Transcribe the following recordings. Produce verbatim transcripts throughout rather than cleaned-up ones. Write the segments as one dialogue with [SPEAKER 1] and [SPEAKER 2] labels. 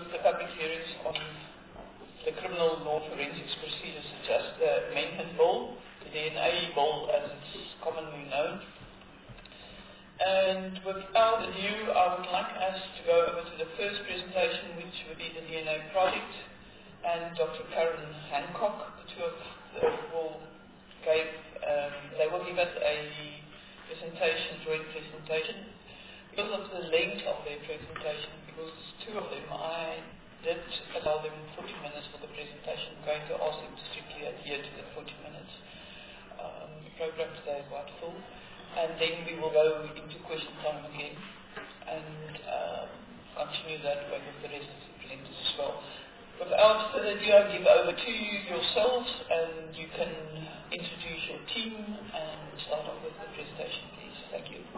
[SPEAKER 1] the public hearings on the Criminal Law Forensics Procedures Adjust, uh, Amendment Bill, the D N A Bill as it's commonly known. And without ado, I would like us to go over to the first presentation, which would be the D N A project, and Doctor Karen Hancock. The two of them will give, um, they will give us a presentation, joint presentation. Because of the length of their presentation, because two of them, I did allow them forty minutes for the presentation. I'm going to ask them to strictly adhere to the forty minutes. Um, the program today is quite full. And then we will go into question time again and um, continue that way with the rest of the presenters as well. Without further ado, I'll give over to you yourselves and you can introduce your team and start off with the presentation, please. Thank you.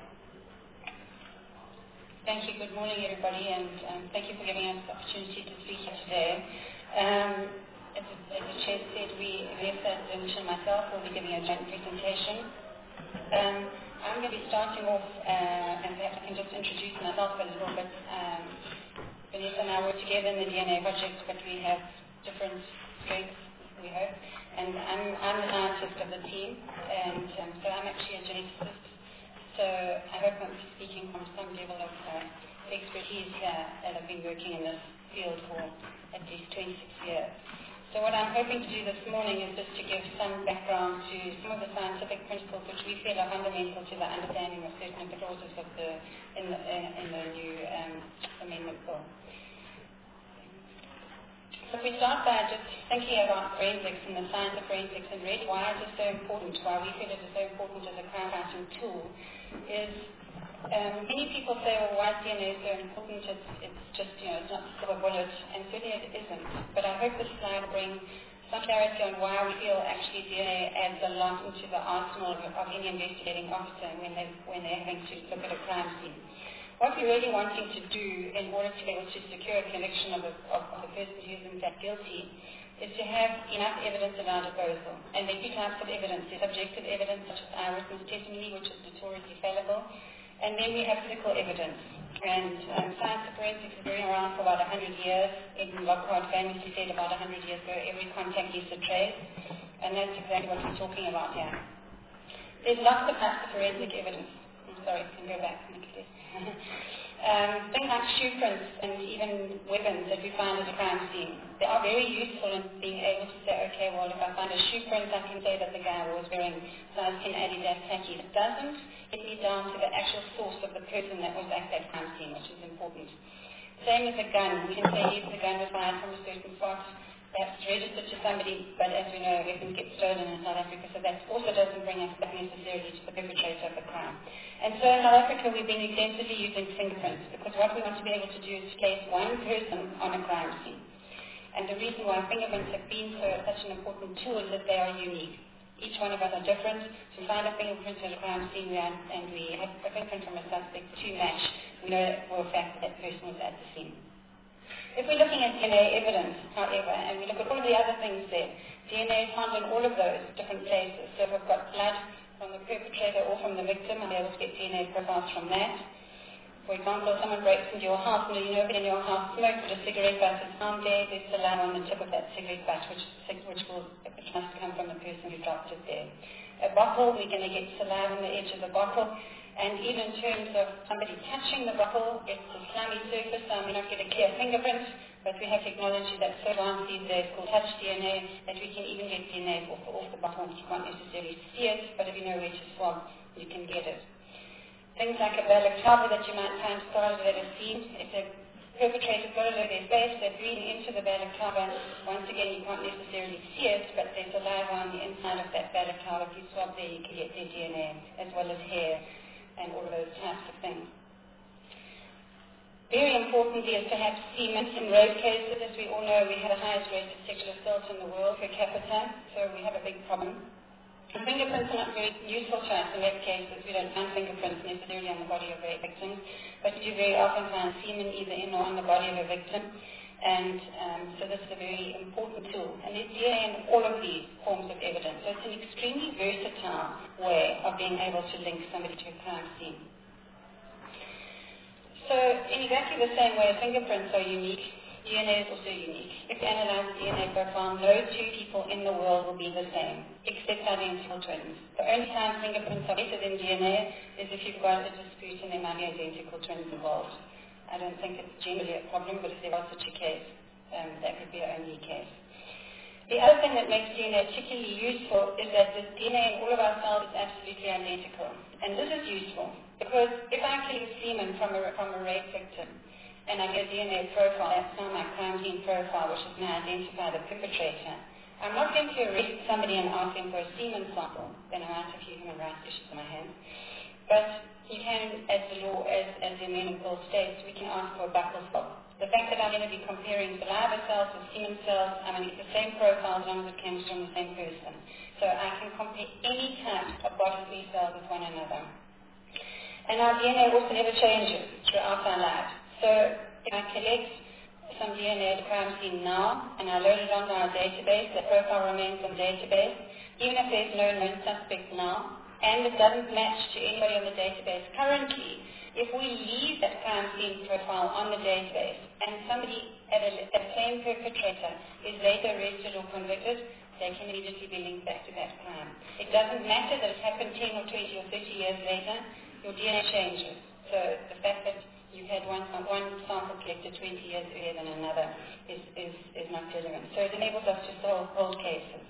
[SPEAKER 2] Thank you. Good morning, everybody, and um, thank you for giving us the opportunity to speak here today. Um, as, as the chair said, we, Vanessa, Zinch, and myself will be giving a joint presentation. Um, I'm going to be starting off, uh, and perhaps I can just introduce myself a little bit. Um, Vanessa and I work together in the D N A project, but we have different strengths, we hope. And I'm, I'm the scientist of the team, and um, so I'm actually a geneticist. So I hope I'm speaking from some level of uh, expertise here, and I've been working in this field for at least twenty-six years. So what I'm hoping to do this morning is just to give some background to some of the scientific principles which we feel are fundamental to the understanding of certain of the clauses of the in the, in, in the new um, amendment bill. So if we start by just thinking about forensics and the science of forensics and really why it is so important, why we feel it is so important as a crime-fighting tool, is um, many people say, well, why is D N A so important? It's, it's just, you know, it's not a silver bullet, and certainly it isn't. But I hope this slide will bring some clarity on why we feel actually D N A adds a lot into the arsenal of, of any investigating officer when, they, when they're having to look at a crime scene. What we're really wanting to do in order to be able to secure a conviction of, a, of, of the person who's in fact guilty is to have enough evidence at our disposal. And there are two types of evidence. There's objective evidence, such as eyewitness testimony, which is notoriously fallible. And then we have physical evidence. And um, science of forensics has been around for about one hundred years. Edmund Lockhart famously said about one hundred years ago, every contact leaves a trace. And that's exactly what we're talking about here. There's lots of types of forensic evidence. I'm sorry, I can go back. Um, things like shoe prints and even weapons that we find at a crime scene. They are very useful in being able to say, okay, well, if I find a shoe print, I can say that the guy was wearing size ten Adidas khaki. It doesn't get me down to the actual source of the person that was at that crime scene, which is important. Same as a gun. We can say, yes, the gun was fired from a certain spot. That's registered to somebody, but as we know, weapons get stolen in South Africa, so that also doesn't bring us back necessarily to the perpetrator of the crime. And so in South Africa, we've been extensively using fingerprints, because what we want to be able to do is place one person on a crime scene. And the reason why fingerprints have been so such an important tool is that they are unique. Each one of us are different. To find a fingerprint at a crime scene we are, and we have a fingerprint from a suspect to match, we know for a fact that that person was at the scene. If we're looking at D N A evidence, however, and we look at all of the other things there, D N A is found in all of those different places. So if we've got blood from the perpetrator or from the victim, I'll be able to get D N A profiles from that. For example, if someone breaks into your house, and you know in your house smoked a cigarette butt is found there, there's saliva on the tip of that cigarette butt, which, which, will, which must come from the person who dropped it there. A bottle, we're going to get saliva on the edge of the bottle. And even in terms of somebody touching the bottle, it's a slimy surface, so we not get a clear fingerprint, but we have technology that's so advanced these days called touch D N A that we can even get D N A off, off the bottle. You can't necessarily see it, but if you know where to swab, you can get it. Things like a balaclava that you might find started at a scene. If the perpetrator got it at their face, they're breathing into the balaclava. Once again, you can't necessarily see it, but there's saliva on the inside of that balaclava. If you swab there, you can get their D N A, as well as hair and all those types of things. Very importantly is to have semen in road cases. As we all know, we have the highest rate of sexual assault in the world per capita, so we have a big problem. And fingerprints are not very useful to us in rape cases. We don't find fingerprints necessarily on the body of rape victims, but we do very often find semen either in or on the body of a victim. And um, so this is a very important tool. And there's D N A in all of these forms of evidence. So it's an extremely versatile way of being able to link somebody to a crime scene. So in exactly the same way fingerprints are unique, D N A is also unique. If you analyze the D N A profile, no two people in the world will be the same, except identical twins. The only time fingerprints are better than D N A is if you've got a dispute and there might be identical twins involved. I don't think it's generally a problem, but if there was such a case, um, that could be the only case. The other thing that makes D N A particularly useful is that the D N A in all of our cells is absolutely identical. And this is useful because if I collect semen from a, from a rape victim and I get a D N A profile, that's now my crime scene profile, which is going to identify the perpetrator, I'm not going to arrest somebody and ask them for a semen sample. Then I might have a few human rights issues in my hands. But you can, as the law, as, as the amendment bill states, we can ask for a buccal swab. The fact that I'm going to be comparing saliva cells with semen cells, I'm going to get the same profile as long as it comes from the same person. So I can compare any type of bodily cells with one another. And our D N A also never changes throughout our life. So if I collect some D N A at a crime scene now, and I load it onto our database, the profile remains on the database, even if there's no known suspect now, and it doesn't match to anybody on the database currently, if we leave that crime scene profile on the database and somebody at a, a same perpetrator is later arrested or convicted, they can immediately be linked back to that crime. It doesn't matter that it happened ten or twenty or thirty years later, your D N A changes. So the fact that you had one, one sample collected twenty years earlier than another is, is, is not relevant. So it enables us to solve old cases.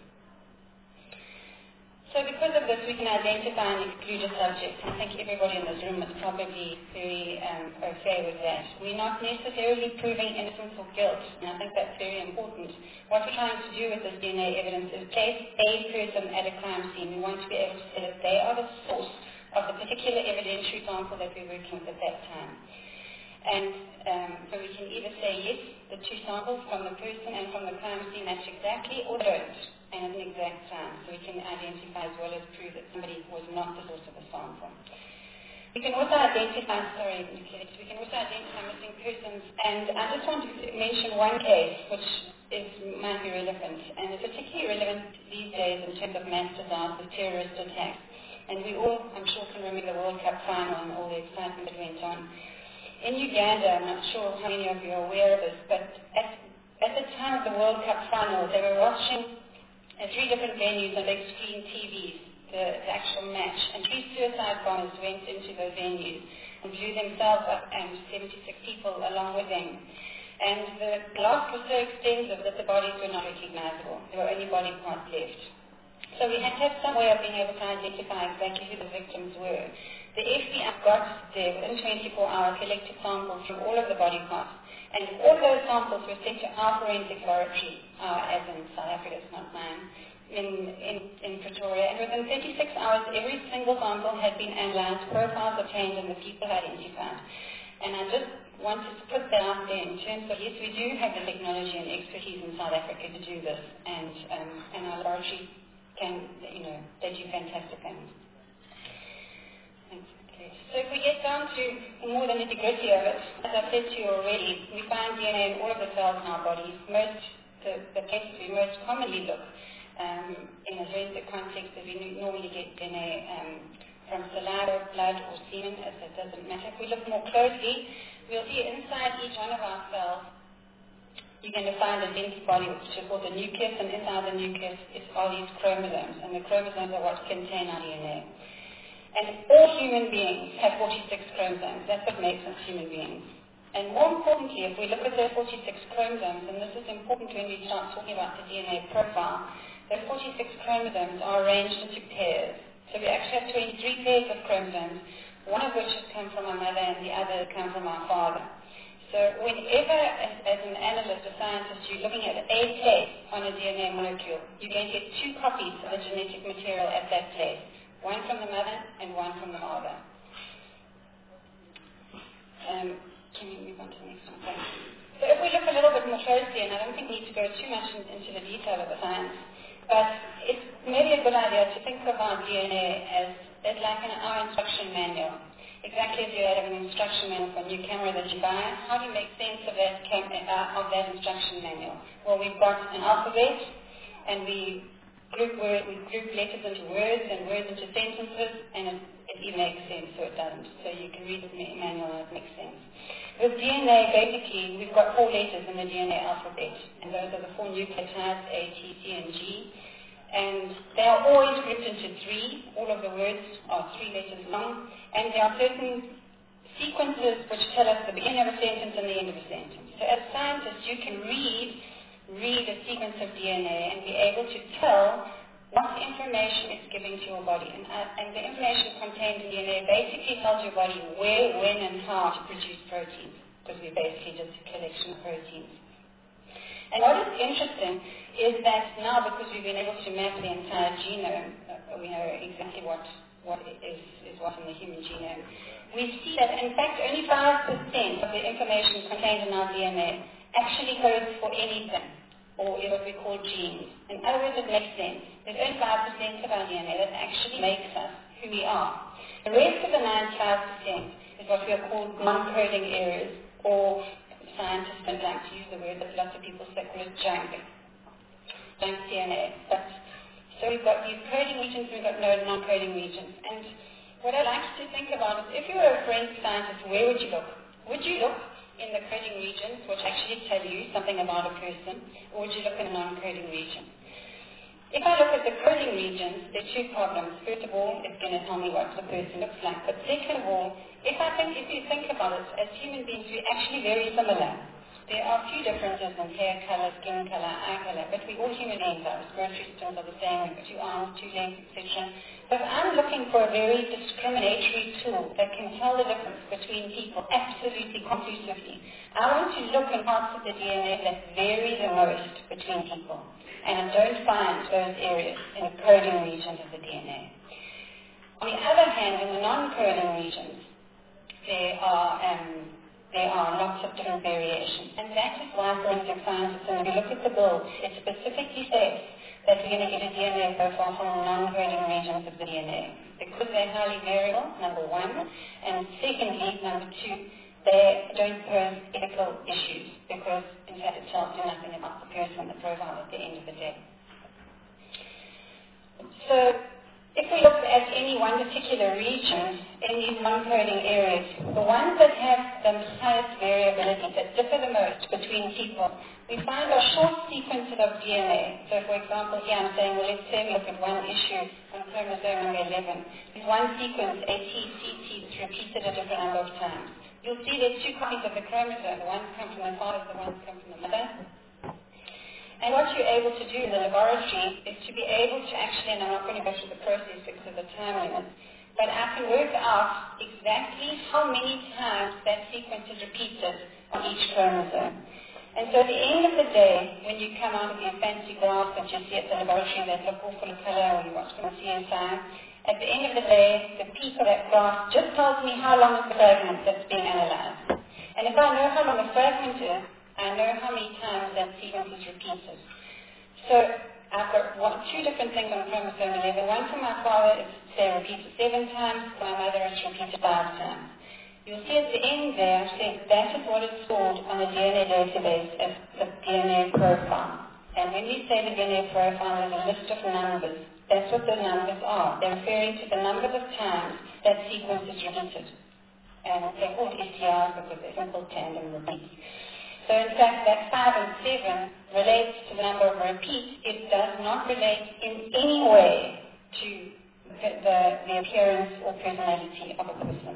[SPEAKER 2] So because of this, we can identify and exclude a subject. I think everybody in this room is probably very um, okay with that. We're not necessarily proving innocence or guilt, and I think that's very important. What we're trying to do with this D N A evidence is place a person at a crime scene. We want to be able to say that they are the source of the particular evidentiary sample that we're working with at that time. And um, so we can either say yes, the two samples from the person and from the crime scene match exactly, or don't, and at an exact time. So we can identify as well as prove that somebody was not the source of the sample. We can also identify, sorry, we can also identify missing persons, and I just want to mention one case which is, might be relevant, and it's particularly relevant these days in terms of mass disasters, terrorist attacks. And we all, I'm sure, can remember the World Cup final and all the excitement that went on. In Uganda, I'm not sure how many of you are aware of this, but at, at the time of the World Cup final, they were watching at three different venues on big screen T Vs, the, the actual match, and three suicide bombers went into those venues and blew themselves up and seventy-six people along with them. And the blast was so extensive that the bodies were not recognizable. There were only body parts left. So we had to have some way of being able to identify exactly who the victims were. The F B I got there within twenty-four hours, collected samples from all of the body parts, and all those samples were sent to our forensic laboratory, uh, as in South Africa, it's not mine, in, in, in Pretoria, and within thirty-six hours, every single sample had been analyzed, profiles obtained, and the people identified. And I just wanted to put that out there in terms of, yes, we do have the technology and expertise in South Africa to do this, and, um, and our laboratory can, you know, they do fantastic things. So if we get down to more the nitty-gritty of it, as I've said to you already, we find D N A in all of the cells in our bodies. Most, the, the places we most commonly look um, in a forensic context is we normally get D N A um, from saliva, blood, or semen, as it doesn't matter. If we look more closely, we'll see inside each one of our cells, you're going to find an antibody, which is called the nucleus, and inside the nucleus is all these chromosomes, and the chromosomes are what contain our D N A. And all human beings have forty-six chromosomes. That's what makes us human beings. And more importantly, if we look at those forty-six chromosomes, and this is important when we start talking about the D N A profile, those forty-six chromosomes are arranged into pairs. So we actually have twenty-three pairs of chromosomes, one of which has come from our mother and the other come from our father. So whenever, as, as an analyst or scientist, you're looking at a place on a D N A molecule, you're going to get two copies of the genetic material at that place. One from the mother and one from the father. Um, can we move on to the next one? Thanks. So if we look a little bit more closely, and I don't think we need to go too much in, into the detail of the science, but it's maybe a good idea to think of our D N A as, as like an, our instruction manual. Exactly as you have an instruction manual for a new camera that you buy, how do you make sense of that, cam- uh, of that instruction manual? Well, we've got an alphabet, and we group word, we group letters into words and words into sentences, and it, it makes sense or it doesn't. So you can read the manual and it makes sense. With D N A, basically, we've got four letters in the D N A alphabet, and those are the four nucleotides, A, T, C, and G. And they are always grouped into three. All of the words are three letters long, and there are certain sequences which tell us the beginning of a sentence and the end of a sentence. So as scientists, you can read, read a sequence of D N A and be able to tell what information it's giving to your body. And, uh, and the information contained in D N A basically tells your body where, when, and how to produce proteins, because we're basically just a collection of proteins. And what is interesting is that now, because we've been able to map the entire genome, uh, we know exactly what, what is, is what in the human genome, we see that, in fact, only five percent of the information contained in our D N A actually codes for anything, or is what we call genes. In other words, it makes sense. There's only five percent of our D N A that actually makes us who we are. The rest of the ninety-five percent is what we are called non-coding areas, or scientists don't like to use the word, but lots of people say call it junk, junk D N A. But, so we've got these coding regions, we've got no non-coding regions. And what I'd like you to think about is, if you were a forensic scientist, where would you look? Would you look in the coding regions, which actually tell you something about a person, or would you look in a non-coding region? If I look at the coding regions, there are two problems. First of all, it's going to tell me what the person looks like. But second of all, if I think, if you think about it, as human beings, we're actually very similar. There are a few differences in hair color, skin color, eye color, but we all human beings. Our respiratory systems are the same. We've got two arms, two legs, et cetera. But I'm looking for a very discriminatory tool that can tell the difference between people absolutely conclusively. I want to look in parts of the D N A that vary the most between people. And I don't find those areas in the coding regions of the D N A. On the other hand, in the non-coding regions, there are um, there are lots of different variations. And that is why forensic scientists, and if you look at the bill, it specifically says that we're going to get a D N A profile from non-coding regions of the D N A. Because they're highly variable, number one, and secondly, number two, they don't pose ethical issues, because in fact it tells you nothing about the person, the profile at the end of the day. So if we look at any one particular region in these non-coding areas, the ones that have the highest variability, that differ the most between people, we find are short sequences of D N A. So for example, here I'm saying, well, let's say we look at one issue on chromosome number eleven. There's one sequence, A T C T, that's repeated a different number of times. You'll see there's two copies of the chromosome. The ones come from the father, the ones come from the mother. And what you're able to do in the laboratory is to be able to actually, and I'm not going to go through the process because of the time limit, but I can work out exactly how many times that sequence is repeated on each chromosome. And so at the end of the day, when you come out of your fancy graphs that you see at the laboratory that look all full of color, or you watch from C S I, at the end of the day, the peak of that graph just tells me how long is the fragment that's being analyzed. And if I know how long the fragment is, I know how many times that sequence is repeated. So I've got one, two different things on chromosome eleven. One from my father is, say, repeated seven times. For my mother, it's repeated five times. You'll see at the end there, it says that is what is stored on the D N A database as the D N A profile. And when we say the D N A profile, there's a list of numbers. That's what the numbers are. They're referring to the numbers of times that sequence is repeated. And they're called S T Rs because they're simple tandem repeats. So in fact, that five and seven relates to the number of repeats. It does not relate in any way to the, the, the appearance or personality of a person.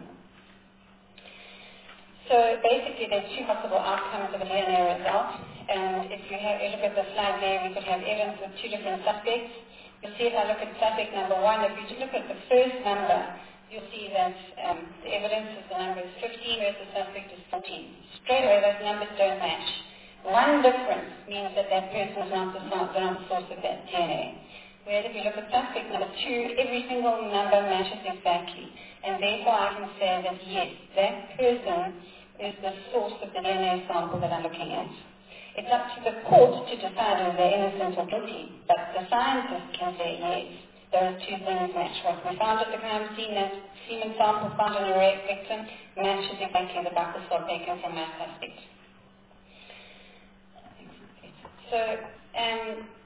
[SPEAKER 2] So basically, there's two possible outcomes of a D N A result. And if you, have, you look at the slide there, we could have evidence with two different suspects. You'll see if I look at suspect number one, if you look at the first number, you'll see that um, the evidence is the number is fifteen versus suspect is fourteen. Straight away, those numbers don't match. One difference means that that person is not the, not the source of that D N A. Whereas if you look at suspect number two, every single number matches exactly. And therefore, I can say that yes, that person is the source of the D N A sample that I'm looking at. It's up to the court to decide whether they're innocent or guilty, but the scientist can say yes. Those two things match. What we found at the crime scene, that semen sample found in a rape victim, matches exactly the buccal swab taken from my suspect. So, um, this is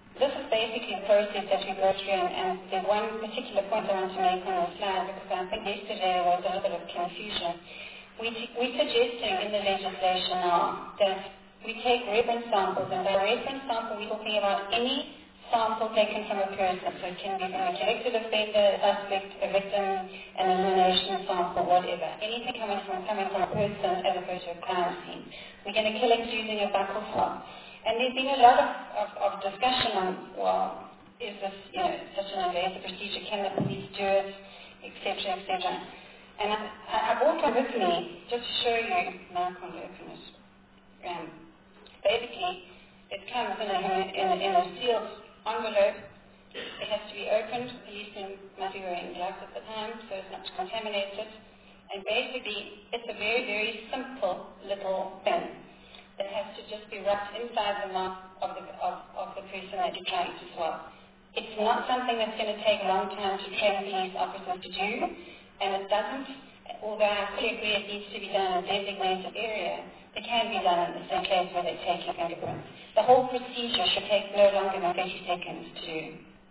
[SPEAKER 2] basically the process that we go through, and, and there's one particular point I want to make on the slide, because I think yesterday there was a little bit of confusion. We t- we're suggesting in the legislation now that we take reference samples, and by reference sample we're talking about any sample taken from a person. So it can be from a convicted offender, a suspect, a victim, an elimination sample, whatever. Anything coming from coming from a person as opposed to a crime scene. We're going to collect using a buccal swab. And there's been a lot of, of, of discussion on, well, is this, you know, such an invasive procedure, can the police do it, et cetera, et cetera. And I, I brought one with me just to show you, now I can't open it. Um, basically, it comes in a, in a, in a sealed envelope. It has to be opened. The policeman must be wearing gloves at the time so as not to contaminate it. And basically, it's a very, very simple little thing that has to just be wrapped inside the mouth of the, of, of the person that you're trying to swab. It's not something that's going to take a long time to train police officers to do, and it doesn't, although I fully agree it needs to be done in a designated area, it can be done in the same place where they take your fingerprints. The whole procedure should take no longer than thirty seconds to do.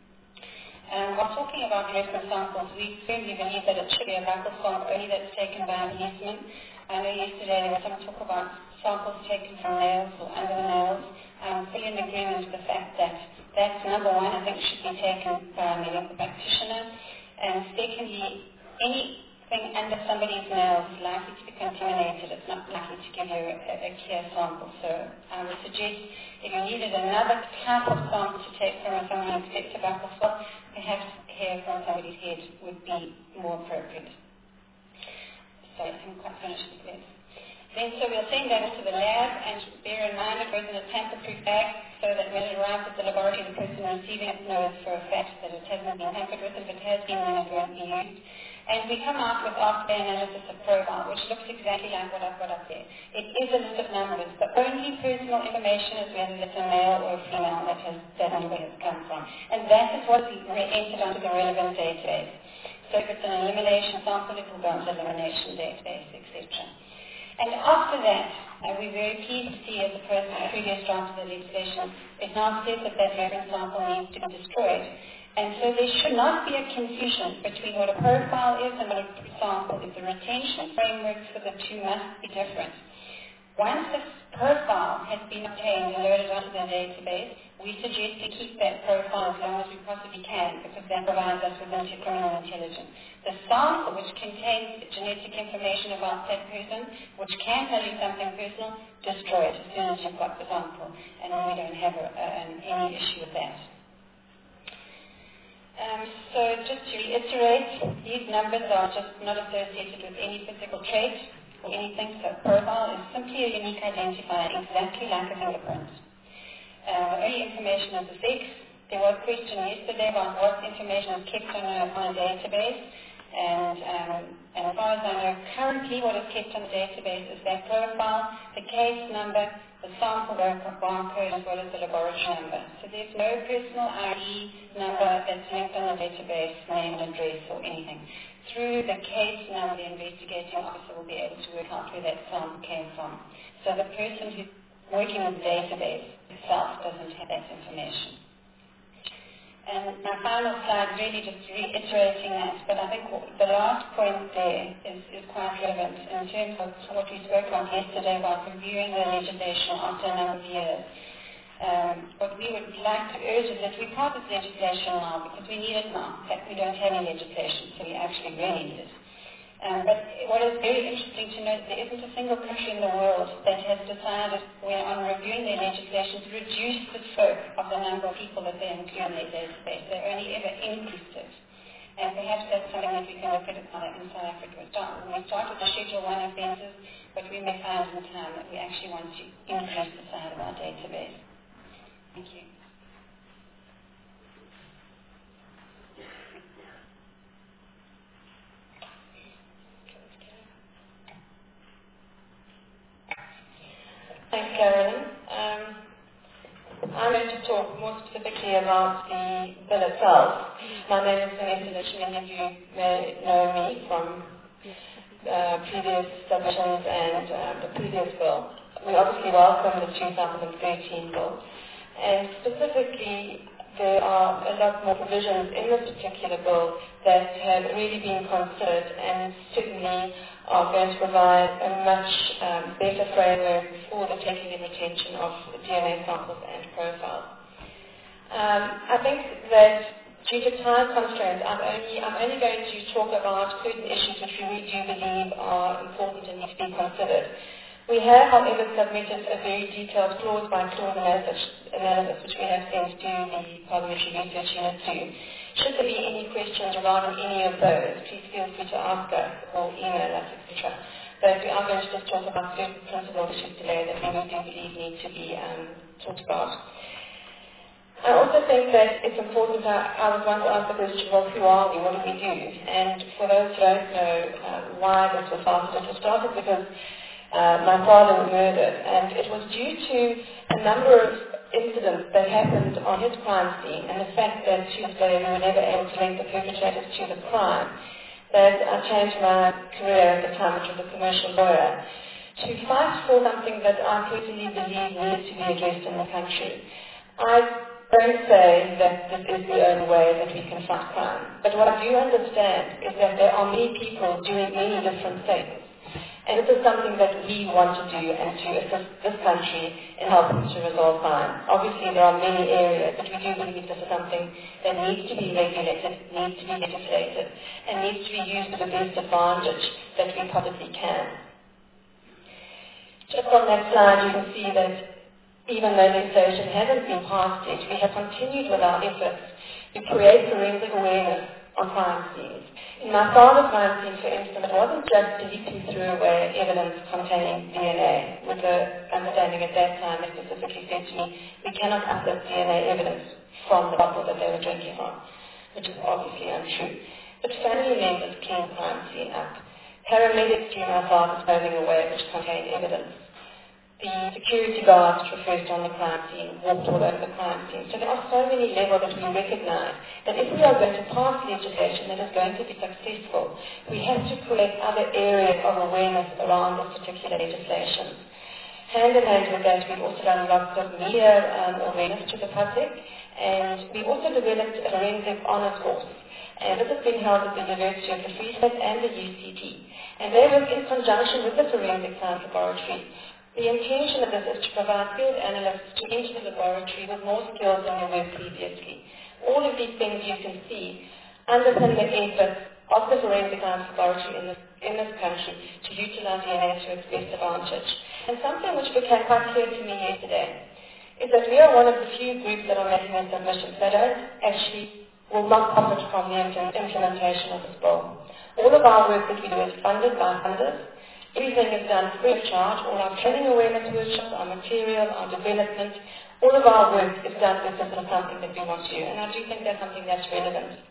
[SPEAKER 2] Um, while talking about reference samples, we firmly believe that it should be a buccal swab only that's taken by a policeman. I know yesterday there was some talk about samples taken from nails or under the nails. I'm fully in agreement with the fact that that's number one, I think should be taken by a medical practitioner. And secondly, anything under somebody's nails is likely to be contaminated. It's not likely to give you a, a clear sample. So I would suggest if you needed another type of sample to take from someone who expects a buccal swab, perhaps hair from somebody's head would be more appropriate. So I'm quite finished with this. Then, so we'll send that to the lab, and bear in mind it goes in a tamper-proof bag, so that when it arrives at the laboratory, the person receiving it knows for a fact that it hasn't been tampered with. If it has been, then it won't be used. And we come out with after-day analysis of profile, which looks exactly like what I've got up there. It is a list of numbers. The only personal information is whether it's a male or a female that has that number has come from. And that is what we entered onto the relevant database. So if it's an elimination sample, it will go onto the elimination database, et cetera. And after that, and we're very pleased to see as opposed to the previous draft of the legislation, it now says that that reference sample needs to be destroyed. And so there should not be a confusion between what a profile is and what a sample is. The retention frameworks for the two must be different. Once the profile has been obtained and loaded onto the database, we suggest to keep that profile as long as we possibly can, because that provides us with criminal intelligence. The sample, which contains genetic information about that person, which can tell you something personal, destroy it as soon as you've got the sample, and then we don't have a, a, an, any issue with that. Um, so just to reiterate, these numbers are just not associated with any physical trait or anything. So profile is simply a unique identifier, exactly like a fingerprint. Uh, only information is the sex. There was a question yesterday about what information is kept on a, on a database. And, um, and as far as I know, currently what is kept on the database is their profile, the case number, the sample barcode, as well as the laboratory number. So there's no personal I D number that's linked on the database, name, address, or anything. Through the case number, the investigating officer will be able to work out where that sample came from. So the person who's working with the database itself doesn't have that information. And my final slide, really just reiterating that, but I think the last point there is, is quite relevant in terms of what we spoke about yesterday about reviewing the legislation after a number of years. Um, what we would like to urge is that we pass this legislation now because we need it now. In fact, we don't have any legislation, so we actually really need it. Um, but what is very interesting to note, there isn't a single country in the world that has decided, when on reviewing their legislation, to reduce the scope of the number of people that they include in their database. They only ever increased it. And perhaps that's something that we can look at in South Africa. We start with the Schedule one offences, but we may find in time that we actually want to increase the size of our database. Thank you.
[SPEAKER 3] Thanks, Carolyn. Um, I'm going to talk more specifically about the bill itself. My name is Vanessa Litch. Many of you may know me from uh, previous submissions and um, the previous bill. We obviously welcome the two thousand thirteen bill. And specifically, there are a lot more provisions in this particular bill that have really been considered and certainly are going to provide a much um, better framework for the taking and retention of D N A samples and profiles. Um, I think that due to time constraints, I'm only, I'm only going to talk about certain issues which we do believe are important and need to be considered. We have, however, submitted a very detailed clause-by-clause analysis, analysis which we have sent to the Parliamentary Research Unit too. Should there be any questions regarding any of those, please feel free to ask us or email us, et cetera. But we are going to just talk about certain principal issues today that we do believe need to be um, talked about. I also think that it's important. I, I was once asked the question, well, who are we? What do we do? And for those who don't know uh, why this was started, it was started because Uh, my father was murdered, and it was due to a number of incidents that happened on his crime scene, and the fact that to this day we were never able to link the perpetrators to the crime, that I changed my career at the time, which was a commercial lawyer, to fight for something that I personally believe needs to be addressed in the country. I don't say that this is the only way that we can fight crime, but what I do understand is that there are many people doing many different things. And this is something that we want to do and to assist this country in helping to resolve crime. Obviously, there are many areas, but we do believe this is something that needs to be regulated, needs to be legislated, and needs to be used to the best advantage that we possibly can. Just on that slide, you can see that even though legislation hasn't been passed yet, we have continued with our efforts to create forensic awareness on crime scenes. In my father's crime scene, for instance, it wasn't just deleting through away evidence containing D N A, with the understanding at that time that specifically said to me, we cannot uplift D N A evidence from the bottle that they were drinking from, which is obviously untrue. But family members cleaned the crime scene up. Paramedics drew my father's clothing away, which contained evidence. The security guards referred to on the crime scene walked all over the crime scene. So there are so many levels that we recognize that if we are going to pass legislation that is going to be successful, we have to create other areas of awareness around this particular legislation. Hand in hand with that, we've also done lots of media um, awareness to the public, and we've also developed a forensic honours course. And this has been held at the University of the Free State and the U C T. And they work in conjunction with the Forensic Science Laboratory. The intention of this is to provide field analysts to enter the laboratory with more skills than they were previously. All of these things you can see underpin the efforts of the Forensic Science Laboratory in this, in this country to utilize D N A to its best advantage. And something which became quite clear to me yesterday is that we are one of the few groups that are making a submission that don't actually will not profit from the implementation of this bill. All of our work that we do is funded by funders. Everything is done free of charge. All our training awareness workshops, our material, our development, all of our work is done because of something that we want to do. And I do think that's something that's relevant.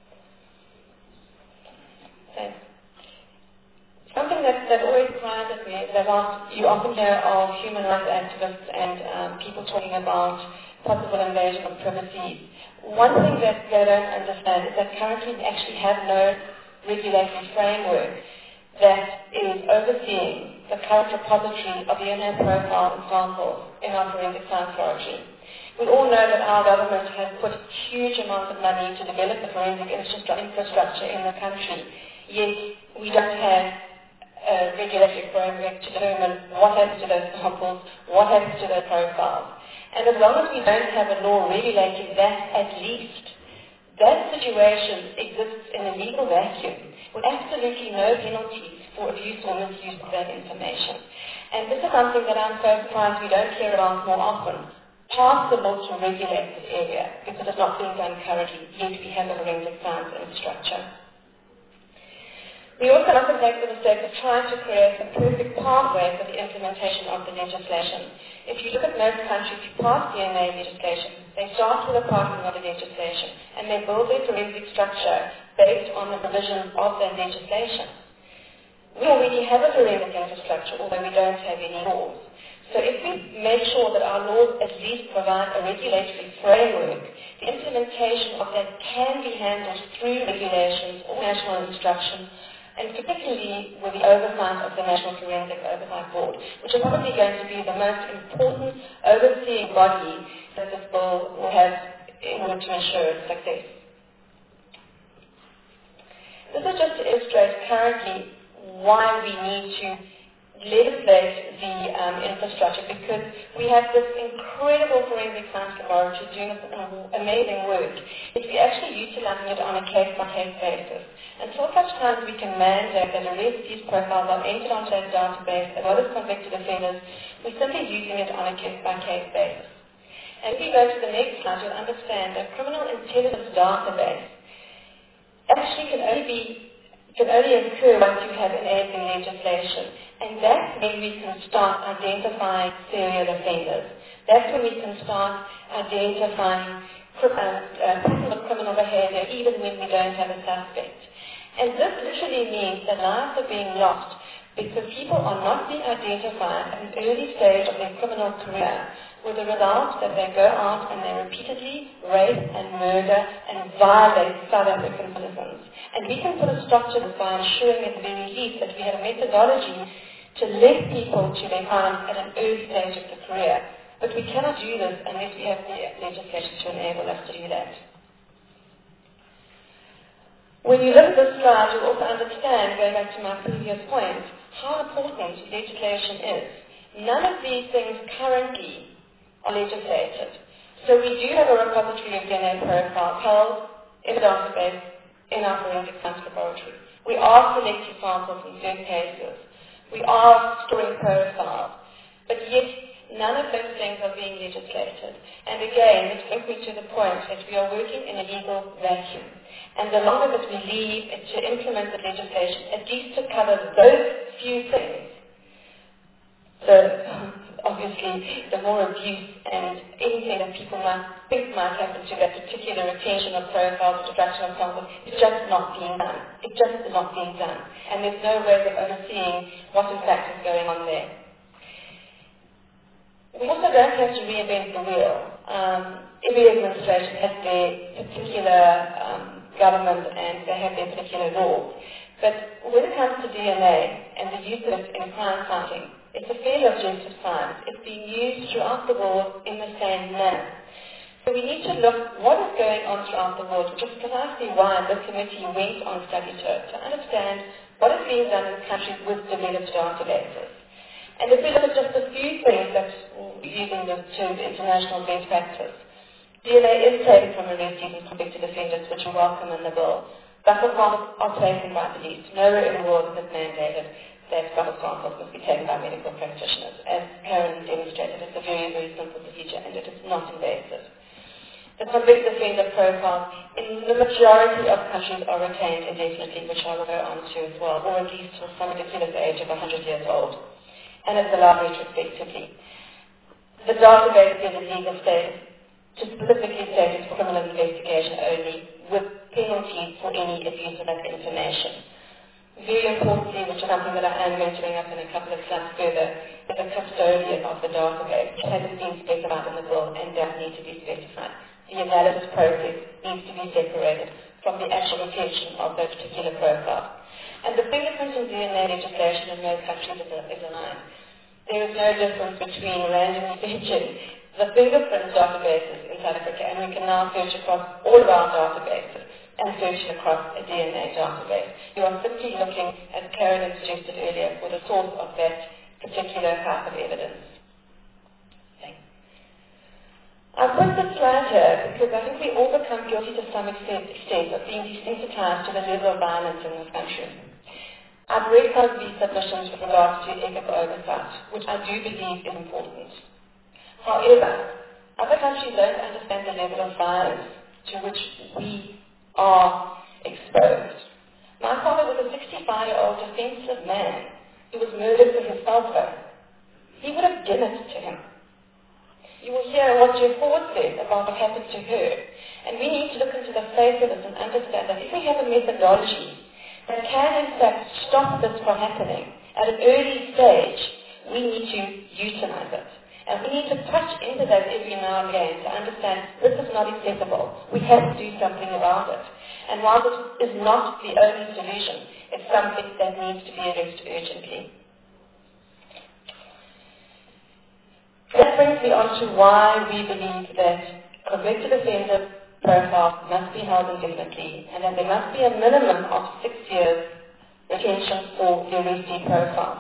[SPEAKER 3] So, something that, that always cries at me is that you often hear of human rights activists and um, people talking about possible invasion of privacy. One thing that they don't understand is that currently we actually have no regulatory framework that is overseeing the current repository of D N A profiles and samples in our forensic science laboratory. We all know that our government has put huge amounts of money to develop the forensic infrastructure in the country, yet we don't have a regulatory framework to determine what happens to those samples, what happens to those profiles. And as long as we don't have a law regulating that at least, that situation exists in a legal vacuum with absolutely no penalties for abuse or misuse of that information. And this is something that I'm so surprised we don't hear about more often. Pass the law to regulate this area because it's not being done currently, yet we have a forensic science infrastructure. We also often make the mistake of trying to create a perfect pathway for the implementation of the legislation. If you look at most countries who pass D N A legislation, they start with a passing of the legislation and they build their forensic structure based on the provisions of that legislation. We already have a forensic infrastructure, although we don't have any laws. So if we make sure that our laws at least provide a regulatory framework, the implementation of that can be handled through regulations or national instruction, and particularly with the oversight of the National Forensic Oversight Board, which is probably going to be the most important overseeing body that this bill will have in order to ensure its success. This is just to illustrate currently why we need to legislate the um, infrastructure, because we have this incredible forensic science laboratory doing amazing work. If we're actually utilizing it on a case-by-case basis. Until such time as we can mandate that arrest these profiles are entered onto that database as well as convicted offenders, we're simply using it on a case-by-case basis. And if you go to the next slide, you'll understand that criminal intelligence database actually can only be can only occur once you have enabling legislation. And that's when we can start identifying serial offenders. That's when we can start identifying uh, uh, patterns of criminal behavior even when we don't have a suspect. And this literally means that lives are being lost because people are not being identified at an early stage of their criminal career, with the result that they go out and they repeatedly rape and murder and violate South African citizens. And we can put a stop to this by ensuring at the very least that we have a methodology to link people to their crimes at an early stage of the career. But we cannot do this unless we have the legislation to enable us to do that. When you look at this slide, you'll also understand, going back to my previous point, how important legislation is. None of these things currently are legislated. So we do have a repository of D N A profiles held in a database in our forensic science laboratory. We are collecting samples in certain cases. We are storing profiles. But yet, none of those things are being legislated. And again, this brings me to the point that we are working in a legal vacuum. And the longer that we leave it to implement the legislation, at least to cover those few things, so obviously the more abuse and anything that people might think might happen to that particular retention of profiles, destruction of samples, is just not being done. It just is not being done. And there's no way of overseeing what in fact is going on there. We also don't have to reinvent the wheel. Um, every administration has their particular um, government and they have their particular laws. But when it comes to D N A and the use of it in crime fighting, it's a fairly objective science. It's being used throughout the world in the same manner. So we need to look what is going on throughout the world, which is precisely why the committee went on study tour, to understand what is being done in countries with developed databases. And if we look at just a few things that's using the term international best practice, D N A is taken from arrestees and convicted offenders, which are welcome in the bill. Buffalo samples are taken by police. Nowhere in the world is it mandated that buffalo samples must be taken by medical practitioners. As Karen demonstrated, it's a very, very simple procedure and it is not invasive. The convicted offender profiles in the majority of countries are retained indefinitely, which I will go on to as well, or at least till some ridiculous age of one hundred years old. And it's allowed retrospectively. The database gives a legal status to specifically state it's for criminal investigation only, with penalties for any abuse of that information. Very importantly, which is something that I am going to bring up in a couple of slides further, is the custodian of the database, which hasn't been specified in the bill and does need to be specified. The analysis process needs to be separated from the actual retention of those particular profiles. And the fingerprint and D N A legislation in most countries is aligned. There is no difference between randomly searching the fingerprint databases in South Africa, and we can now search across all of our databases and search across a D N A database. You are simply looking, as Karen suggested earlier, for the source of that particular type of evidence. Okay. I put this slide here because I think we all become guilty to some extent, extent of being desensitized to the level of violence in this country. I've read some of these submissions with regards to ethical oversight, which I do believe is important. However, other countries don't understand the level of violence to which we are exposed. My father was a sixty-five-year-old defenseless man who was murdered with his cell phone. He would have given it to him. You will hear what Jeff Ford said about what happened to her. And we need to look into the face of this and understand that if we have a methodology that can in fact stop this from happening at an early stage, we need to utilize it. And we need to touch into that every now and again to understand this is not acceptable. We have to do something about it. And while this is not the only solution, it's something that needs to be addressed urgently. That brings me on to why we believe that convicted offender profile must be held indefinitely, and that there must be a minimum of six years retention for the arrestee profiles.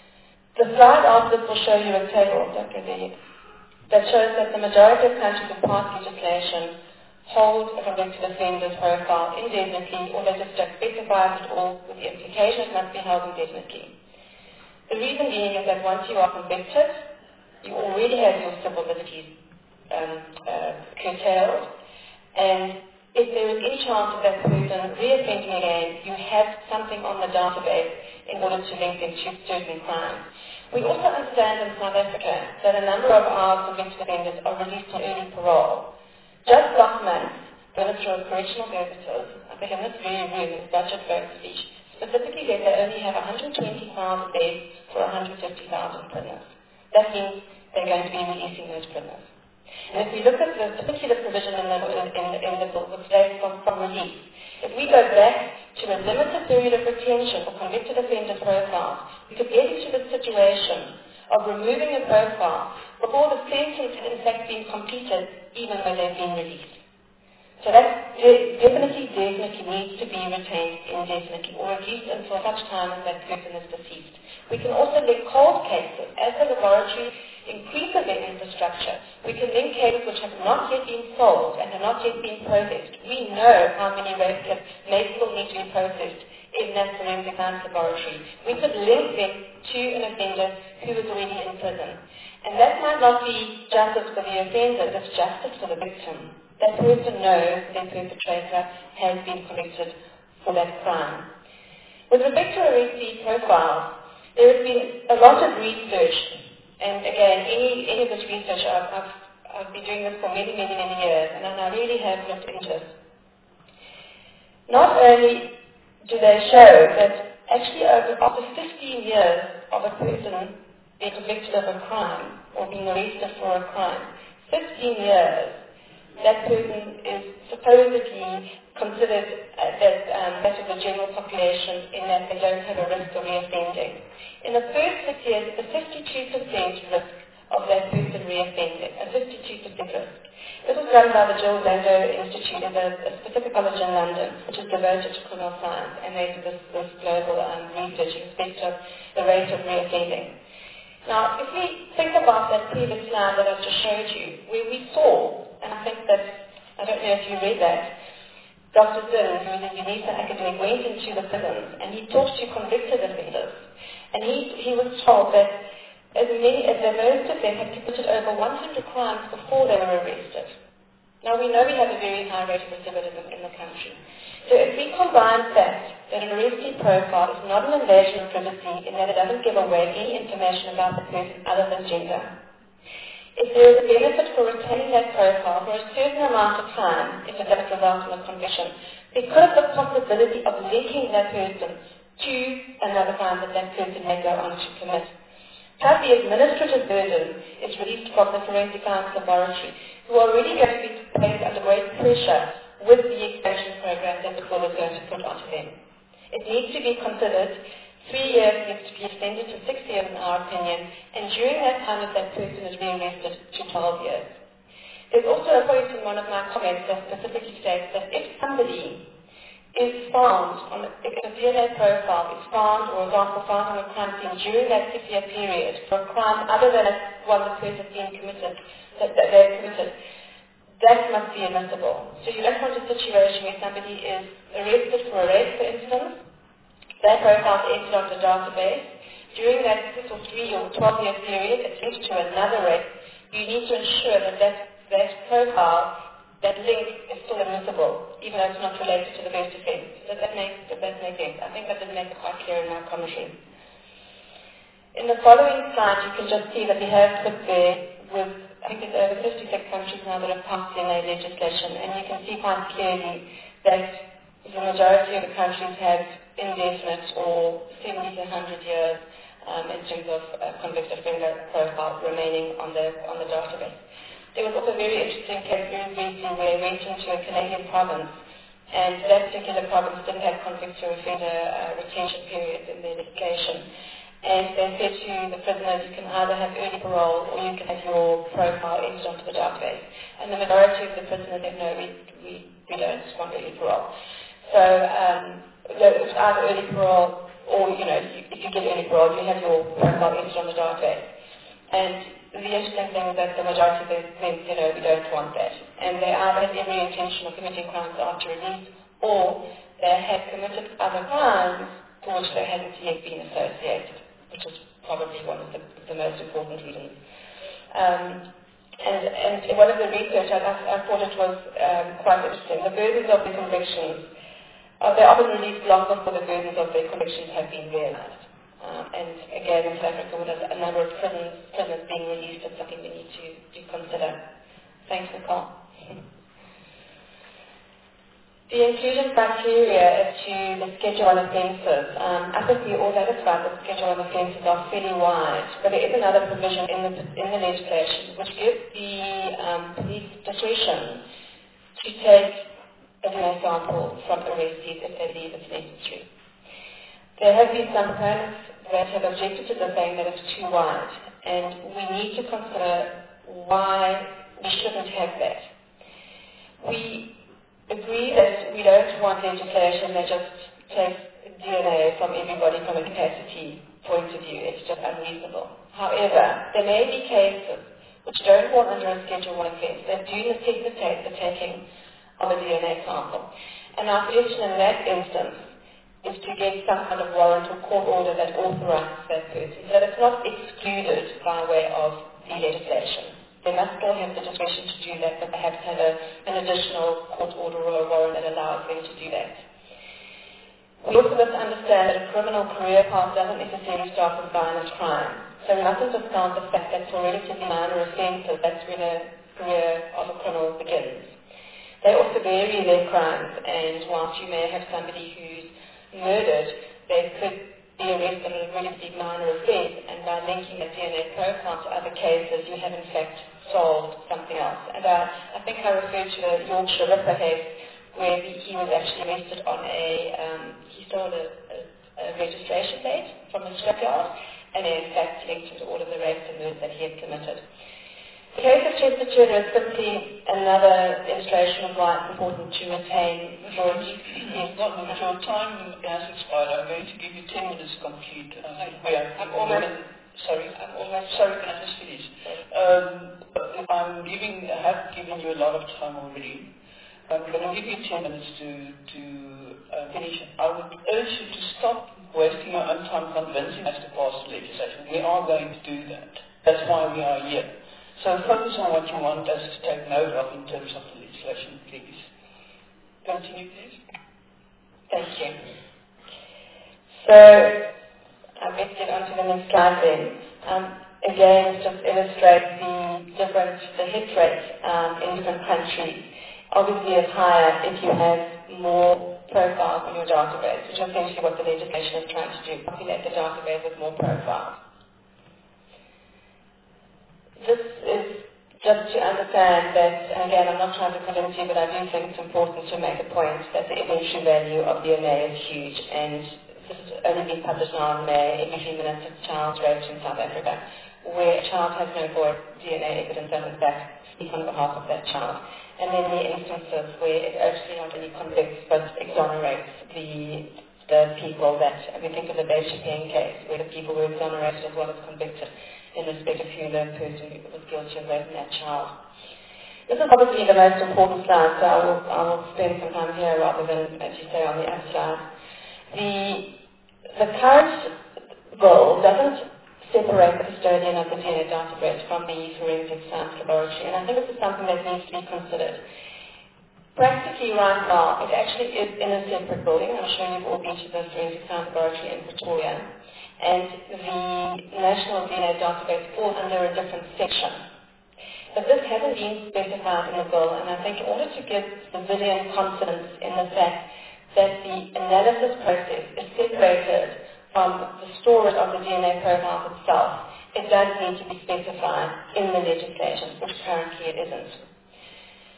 [SPEAKER 3] The slide after this will show you a table, Doctor D, that shows that the majority of countries with passed legislation hold a convicted offender's profile indefinitely, or they just don't specify it at all, with the implication it must be held indefinitely. The reason being is that once you are convicted, you already have your civil liberties um, uh, curtailed, and if there is any chance of that person reoffending again, you have something on the database in order to link them to certain crimes. We also understand in South Africa that a number of our convicted offenders are released on early parole. Just last month, the Minister of Correctional Services, I think in this very room, in his budget vote speech, specifically said they only have one hundred twenty thousand beds for one hundred fifty thousand prisoners. That means they're going to be releasing those prisoners. And if we look at the particular provision in the, in, in, in the bill which states from, from release, if we go back to a limited period of retention for convicted offender profiles, we could get into the situation of removing a profile before the sentence had in fact been completed, even though they've been released. So that de- definitely, definitely needs to be retained indefinitely, or at least until such time as that person is deceased. We can also link cold cases. As the laboratory increases their infrastructure, we can link cases which have not yet been solved and have not yet been processed. We know how many rape kits may still need to be processed in that forensic science laboratory. We could link them to an offender who is already in prison. And that might not be justice for the offender, it's justice for the victim. That person knows their perpetrator has been convicted for that crime. With respect to arrestee profiles, there has been a lot of research, and again, any, any of this research, I've, I've, I've been doing this for many, many, many years, and I really have looked into this. Not only do they show that actually over, after fifteen years of a person being convicted of a crime or being arrested for a crime, fifteen years, that person is supposedly considered uh, that, um, that of the general population in that they don't have a risk of reoffending. In the first six years, it's a fifty-two percent risk of that person reoffending, a fifty-two percent risk. This was done by the Jill Bando Institute at a, a specific college in London, which is devoted to criminal science, and they did this, this global um, research in respect of the rate of reoffending. Now, if we think about that previous slide that I just showed you, where we saw, and I think that, I don't know if you read that, Doctor Zinn, who is a UNISA academic, went into the prisons and he talked to convicted offenders. And he, he was told that as many as the most of them had committed over one hundred crimes before they were arrested. Now, we know we have a very high rate of recidivism in the country. So if we combine that, that an arrestee profile is not an invasion of privacy in that it doesn't give away any information about the person other than gender. If there is a benefit for retaining that profile for a certain amount of time, if it doesn't result in a conviction, because of the possibility of linking that person to another crime that that person may go on to commit. Plus, the administrative burden is released from the forensic science laboratory, who are really going to be placed under great pressure with the expansion program that the court is going to put onto them. It needs to be considered. Three years needs to be extended to six years in our opinion, and during that time if that person is re-arrested to twelve years. There's also a point in one of my comments that specifically states that if somebody is found, on a, if a D N A profile is found or example found on a crime scene during that six-year period for a crime other than one the person has been committed, that, that they've committed, that must be admissible. So you don't want a situation where somebody is arrested for a rape, for instance, that profile is entered on the database. During that six or three or twelve-year period, it's linked to another rape. You need to ensure that that, that profile, that link is still admissible, even though it's not related to the first offence. Does that make, does that make sense? I think that did make it quite clear in my commentary. In the following slide, you can just see that we have put there with, I think there's over fifty-six countries now that have passed D N A legislation, and you can see quite clearly that the majority of the countries have indefinite or seventy to one hundred years um, in terms of uh, convicted offender profile remaining on the on the database. There was also a very interesting case very recently where I went into a Canadian province, and that particular province didn't have convicted offender uh, retention periods in their litigation. And they said to the prisoners, you can either have early parole or you can have your profile entered onto the database. And the majority of the prisoners said, no, we, we, we don't want early parole. So um, it's either early parole or, you know, if you get early parole, you have your profile entered on the database. And the interesting thing is that the majority of them said, you know, we don't want that. And they either had every intention of committing crimes after release, or they had committed other crimes for which they hadn't yet been associated, which was probably one of the, the most important reasons. Um, and, and one of the research, I, I thought it was um, quite interesting. The burdens of the convictions, uh, they often released long before the burdens of their convictions have been realized. Um, and again, in South Africa, with a, a number of prisoners, prisoners being released, it's something we need to, to consider. Thanks, Nicole. The inclusion criteria as to the Schedule one offences. Um, I think we all satisfied that Schedule one offences are fairly wide, but there is another provision in the, in the legislation which gives the um, police discretion to take a D N A sample from arrestees if they believe it's necessary. There have been some proponents that have objected to the saying that it's too wide, and we need to consider why we shouldn't have that. We agree that we don't want legislation that just takes D N A from everybody from a capacity point of view. It's just unreasonable. However, there may be cases which don't fall under a Schedule one offence that do necessitate the taking of a D N A sample. And our suggestion in that instance is to get some kind of warrant or court order that authorizes that person, so that it's not excluded by way of the legislation. They must still have the discretion to do that, but perhaps have a, an additional court order or a warrant that allows them to do that. We also must understand that a criminal career path doesn't necessarily start with violent crime. So we mustn't discount the fact that for relatively minor offences, that's when a career of a criminal begins. They also vary their crimes, and whilst you may have somebody who's murdered, they could be arrested on a relatively minor offence, and by linking a D N A profile to other cases, you have in fact solved something else. And uh, I think I referred to the Yorkshire Ripper case, where the, he was actually arrested on a, um, he stole a, a, a registration plate from a scrapyard, and in fact linked to all of the rapes and murders that he had committed. The case of Chester Turner is simply another illustration of why it's important to retain majority.
[SPEAKER 1] Yes, not your time has expired. I'm going to give you ten minutes to complete. Uh,
[SPEAKER 3] yeah, I'm almost,
[SPEAKER 1] sorry,
[SPEAKER 3] I'm almost,
[SPEAKER 1] sorry, can I just finish? Um, I'm giving, I have given you a lot of time already. I'm going to give you ten minutes to, to uh, finish. I would urge you to stop wasting your own time convincing us to pass legislation. We are going to do that. That's why we are here. So focus on what you want us to take note of in terms of the legislation, please. Continue, please.
[SPEAKER 3] Thank you. So, I'm going to get on to the next slide then. Um, again, just illustrate the different, the hit rate um, in different countries. Obviously, it's higher if you have more profiles on your database, which is essentially what the legislation is trying to do, populate the database with more profiles. This is just to understand that, and again, I'm not trying to convince you, but I do think it's important to make a point that the evidentiary value of D N A is huge, and this has only been published now in May, every three minutes of child raped in South Africa, where a child has no voice, D N A evidence does in fact speak on behalf of that child. And then the instances where it actually not only convicts, but exonerates the the people that, we think of the Beige Payne case, where the people were exonerated as well as convicted in respect of who the person who was guilty of raping that child. This is obviously the most important slide, so I will, I will spend some time here rather than, as you say, on the other slide. The, the current bill doesn't separate the custodian of the D N A database from the forensic science laboratory, and I think this is something that needs to be considered. Practically right now, it actually is in a separate building. I'm sure you've all been to the forensic science laboratory in Pretoria. And the National D N A database falls under a different section. But this hasn't been specified in the bill, and I think in order to give civilian confidence in the fact that the analysis process is separated from the storage of the D N A profile itself, it does need to be specified in the legislation, which currently it isn't.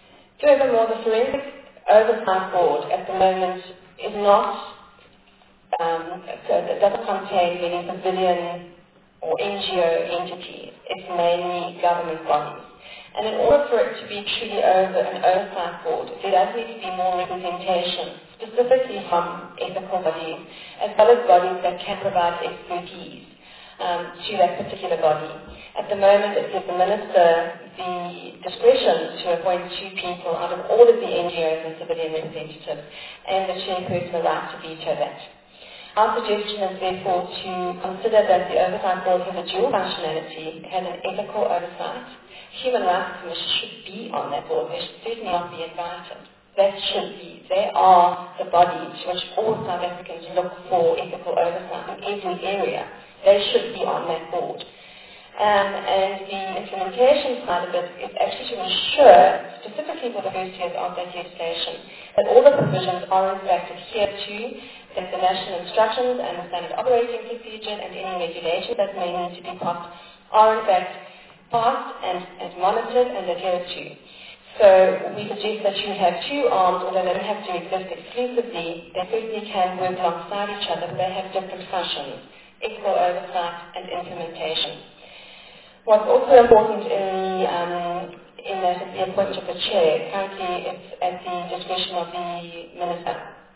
[SPEAKER 3] Furthermore, the Forensic Oversight Board at the moment is not um, so it doesn't contain many civilian or N G O entities. It's mainly government bodies. And in order for it to be truly over an oversight board, there does need to be more representation, specifically from ethical bodies, as well as bodies that can provide expertise um, to that particular body. At the moment, it gives the minister the discretion to appoint two people out of all of the N G Os and civilian representatives, and the chairperson the right to veto that. Our suggestion is therefore to consider that the Oversight Board has a dual functionality. It has an ethical oversight. Human Rights Commission should be on that board. They should certainly not be invited. That should be. They are the body to which all South Africans look for ethical oversight in every area. They should be on that board. Um, and the implementation side of it is actually to ensure, specifically for the first years of that legislation, that all the provisions are in fact adhered to, that the national instructions and the standard operating procedure and any regulations that may need to be passed are in fact passed and, and monitored and adhered to. So we suggest that you have two arms, although they don't have to exist exclusively. They certainly can work alongside each other, but they have different functions: ethical oversight and implementation. What's also important in the um, in that is the appointment of the chair. Currently, it's at the discretion of the minister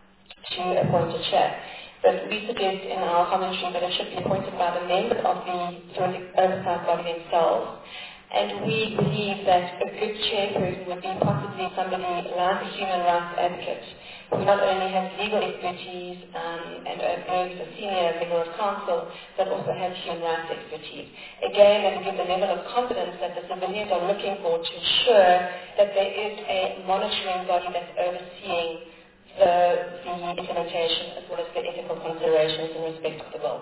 [SPEAKER 3] to appoint a chair. But we suggest in our commentary that it should be appointed by the members of the forensic oversight body themselves. And we believe that a good chairperson would be possibly somebody like a human rights advocate, who not only has legal expertise um, and earns a senior legal counsel, but also has human rights expertise. Again, that will give the level of confidence that the civilians are looking for to ensure that there is a monitoring body that's overseeing the, the implementation as well as the ethical considerations in respect of the bill.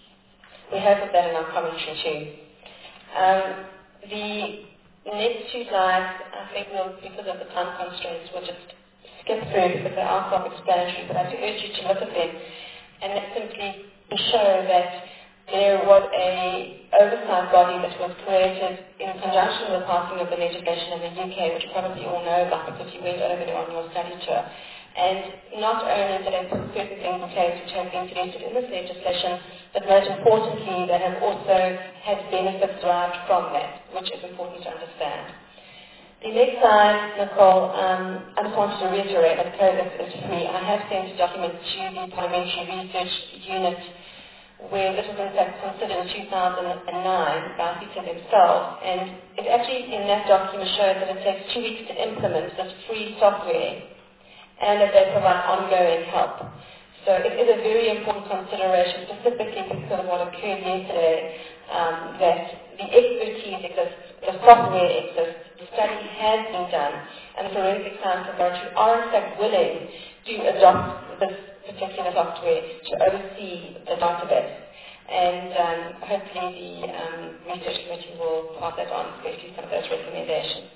[SPEAKER 3] We have put that in our commentary too. Um, the next two slides, I think we'll, because of the time constraints, we'll just skip through because they are self-explanatory, but I do urge you to look at them and that simply show that there was a oversight body that was created in conjunction with the passing of the legislation in the U K, which you probably all know about because you went over there on your study tour. And not only did they put certain things in place which have been suggested in this legislation, but most importantly, they have also had benefits derived from that, which is important to understand. The next slide, Nicole, um, I just wanted to reiterate that COVIS is free. I have sent a document to the Parliamentary Research Unit where this was in fact considered in two thousand nine by CITA themselves, and it actually in that document shows that it takes two weeks to implement this free software and that they provide ongoing help. So it is a very important consideration, specifically because of what occurred yesterday, um, that the expertise exists, the software exists, the study has been done, and the Forensic Science Laboratory are in fact willing to adopt this particular software to oversee the database. And um, hopefully the um, research committee will pass that on, especially some of those recommendations.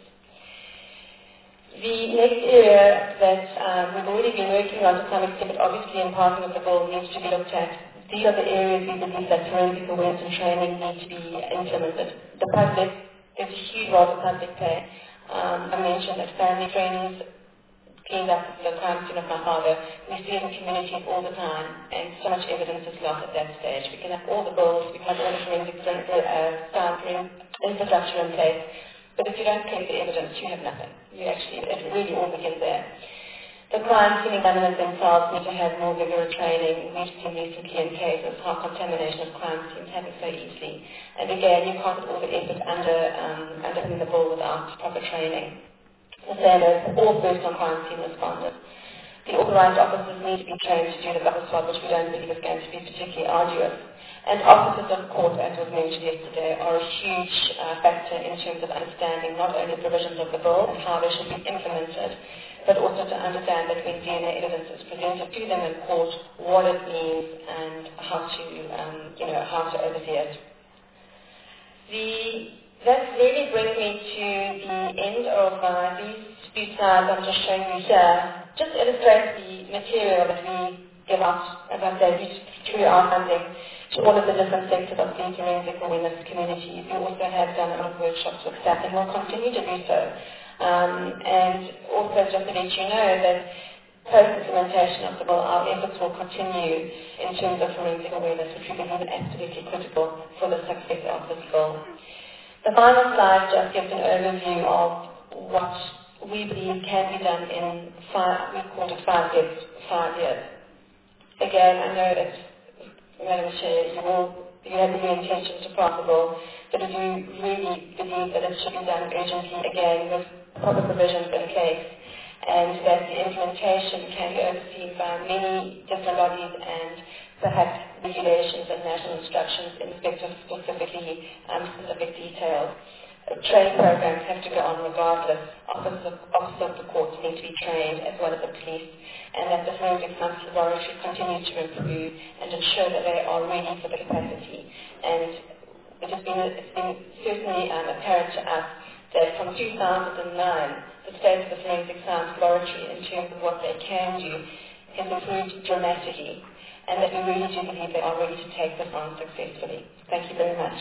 [SPEAKER 3] The next area that um, we've already been working on to some extent, but obviously in passing of the bill needs to be looked at. These are the areas we believe that forensic awareness and training need to be implemented. The public, there's a huge role the public play. Um, I mentioned that family trainings cleaned up the crime scene of my father. We see it in communities all the time, and so much evidence is lost at that stage. We can have all the bills, we can have all the forensic uh, sampling infrastructure in place, but if you don't collect the evidence, you have nothing. You actually, it really all begins there. The crime scene examiners themselves need to have more vigorous training. We've seen recently in cases how contamination of crime scenes happens so easily. And again, you can't put all the effort under, um, under the bill without proper training. The same as all first-time crime scene responders. The authorized officers need to be trained to do the double swab, which we don't believe is going to be particularly arduous. And officers of court, as was mentioned yesterday, are a huge uh, factor in terms of understanding not only the provisions of the bill and how they should be implemented, but also to understand that when D N A evidence is presented to them in court, what it means and how to, um, you know, how to oversee it. The, that really brings me to the end of uh, these few slides I'm just showing you here. Just illustrate the material that we give out, as I said, through our funding to all of the different sectors of the forensic awareness community. We also have done a lot of workshops with staff and will continue to do so. Um, and also just to let you know that post-implementation of the bill, our efforts will continue in terms of forensic awareness, which we believe is absolutely critical for the success of this bill. The final slide just gives an overview of what we believe can be done in five, we call it five years. Five years. Again, I know that, Madam Chair, you will you have the intention to pass the bill, but if you really believe that it should be done urgently, again, with proper provisions in place, and that the implementation can be overseen by many different bodies and perhaps regulations and national instructions in respect of specifically um, specific details. Uh, training programs have to go on regardless. Officers of, officers of the courts need to be trained as well as the police, and that the forensic science laboratory continues to improve and ensure that they are ready for the capacity. And it has been, it's been certainly um, apparent to us that from two thousand nine, the state of the forensic science laboratory in terms of what they can do has improved dramatically, and that we really do believe they are ready to take this on successfully. Thank you very much.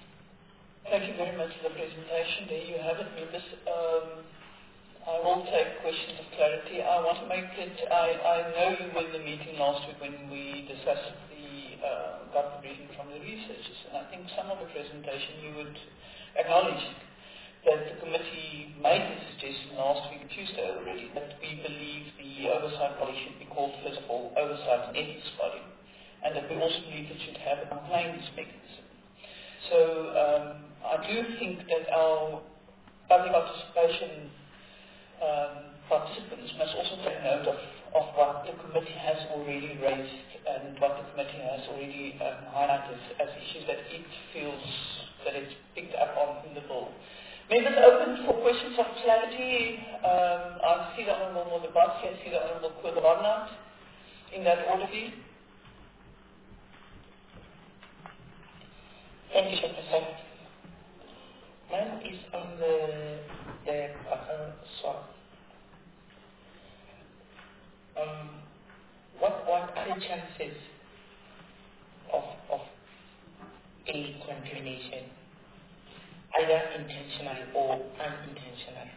[SPEAKER 1] Thank you very much for the presentation. There you have it, members. Um, I will take questions of clarity. I want to make it, I, I know you were in the meeting last week when we discussed the, uh, got the briefing from the researchers, and I think some of the presentation you would acknowledge that the committee made the suggestion last week, Tuesday already, that we believe the oversight body should be called physical oversight and ethics body, and that we also believe it should have a complaints mechanism. So um, I do think that our public participation um, participants must also take note of, of what the committee has already raised and what the committee has already um, highlighted as issues that it feels that it's picked up on in the bill. Members open for questions of clarity. Um, I see the Honourable Modibasi, I see the Honourable Kool-Barnard in that order, please.
[SPEAKER 4] Thank you, Professor. Mine is on the, the uh, swap. Um, what, what are the chances of, of a contamination? Either intentional or unintentional.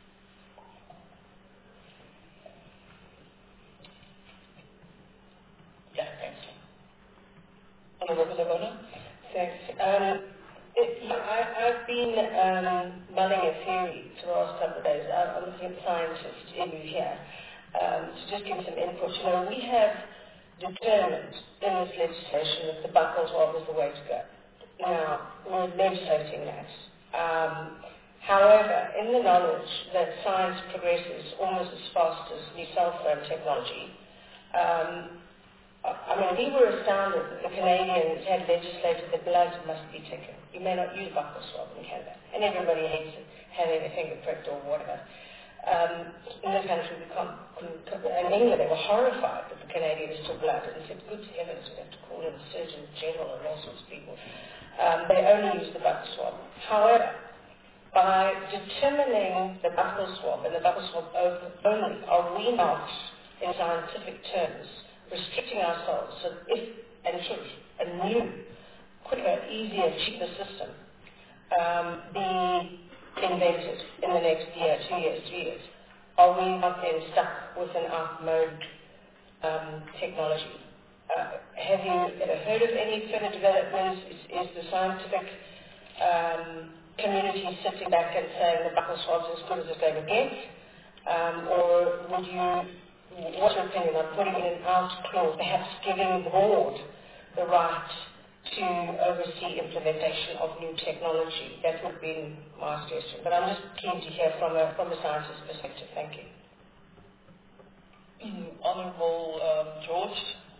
[SPEAKER 4] Yeah, thanks.
[SPEAKER 1] Honourable Kool-Barnard?
[SPEAKER 5] Thanks. Um, it, I, I've been um, mulling a theory for the last couple of days. I'm looking at scientists in here um, to just give some input. You know, we have determined in this legislation that the buckle swab is the way to go. Now, we're legislating that. Um, however, in the knowledge that science progresses almost as fast as new cell phone technology, um, I mean, we were astounded that the Canadians had legislated that blood must be taken. You may not use buccal swab in Canada, and everybody hates it, having a finger pricked or whatever. Um, in this country, we can't, couldn't, in England, they were horrified that the Canadians took blood and said, good heavens, we have to call in the Surgeon General and all sorts of people. Um, they only use the buccal swab. However, by determining the buccal swab and the buccal swab only, are we not, in scientific terms, restricting ourselves so that if and should a new, quicker, easier, cheaper system um, be invented in the next year, two years, three years, are we not then stuck with an out-mode um, technology? Uh, have you ever heard of any further developments? Is, is the scientific um, community sitting back and saying the buccal swab's as good as it's going to get? Um, or would you, what's your opinion on putting in an out clause, perhaps giving the board the right to oversee implementation of new technology? That would be my suggestion. But I'm just keen to hear from a, from a scientist's perspective. Thank you.
[SPEAKER 1] Mm, Honourable um, George.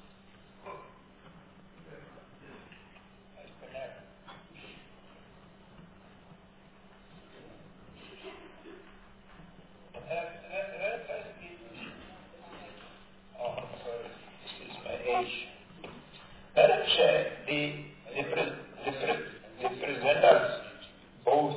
[SPEAKER 6] Madam Chair, the, the, pre, the, pre, the presenters both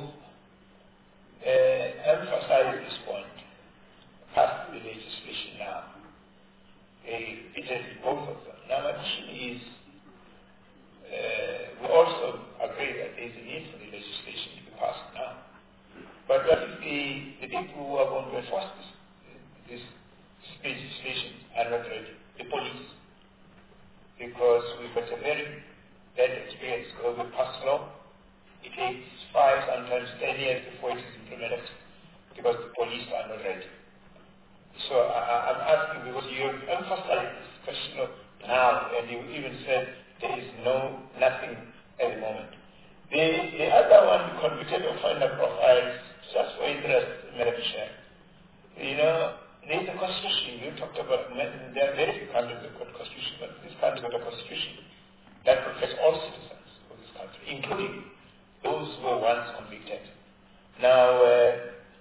[SPEAKER 6] uh, emphasize this point, past the legislation now. Uh, it has both of them. Now my question is, uh, we also agree that there is a need for the legislation to be passed now. But what if the, the people who are going to enforce this, this legislation are not ready. The police. Because we've got a very bad experience because we pass law. It takes five, sometimes ten years before it is implemented because the police are not ready. So I, I'm asking because you emphasize this question of now, and you even said there is no nothing at the moment. The, the other one, the convicted offender profiles, just for interest, Madam Chair. You know, there is a constitution. You talked about, there are very few countries that have got a constitution, but this country has got a constitution that protects all citizens of this country, including those who were once convicted. Now, uh,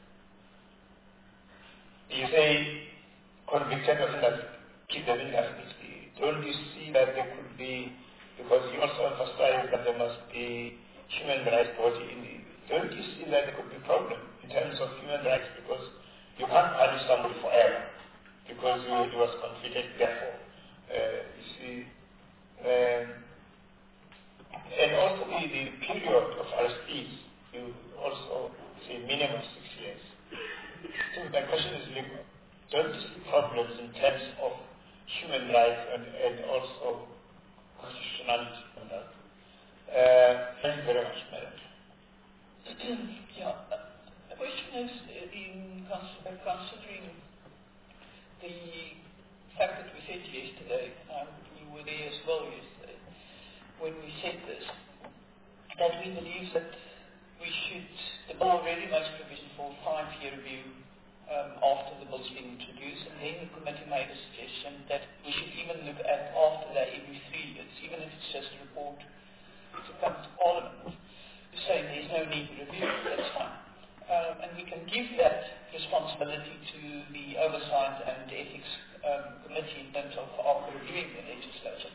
[SPEAKER 6] you say convicted offenders, keep them indefinitely. Don't you see that there could be, because you also emphasize that there must be human rights body in the, don't you see that there could be a problem in terms of human rights, because you can't punish somebody forever because he, he was convicted, therefore. Uh, you see, um, and also the, the period of arrestees, you also say minimum six years. So my question is legal. Don't you see problems in terms of human rights and, and also constitutionality on that? Uh, thank you very much, Madam.
[SPEAKER 1] Yeah, the question is in considering the fact that we said yesterday, um, you were there as well yesterday, when we said this, that we believe that we should, the bill already makes provision for a five-year review um, after the bill's been introduced, and then the committee made a suggestion that we should even look at after that every three years, even if it's just a report to come to Parliament, saying there's no need to review, that's fine. Um, and we can give that responsibility to the Oversight and Ethics um, Committee in terms of after reviewing the legislation.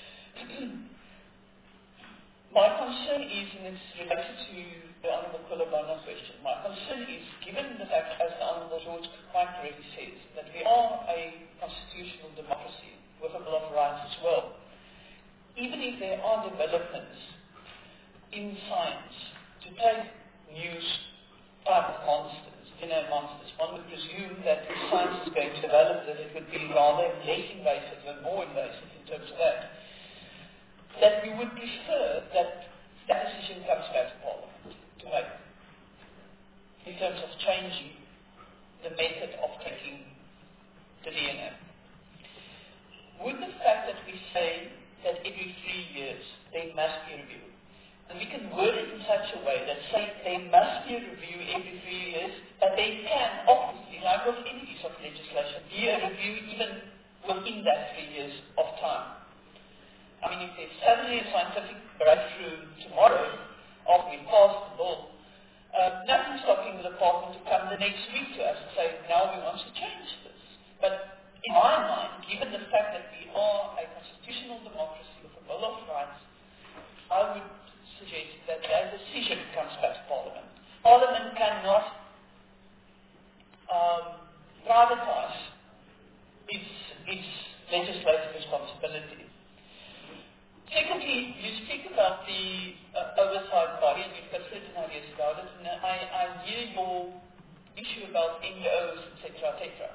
[SPEAKER 1] My concern is, and it's related to the Honourable Kulabana question, my concern is, given the fact, as the Honourable George quite correctly says, that we are a constitutional democracy with a Bill of Rights as well, even if there are developments in science to take new type of monsters, you know, monsters, one would presume that if science is going to develop that it would be rather less invasive than more invasive in terms of that, that we would prefer that that decision comes back to Parliament to make in terms of changing the method of taking the D N A. Would the fact that we say that every three years there must be a review, and we can word it in such a way that say there must be a review every three years, but there can obviously, like with any piece of legislation, be a review even within that three years of time. I mean, if there's suddenly a scientific breakthrough tomorrow, after we pass the bill, uh, nothing's stopping the department to come the next week to us and say, now we want to change this. But in my mind, given the fact that we are a constitutional democracy with a Bill of Rights, I would suggest that that decision comes back to Parliament. Parliament cannot um, privatize its, its legislative responsibility. Secondly, you speak about the uh, oversight body, and you've got certain ideas about it, and I, I hear your issue about N G Os, et cetera, et cetera.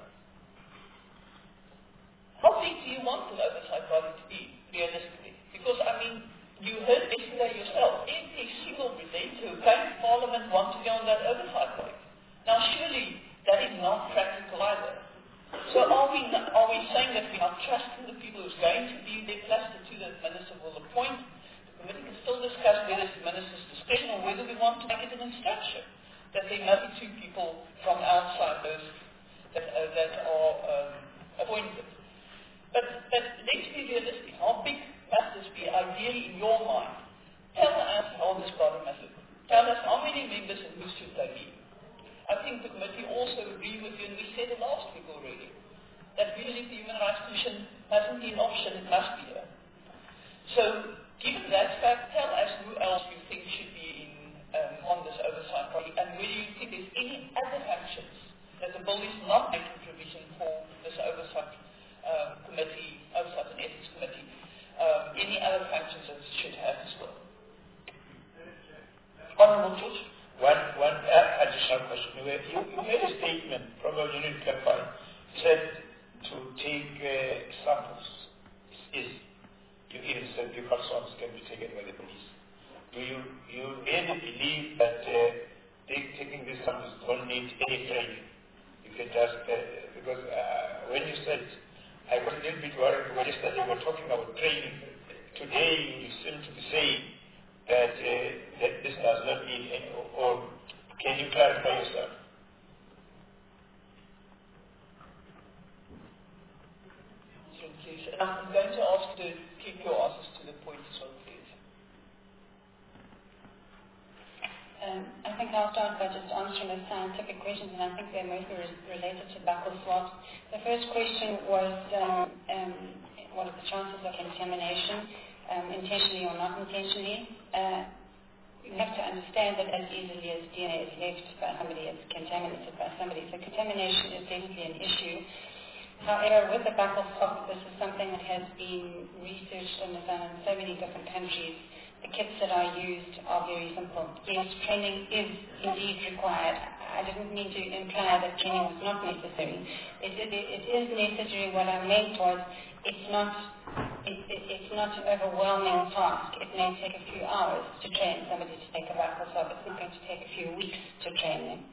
[SPEAKER 1] How big do you want the oversight body to be, realistically? Because, I mean, you heard yesterday yourself, every single presenter who came to Parliament wants to be on that oversight body. Now, surely that is not practical either. So are we not, are we saying that we are trusting the people who's going to be there, plus the two that the minister will appoint? The committee can still discuss whether it's the minister's discretion or whether we want to make it an instruction that there must be two people from outside those that, uh, that are um, appointed. But, but let's be realistic. How big must this be, ideally, in your mind? Tell us how this body must look. Tell us how many members and who should they be. I think the committee also agree with you, and we said it last week already, that we believe the Human Rights Commission mustn't be an option, it must be there. So, given that fact, tell us who else you think should be in, um, on this oversight body, and whether you think there's any other functions that the bill is not making provision for this oversight um, committee, oversight and ethics committee, um, any other functions that it should have as well. Honourable George?
[SPEAKER 6] One, one additional question. You, you made a statement, probably you need to clarify. You said to take uh, samples is easy. You even said the persons can be taken by the police. Do you, you really believe that uh, take, taking these samples don't need any training? You can just, uh, because uh, when you said, I was a little bit worried when yesterday you were talking about training. Today you seem to be saying that, uh, that this does not need any, or, or can you clarify yourself?
[SPEAKER 1] I'm going to ask you to keep your answers to the point as well, please.
[SPEAKER 2] Um, I think I'll start by just answering the scientific questions, and I think they're mostly re- related to buccal swabs. The first question was, um, um, what are the chances of contamination, um, intentionally or not intentionally? Uh, you have to understand that as easily as D N A is left by somebody, it's contaminated by somebody. So contamination is definitely an issue. However, with the buccal swab, this is something that has been researched and done in so many different countries. The kits that are used are very simple. Yes, training is indeed required. I didn't mean to imply that training was not necessary. It, it, it is necessary. What I meant was it's not, it, it, it's not an overwhelming task. It may take a few hours to train somebody to take a buccal swab. It's not going to take a few weeks to train them.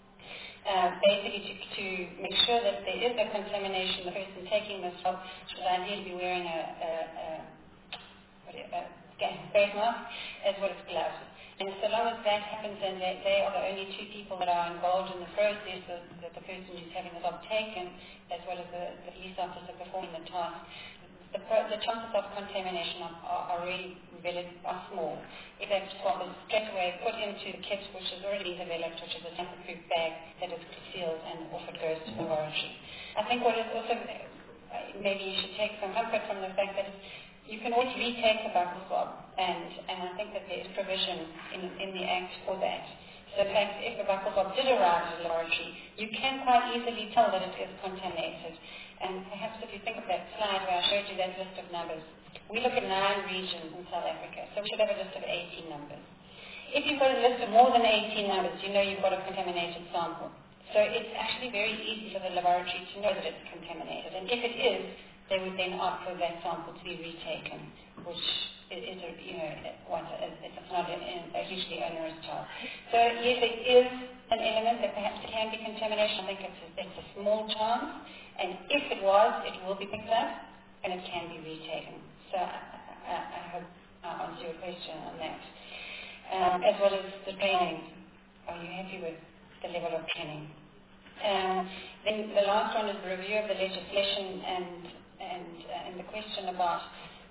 [SPEAKER 2] Uh, basically to, to make sure that there is no contamination, the person taking the swab should ideally be wearing a, a, a, what is, a face mask as well as gloves. And so long as that happens, and they, they are the only two people that are involved in the process, the, the, the person who's having the swab taken as well as the, the police officer performing the task, the, the chances of contamination are, are, are really very are small. If that swab is straight away put into the kit which is already developed, which is a tamper-proof bag that is sealed, and off it goes to the laboratory. I think what is also, maybe you should take some comfort from the fact that you can always retake the buccal swab, and, and I think that there is provision in, in the Act for that. So in fact, if the buccal swab did arrive at the laboratory, you can quite easily tell that it is contaminated. And perhaps if you think of that slide where I showed you that list of numbers, we look at nine regions in South Africa, so we should have a list of eighteen numbers. If you've got a list of more than eighteen numbers, you know you've got a contaminated sample. So it's actually very easy for the laboratory to know that it's contaminated. And if it is, they would then ask for that sample to be retaken, which is, a, you know, it's not a, a hugely onerous job. So yes, it is an element that perhaps can be contamination. I think it's a, it's a small chance, and if it was, it will be picked up, and it can be retaken. So I, I, I hope I answered your question on that. Um, as well as the training. Are you happy with the level of training? Um, then the last one is the review of the legislation, and and uh, and the question about,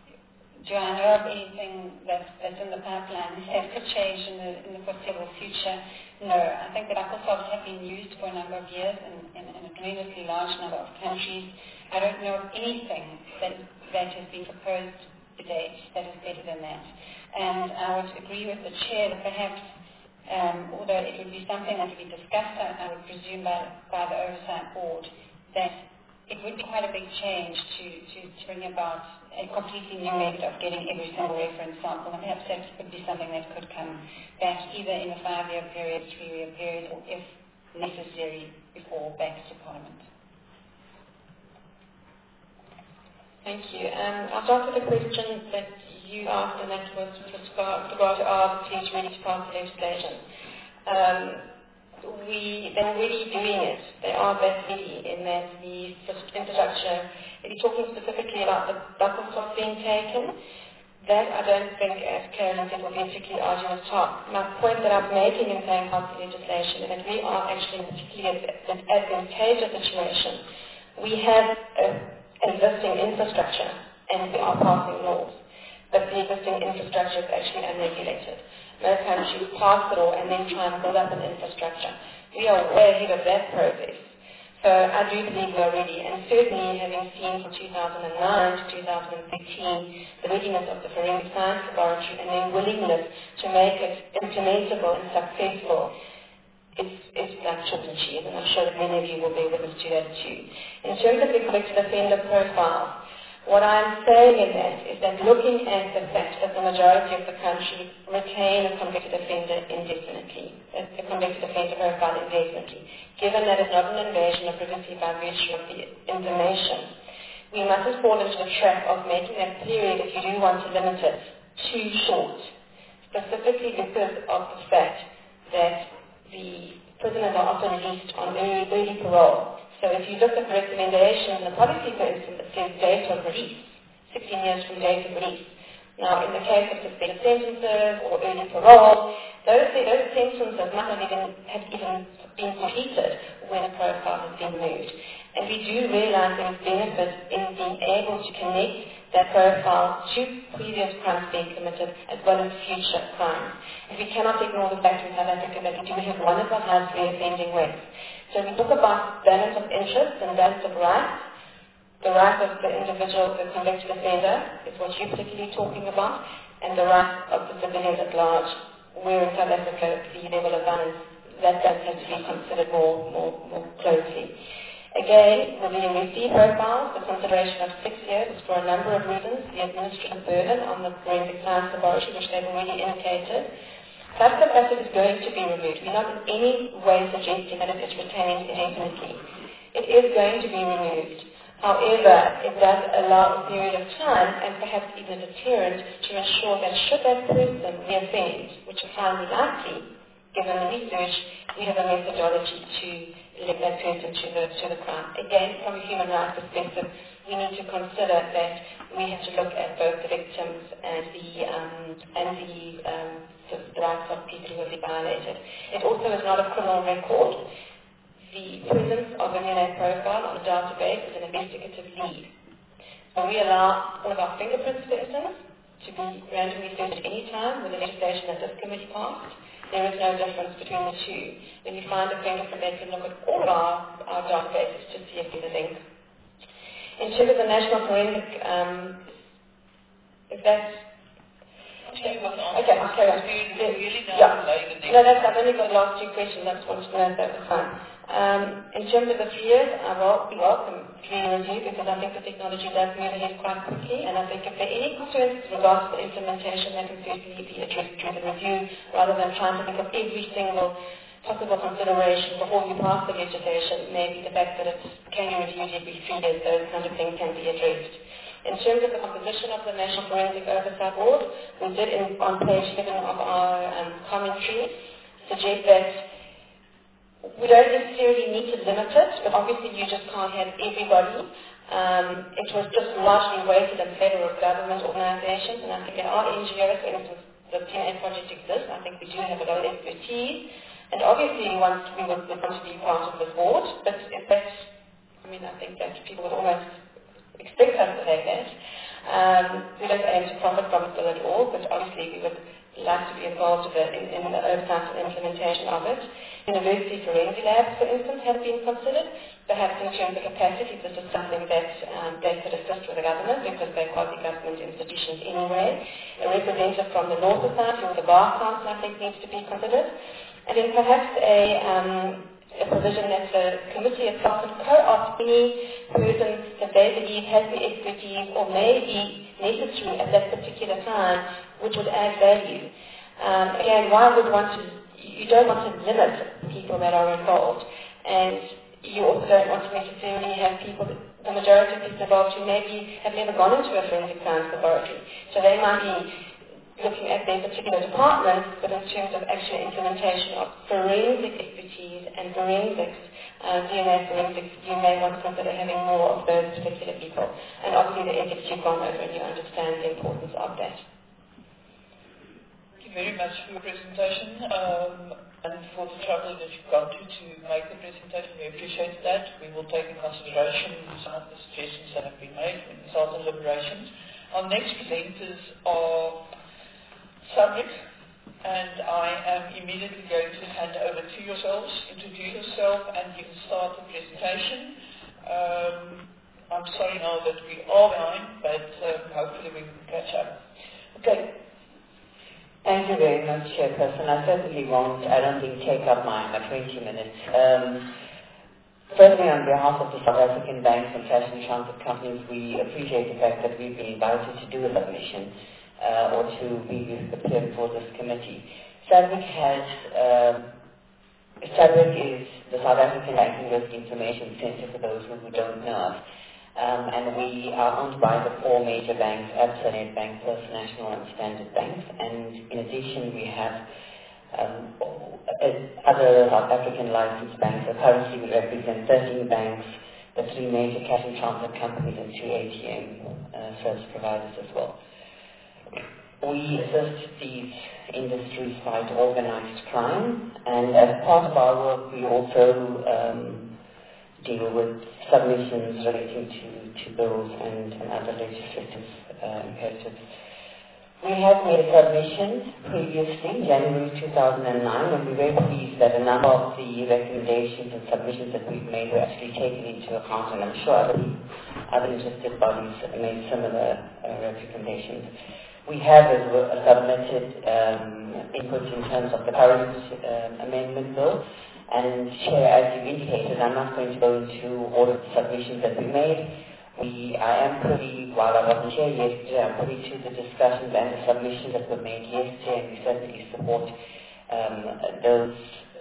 [SPEAKER 2] do I know of anything that's, that's in the pipeline that could change in the, in the foreseeable future? No. I think that buccal swabs have been used for a number of years in, in, in a tremendously large number of countries. I don't know of anything that, that has been proposed to date that is better than that. And I would agree with the chair that perhaps, um, although it would be something that would be discussed, I, I would presume, by, by the oversight board, that it would be quite a big change to, to, to bring about a completely new method of getting every single reference sample, and perhaps that could be something that could come back either in a five-year period, three-year period, or if necessary, before back to Parliament.
[SPEAKER 3] Thank you. Um, I'll start with a question that you asked, and that was with regard to our police ready to pass the legislation. Um, we, they're already doing it. They are that ready in that the infrastructure, if you're talking specifically about the buccal swab being taken, that I don't think, as Karen said, will be a particularly arduous task. My point that I'm making in saying pass the legislation is that we are actually in a particularly advantageous situation. We have a, an existing infrastructure, and we are passing laws, but the existing infrastructure is actually unregulated. Most countries pass the law and then try and build up an infrastructure. We are way ahead of that process. So I do believe we are ready, and certainly having seen from two thousand nine to two thousand thirteen the readiness of the Forensic Science Laboratory and their willingness to make it implementable and successful, it's, it's like chalk and cheese, and I'm sure that many of you will be with us to that too. In terms of the collected offender profile, What I'm saying in that is that looking at the fact that the majority of the country retain a convicted offender indefinitely, a convicted offender profile indefinitely, given that it's not an invasion of privacy by virtue of the information, we mustn't fall into the trap of making that period, if you do want to limit it, too short, specifically because of the fact that the prisoners are often released on early, early parole. So if you look at the recommendation, the policy, for instance, it says date of release, sixteen years from date of release. Now, in the case of suspended sentences or early parole, those, those sentences might not even have even been completed when a profile has been moved. And we do realize there is benefit in being able to connect that profile to previous crimes being committed as well as future crimes. And we cannot ignore the fact in South Africa that we do have one of the highest reoffending rates. So we talk about balance of interests and balance of rights. The right of the individual, the convicted offender, is what you're particularly talking about, and the right of the civilians at large, where in South Africa the level of violence, that does have to be considered more, more, more closely. Again, with the arrestee profiles, the consideration of six years is for a number of reasons. The administrative burden on the forensic science laboratory, which they've already indicated. Plus the fact that it's going to be removed. We're not in any way suggesting that it is retained indefinitely. It is going to be removed. However, it does allow a period of time and perhaps even a deterrent to ensure that should that person reoffend, which is highly likely, given the research, we have a methodology to link that person to the, to the crime. Again, from a human rights perspective, we need to consider that we have to look at both the victims and the, um, and the, um, the, the rights of people who have been violated. It also is not a criminal record. The presence of a D N A profile on a database is an investigative lead. So we allow all of our fingerprints, for instance, to be randomly searched at any time with the legislation that this committee passed. There is no difference between the two. When you find a fingerprint, they can look at all of our, our databases to see if there's a link. In terms of the National Forensic, um, is that... Okay, okay, I'll carry on. Yeah. No, that's, I've only got the last two questions. I just wanted to know if that was fine. Um, in terms of the three years, I will be welcome three-year review because I think the technology does move ahead quite quickly, and I think if there are any concerns with regards to the implementation, that can certainly be addressed through the review, rather than trying to think of every single possible consideration before you pass the legislation. Maybe the fact that it can be reviewed every three years, those kind of things can be addressed. In terms of the composition of the National Forensic Oversight Board, we did in, on page seven of our um, commentary suggest that we don't necessarily need to limit it, but obviously you just can't have everybody. Um, it was just largely weighted in favour of government organisations, and I think in our N G Os, for instance, the D N A project exists. I think we do have a lot of expertise, and obviously we want, we would, we want to be part of this board, but if that's, I mean, I think that people would almost expect us to say that. Um, we don't aim to profit from it at all, but obviously we would like to be involved in, in, in the oversight and implementation of it. University forensic labs, for instance, have been considered. Perhaps in terms of capacity, this is something that um, they could assist with the government because they're quasi-government institutions anyway. A representative from the Law Society or the Bar Council, I think, needs to be considered. And then perhaps a, um, a provision that the committee itself can co-opt any person that they believe has the expertise or may be necessary at that particular time, which would add value. Um, again, why would want to, you don't want to limit people that are involved, and you also don't want to necessarily have people, the majority of people involved who maybe have never gone into a forensic science laboratory. So they might be looking at their particular department, but in terms of actual implementation of forensic expertise and forensics, uh, D N A forensics, you may want to consider having more of those particular people. And obviously the ethics you've gone over and you understand the importance of that.
[SPEAKER 1] Thank you very much for your presentation um, and for the trouble that you've gone to to make the presentation. We appreciate that. We will take in consideration some of the suggestions that have been made for insult and liberations. Our next presenters are Sabrik, and I am immediately going to hand over to yourselves, introduce yourself, and you can start the presentation. Um, I'm sorry now that we are behind, but um, hopefully we can catch up. Okay.
[SPEAKER 7] Thank you very much, Chairperson. I certainly won't, I don't think, take up my, my twenty minutes. Um, Firstly, on behalf of the South African banks and cash and transit companies, we appreciate the fact that we've been invited to do a submission uh, or to be appeared before this committee. SADC has, uh, SADC is the South African Banking Risk Information Center for those who, who don't know us. Um, and we are owned by the four major banks, Absa, Nedbank, First National and Standard Bank. And in addition, we have um, other South African licensed banks. So currently we represent thirteen banks, the three major cash and transit companies and two A T M uh, service providers as well. We assist these industries fight organized crime, and as part of our work we also um, deal with submissions relating to, to bills and, and other legislative uh, imperatives. We have made a submission previously, January two thousand nine, and we're very pleased that a number of the recommendations and submissions that we've made were actually taken into account, and I'm sure other, other interested bodies have made similar uh, recommendations. We have as well submitted um, input in terms of the current uh, amendment bill, and Chair, as you indicated, I'm not going to go into all of the submissions that we made. We, I am privy, while I wasn't here yesterday, I'm privy to the discussions and the submissions that were made yesterday, and we certainly support um, those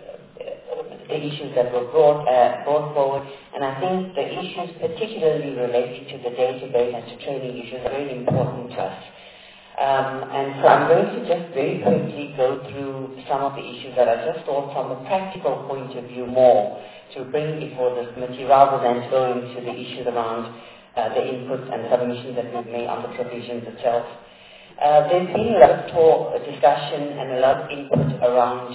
[SPEAKER 7] uh, the issues that were brought, uh, brought forward. And I think the issues particularly related to the database and to training issues are very important to us. Um, and so I'm going to just very quickly go through some of the issues that I just thought from a practical point of view more to bring before this committee rather than to go into the issues around uh, the inputs and submissions that we've made on the provisions itself. Uh, there's been a lot of talk, a discussion and a lot of input around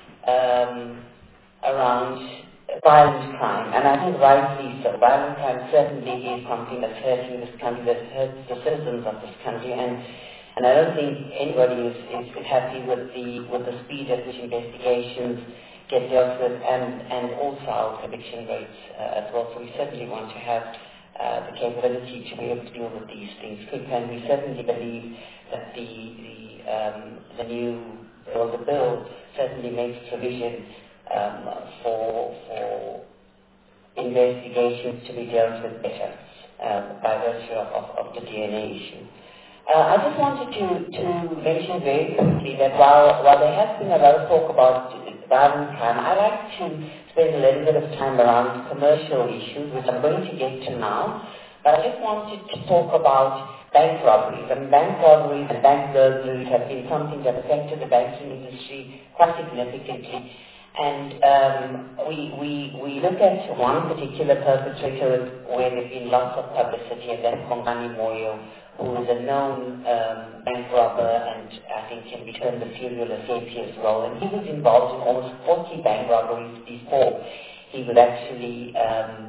[SPEAKER 7] um, around violent crime, and I think rightly so. Violent crime certainly is something that's hurting this country, that hurts the citizens of this country, and And I don't think anybody is, is happy with the with the speed at which investigations get dealt with, and, and also our conviction rates uh, as well. So we certainly want to have uh, the capability to be able to deal with these things quickly, and we certainly believe that the the, um, the new or the bill certainly makes provision um, for for investigations to be dealt with better um, by virtue of, of, of the D N A issue. Uh, I just wanted to, to mention very quickly that while, while there has been a lot of talk about violent crime, I like to spend a little bit of time around commercial issues, which I'm going to get to now. But I just wanted to talk about bank robberies. I mean, bank robberies and bank burglaries have been something that affected the banking industry quite significantly. And um, we, we, we look at one particular perpetrator where there's been lots of publicity, and that's Bongani Moyo, who is a known um, bank robber and I think can be termed a serial associate as well. And he was involved in almost forty bank robberies before he was actually um,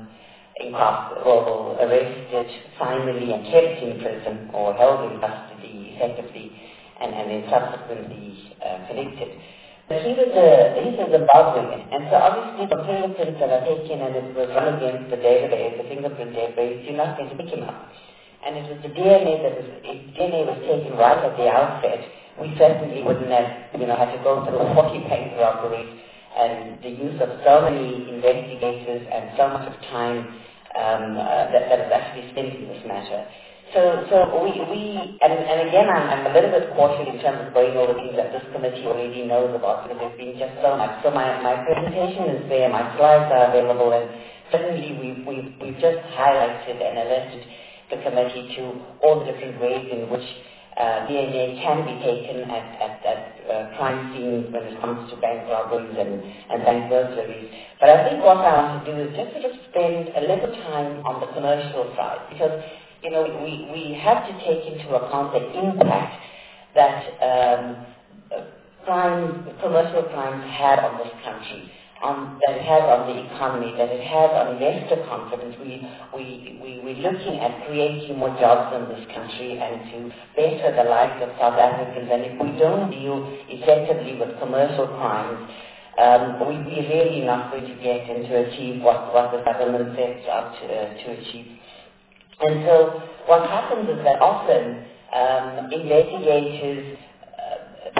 [SPEAKER 7] or arrested finally and kept in prison or held in custody effectively and, and then subsequently uh, convicted. But he was a, he's a Zimbabwean, and so obviously the fingerprints that are taken and it was run against the database, the fingerprint database, you're not going to pick him up. And it was the D N A that was, if D N A was taken right at the outset, we certainly wouldn't have, you know, had to go through forty bank robberies and the use of so many investigators and so much of time um, uh, that, that is actually spent in this matter. So, so we, we and, and again, I'm, I'm a little bit cautious in terms of going over things that this committee already knows about because there's been just so much. So my, my presentation is there, my slides are available, and certainly we've, we've, we've just highlighted and alerted the committee to all the different ways in which uh, D N A can be taken at, at, at uh, crime scenes when it comes to bank robberies and, and bank burglaries. But I think what I want to do is just sort of spend a little time on the commercial side because, you know, we, we have to take into account the impact that um, crime, commercial crimes had on this country. Um, that it has on the economy, that it has on investor confidence. We, we, we, we're looking at creating more jobs in this country and to better the lives of South Africans. And if we don't deal effectively with commercial crimes, um, we, we're really not going to get and to achieve what, what the government sets out to, uh, to achieve. And so what happens is that often um, investigators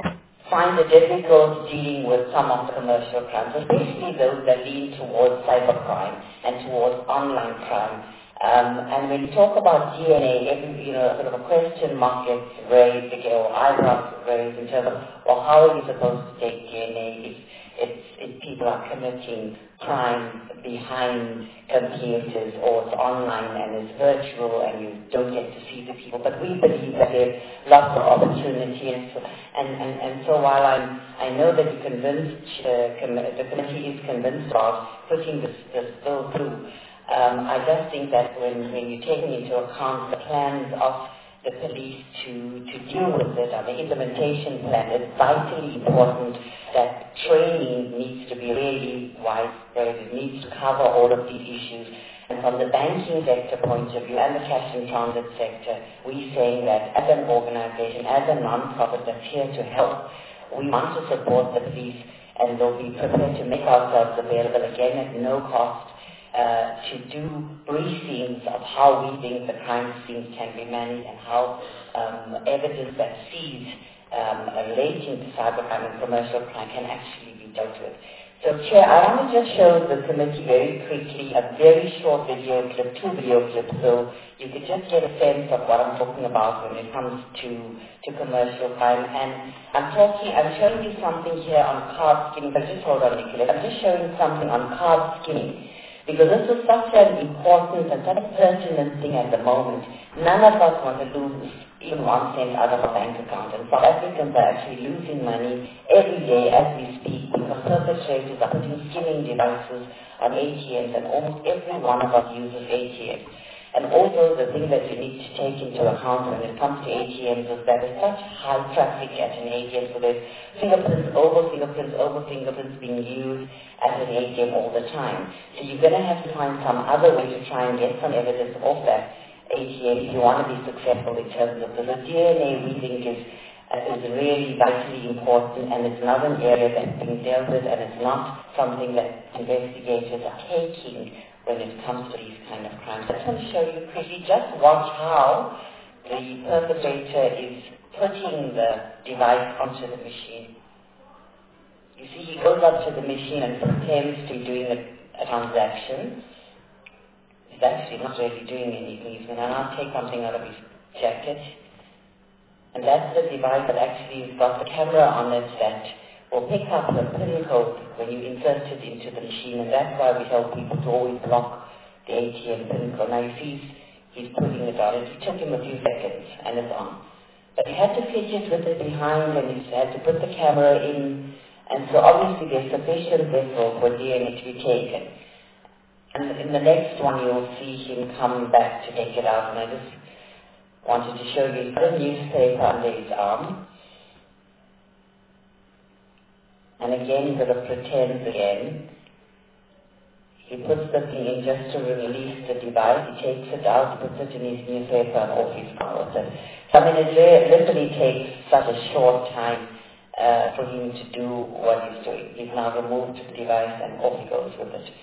[SPEAKER 7] find it difficult dealing with some of the commercial crimes, especially those that lean towards cybercrime and towards online crime. Um, and when you talk about D N A, every, you know, sort of a question mark gets raised, or eyebrows raised in terms of, well, how are you supposed to take D N A if, if, if people are committing crimes behind computers, or it's online and it's virtual and you don't get to see the people? But we believe that there's lots of opportunity, and so, and, and, and so while I'm, I know that you convinced, uh, com- the committee is convinced of putting this, this bill through, Um, I just think that when, when you're taking into account the plans of the police to, to deal with it, and the implementation plan, it's vitally important that training needs to be really widespread. It needs to cover all of these issues. And from the banking sector point of view and the cash and transit sector, we're saying that as an organization, as a non-profit that's here to help, we want to support the police, and they'll be prepared to make ourselves available again at no cost, Uh, to do briefings of how we think the crime scenes can be managed and how um, evidence that sees um, relating to cybercrime and commercial crime can actually be dealt with. So, Chair, I want to just show the committee very quickly a very short video clip, two video clips, so you could just get a sense of what I'm talking about when it comes to, to commercial crime. And I'm talking, I'm showing you something here on card skimming, but just hold on, Nicholas. I'm just showing something on card skimming, because this is such an important and such a pertinent thing at the moment. None of us want to lose even one cent out of our bank account. And South Africans are actually losing money every day as we speak, because perpetrators are putting skimming devices on A T Ms, and almost every one of us uses A T Ms. And also the thing that you need to take into account when it comes to A T Ms is that there's such high traffic at an A T M, so there's fingerprints over fingerprints over fingerprints being used at an A T M all the time. So you're going to have to find some other way to try and get some evidence of that A T M if you want to be successful in terms of this. The D N A, we think, is, uh, is really vitally important, and it's not an area that's being dealt with, and it's not something that investigators are taking when it comes to these kind of crimes. I just want to show you quickly, just watch how the perpetrator is putting the device onto the machine. You see, he goes up to the machine and pretends to be doing a, a transaction. He's actually not really doing anything. He's going to now take something out of his jacket. And that's the device that actually has got the camera on it that will pick up the PIN code when you insert it into the machine, and that's why we tell people to always block the A T M PIN code. Now you see he's, he's putting it on. It took him a few seconds, and it's on. But he had to fidget with it behind, and he had to put the camera in, and so obviously there's sufficient vessel for D N A to be taken. And in the next one you'll see him come back to take it out, and I just wanted to show you the newspaper under his arm. And again, he sort of pretends again. He puts the thing in just to release the device. He takes it out, puts it in his newspaper, and off he's gone. So, I mean, it literally takes such a short time uh, for him to do what he's doing. He's now removed the device, and off he goes with it.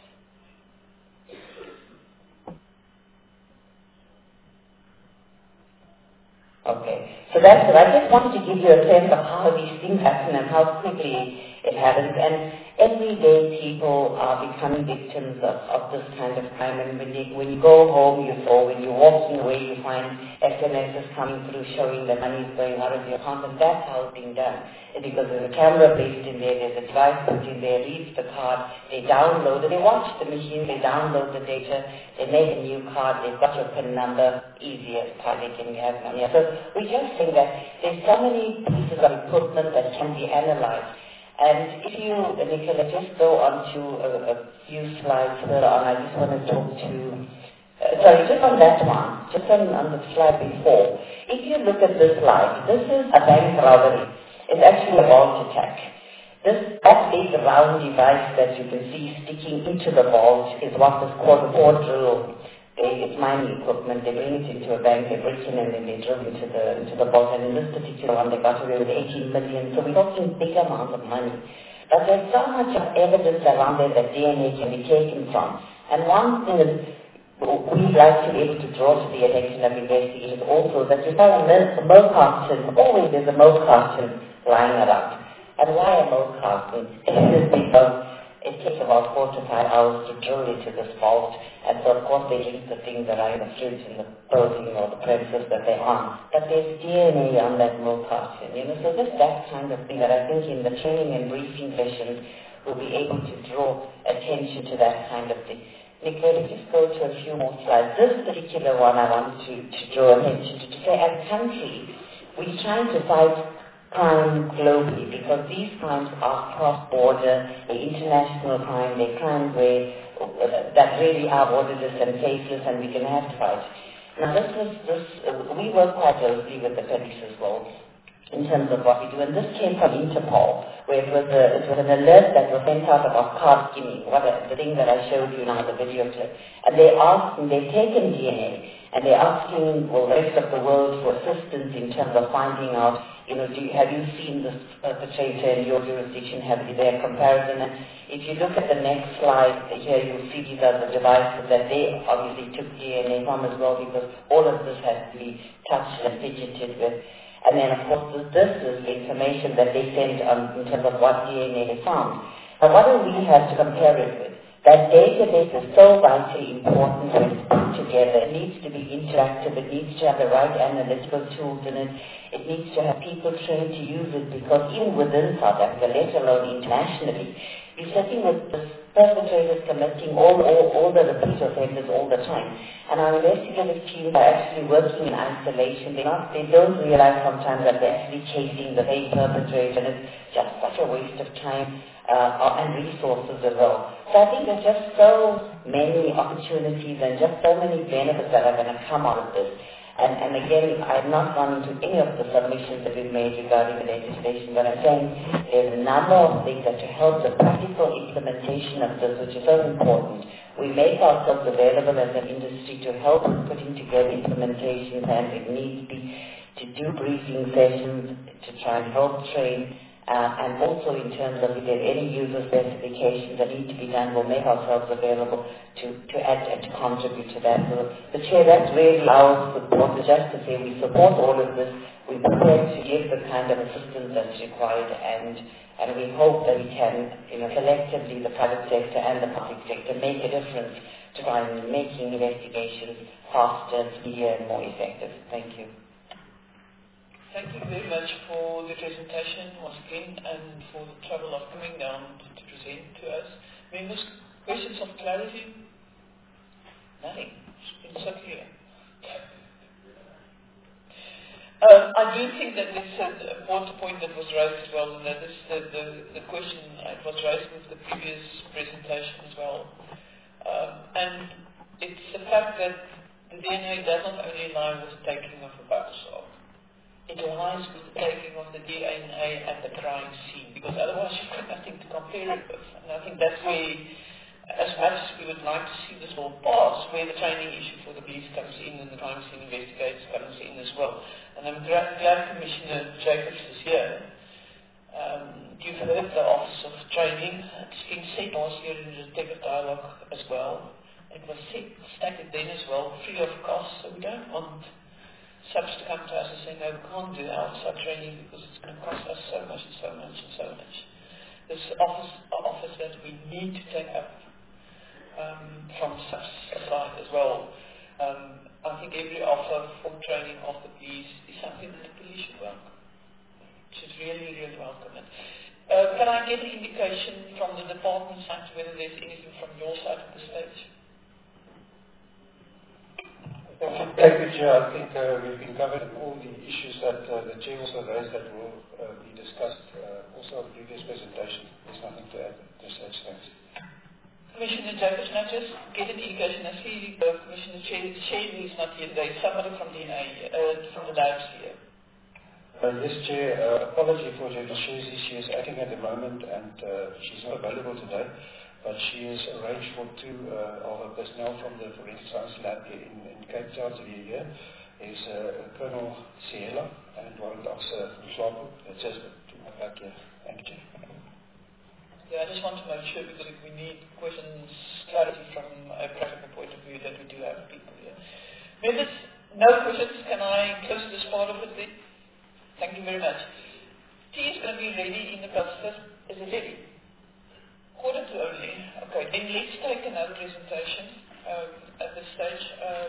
[SPEAKER 7] Okay, so that's it. I just wanted to give you a sense of how these things happen and how quickly it happens. And every day people are becoming victims of, of this kind of crime. And when you, when you go home, you or when you're walking away, you find S M Ses coming through showing that money is going out of your account. And that's how it's being done. It's because there's a camera placed in there, there's a device put in there, reads the card, they download it, they watch the machine, they download the data, they make a new card, they've got your PIN number, easiest card they can have money. So we just think that there's so many pieces of equipment that can be analyzed. And if you, Nicola, just go on to a, a few slides further on, I just want to talk to, uh, sorry, just on that one, just on, on the slide before. If you look at this slide, this is a bank robbery. It's actually a vault attack. This that big round device that you can see sticking into the vault is what is called a core drill. It's mining equipment. They bring it into a bank, they break in, and then they drill into the into the vault. And in this particular one, they got away with eighteen million. So we're talking big amounts of money. But there's so much of evidence around there that D N A can be taken from. And one thing that we'd like to be able to draw to the attention of investigators also that you find a milk carton, always there's a milk carton lying around. And why a mole casting? It is because it takes about four to five hours to drill into this vault, and so of course they leave the things that are in the fridge in the building or the premises that they're on. But there's D N A on that mole casting, you know, so just that kind of thing that I think in the training and briefing sessions we'll be able to draw attention to that kind of thing. Nick, let me just go to a few more slides. This particular one I want to, to draw attention to, to say as a country, we're trying to fight crime globally because these crimes are cross-border, they're international crime, they're crimes where, uh, that really are borderless and faceless and we can have to fight. Now this was, this, uh, we work quite closely with the police as well in terms of what we do, and this came from Interpol, where it was, a, it was an alert that was sent out about card skimming, what a, the thing that I showed you now, the video clip. And they're asking, they've taken D N A, and they're asking well, the rest of the world for assistance in terms of finding out, you know, do you, have you seen this perpetrator in your jurisdiction, have you there comparison? And if you look at the next slide, here you'll see these are the devices that they obviously took D N A from as well, because all of this has to be touched and fidgeted with. And then, of course, this is the information that they sent on in terms of what D N A they found. Now, what do we have to compare it with? That database is so vitally important when it's put together. It needs to be interactive. It needs to have the right analytical tools in it. It needs to have people trained to use it because even within South Africa, let alone internationally, you're sitting with this perpetrators committing all, all, all the repeat offenders all the time. And our investigative teams are actually working in isolation. They not, they don't realize sometimes that they're actually chasing the same perpetrator, and it's just such a waste of time uh, and resources as well. So I think there's just so many opportunities and just so many benefits that are going to come out of this. And, and again, I've not gone into any of the submissions that we've made regarding the legislation, but I'm saying there's a number of things that to help the practical implementation of this, which is so important. We make ourselves available as an industry to help in putting together implementation plans if needs be, to do briefing sessions, to try and help train, uh, and also in terms of if there are any user specifications that need to be done, we'll make ourselves available to, to add and to contribute to that. So the Chair, that's really our support, just to say we support all of this, we're prepared to give the kind of assistance that's required, and and we hope that we can, you know, collectively, the private sector and the public sector, make a difference to try and making investigations faster, speedier, and more effective. Thank you.
[SPEAKER 1] Thank you very much for the presentation once again and for the trouble of coming down to present to us. Members, questions of clarity? Nothing. It's been so clear. Um, I do think that this is an important point that was raised as well, and that is the, the, the question that was raised with the previous presentation as well. Um, and it's the fact that the D N A does not only lie with the taking of a buck swab. It lies with the taking of the D N A at the crime scene, because otherwise you've got nothing to compare it with. And I think that's where, as much as we would like to see this all pass, where the training issue for the police comes in and the crime scene investigators comes in as well. And I'm glad, glad Commissioner Jacobs is here. Um, you've heard the Office of Training. It's been said last year in the Detective Dialogue as well. It was said, stated then as well, free of cost, so we don't want subs to come to us and say, no, we can't do outside training because it's going to cost us so much and so much and so much. This office, office that we need to take up um, from subs side as well. Um, I think every offer for training of the police is something that the police should welcome. Should really, really welcome it. Uh, can I get an indication from the department side whether there's anything from your side at this stage?
[SPEAKER 8] Thank you, Chair. I think uh, we've been covering all the issues that uh, the Chair also raised that will uh, be discussed uh, also in the previous presentation. There's nothing to add at this stage. Thanks.
[SPEAKER 1] Commissioner Jacobs, now just get an indication. I see uh, Commissioner Shady is not here today. Somebody from D N A, uh, from the labs here.
[SPEAKER 8] Uh, yes, Chair. Uh, apology for General Shazy. She is acting at the moment and uh, she's not available today. But she has arranged for two uh, of her personnel from the Forensic Science Lab in, in Cape Town to be here. Is uh, Colonel Ciela and Warrant Officer Mswapo. It's just to my back here. Thank you, Chair.
[SPEAKER 1] Yeah, I just want to make sure, because if we need questions, clarity from a practical point of view, that we do have people here. Members, no questions. Can I close this part of it then? Thank you very much. Tea is going to be ready in about fifth. Is it ready? Quarter to only. Okay, then let's take another presentation um, at this stage. Um,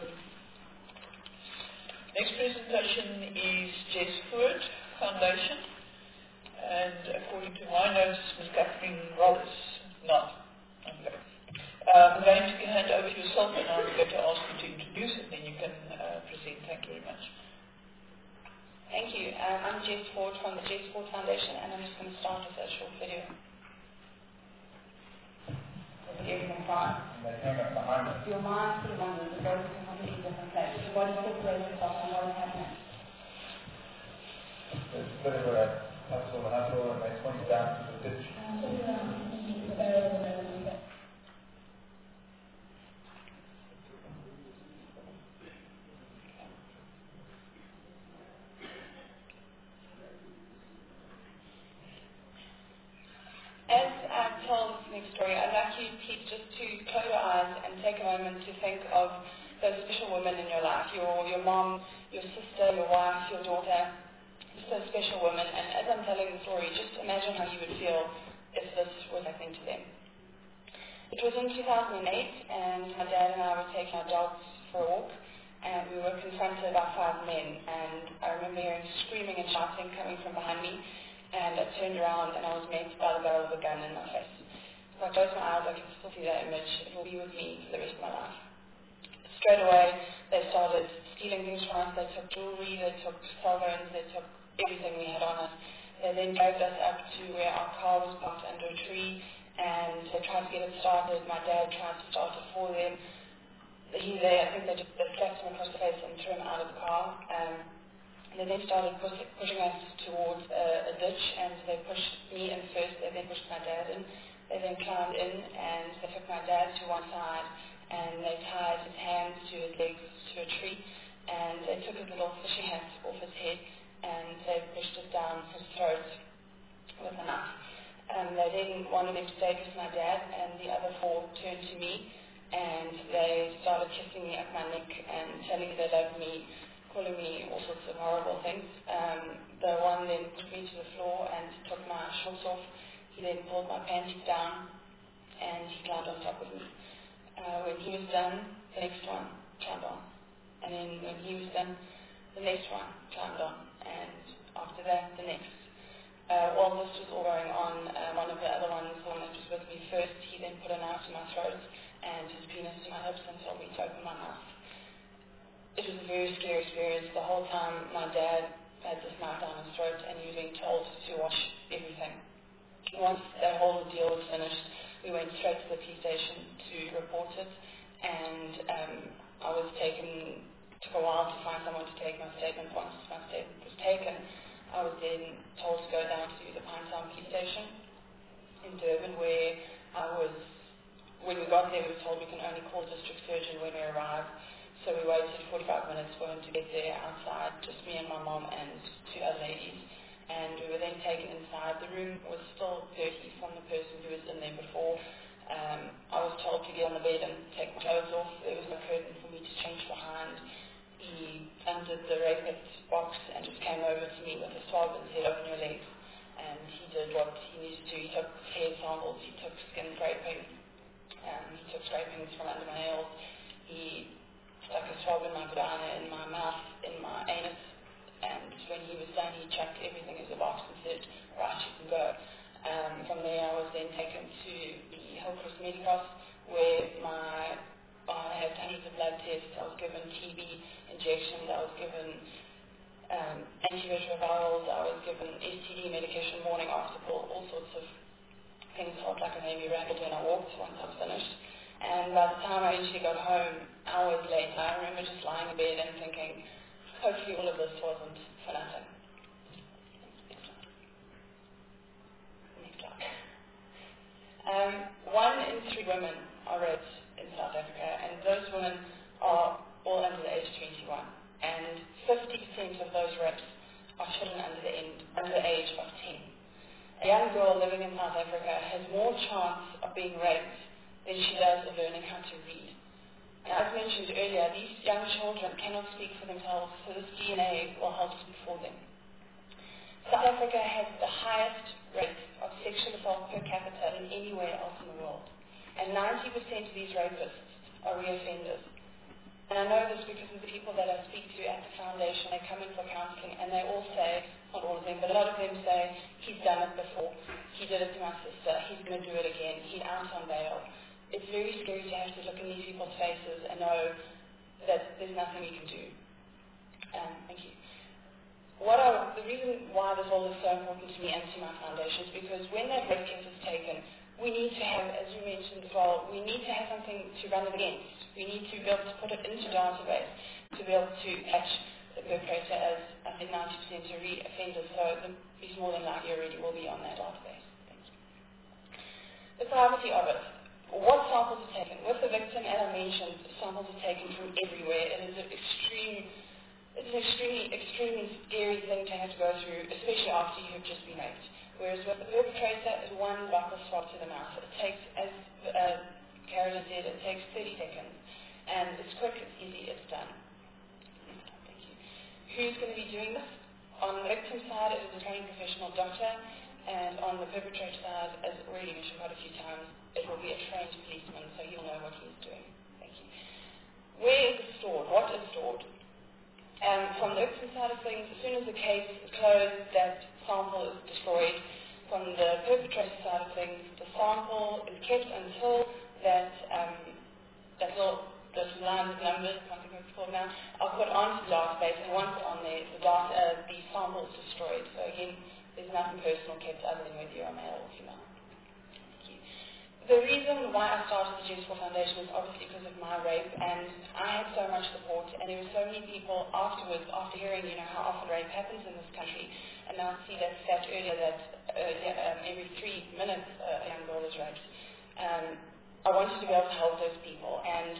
[SPEAKER 1] next presentation is Jess Ford Foundation, and according to my notes, Miz Catherine Roberts. Not. Okay. Uh, I'm going to hand over to yourself, and I'm going to ask you to introduce it, then you can uh, present. Thank you very much.
[SPEAKER 2] Thank you. Um, I'm Jess Ford from the Jess Ford Foundation, and I'm just going to start with a short video. Everything fine. Your mind sort of wanders and goes to a completely different place. Your body separates itself from what is happening.
[SPEAKER 9] There's a bit of a hustle and hustle, and they point down to the ditch.
[SPEAKER 2] As I tell this next story, I'd like you please just to close your eyes and take a moment to think of those special women in your life, your, your mom, your sister, your wife, your daughter, just those special women. And as I'm telling the story, just imagine how you would feel if this was happening to them. It was in two thousand eight, and my dad and I were taking our dogs for a walk, and we were confronted by five men, and I remember hearing screaming and shouting coming from behind me. And I turned around and I was met by the barrel of a gun in my face. If I close my eyes, I can still see that image. It will be with me for the rest of my life. Straight away, they started stealing things from us. They took jewelry, they took cell phones, they took everything we had on us. They then dragged us up to where our car was parked under a tree, and they tried to get it started. My dad tried to start it for them. He, they, I think they just they slapped him across the face and threw him out of the car. Um, And they then started push, pushing us towards a, a ditch, and they pushed me in first, they then pushed my dad in. They then climbed in, and they took my dad to one side, and they tied his hands to his legs to a tree, and they took his little fishing hat off his head, and they pushed it down his throat with a knife. Um, they then, one of them stayed with my dad, and the other four turned to me, and they started kissing me up my neck and telling me they loved me, calling me all sorts of horrible things. Um, the one then put me to the floor and took my shorts off. He then pulled my panties down and he climbed on top of me. Uh, when he was done, the next one climbed on. And then when he was done, the next one climbed on. And after that, the next. Uh, while this was all going on, uh, one of the other ones, the one that was with me first, he then put a knife to my throat and his penis to my hips and told me to open my mouth. It was a very scary experience. The whole time my dad had this knife down his throat and he was being told to watch everything. Once that whole deal was finished, we went straight to the police station to report it, and um, I was taken, it took a while to find someone to take my statement. Once my statement was taken, I was then told to go down to the Pinetown police station in Durban, where I was, when we got there we were told we can only call district surgeon when we arrive. So we waited forty-five minutes for him to get there outside, just me and my mom and two other ladies. And we were then taken inside. The room was still dirty from the person who was in there before. Um, I was told to get on the bed and take my clothes off. There was no curtain for me to change behind. He undid the rapid box and just came over to me with a swab and said, open your legs. And he did what he needed to do. He took hair samples, he took skin scraping, um, he took scrapings from under my nails. He stuck a swab in my vagina, in my mouth, in my anus, and when he was done, he chucked everything in the box and said, right, you can go. Um, from there, I was then taken to the Hillcrest Medicos, where my, I had hundreds of blood tests. I was given T B injections, I was given um, antiretrovirals, I was given S T D medication morning after pill, all sorts of things felt like I maybe rattled when I walked once I was finished. And by the time I actually got home, hours later, I remember just lying in bed and thinking, hopefully all of this wasn't for nothing. Next slide. Um, one in three women are raped in South Africa, and those women are all under the age of twenty-one. And fifty percent of those rapes are children under the, end, under the age of ten. A young girl living in South Africa has more chance of being raped than she does of learning how to read. And as mentioned earlier, these young children cannot speak for themselves, so this D N A will help speak for them. South Africa has the highest rate of sexual assault per capita than anywhere else in the world. And ninety percent of these rapists are reoffenders. And I know this because of the people that I speak to at the foundation. They come in for counseling and they all say, not all of them, but a lot of them say, he's done it before. He did it to my sister. He's going to do it again. He's out on bail. It's very scary to have to look in these people's faces and know that there's nothing you can do. Um, thank you. What I, the reason why this all is so important to me and to my foundation is because when that rape case is taken, we need to have, as you mentioned as well, we need to have something to run it against. We need to be able to put it into a database to be able to catch the perpetrator as, I think, ninety percent are re-offenders, so the, he's more than likely already will be on that database. Thank you. The privacy of it. What samples are taken? With the victim, as I mentioned, samples are taken from everywhere. It is an extreme, it's an extremely, extremely scary thing to have to go through, especially after you have just been raped. Whereas with the perpetrator, it's one buckle swab to the mouth. It takes, as uh, Karen said, it takes thirty seconds. And it's quick, it's easy, it's done. Thank you. Who's going to be doing this? On the victim side, it is a trained professional doctor, and on the perpetrator side, as already mentioned quite a few times, it will be a trained policeman, so he'll know what he's doing. Thank you. Where is it stored? What is stored? Um, from the victim side of things, as soon as the case is closed, that sample is destroyed. From the perpetrator side of things, the sample is kept until that um, that little those lines of numbers, I think it's called now, are put onto the database, and once on there, the data, uh, the sample is destroyed. So again, there's nothing personal kept other than whether you're male or female. Thank you. The reason why I started the Jessicable Foundation was obviously because of my rape, and I had so much support, and there were so many people afterwards, after hearing, you know, how often rape happens in this country, and now I see that stat earlier that uh, yeah, um, every three minutes uh, a young girl is raped. Um, I wanted to be able to help those people, and